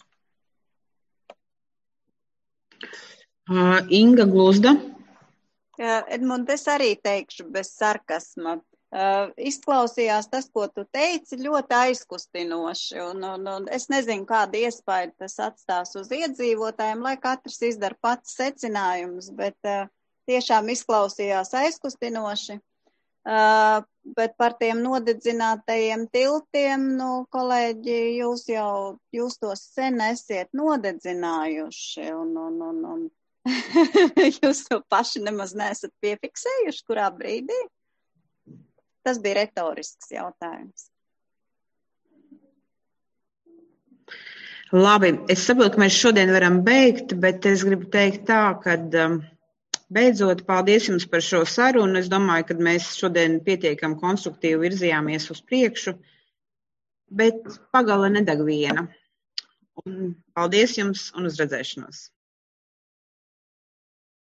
Inga Gluzda. Edmund, es arī teikšu bez sarkasma. Izklausījās tas, ko tu teici, ļoti aizkustinoši, un es nezinu, kāda iespēja tas atstās uz iedzīvotājiem, lai katrs izdara pats secinājumus, bet tiešām izklausījās aizkustinoši. Bet par tiem nodedzinātajiem tiltiem, kolēģi, jūs tos sen esiet nodedzinājuši, un jūs to paši nemaz neesat piefiksējuši, kurā brīdī? Tas bija retorisks jautājums. Labi, es saprotu, ka mēs šodien varam beigt, bet es gribu teikt tā, ka beidzot, paldies jums par šo sarunu. Es domāju, ka mēs šodien pietiekam konstruktīvi virzījāmies uz priekšu, bet pagale nedeg viena. Un paldies jums un uz redzēšanos.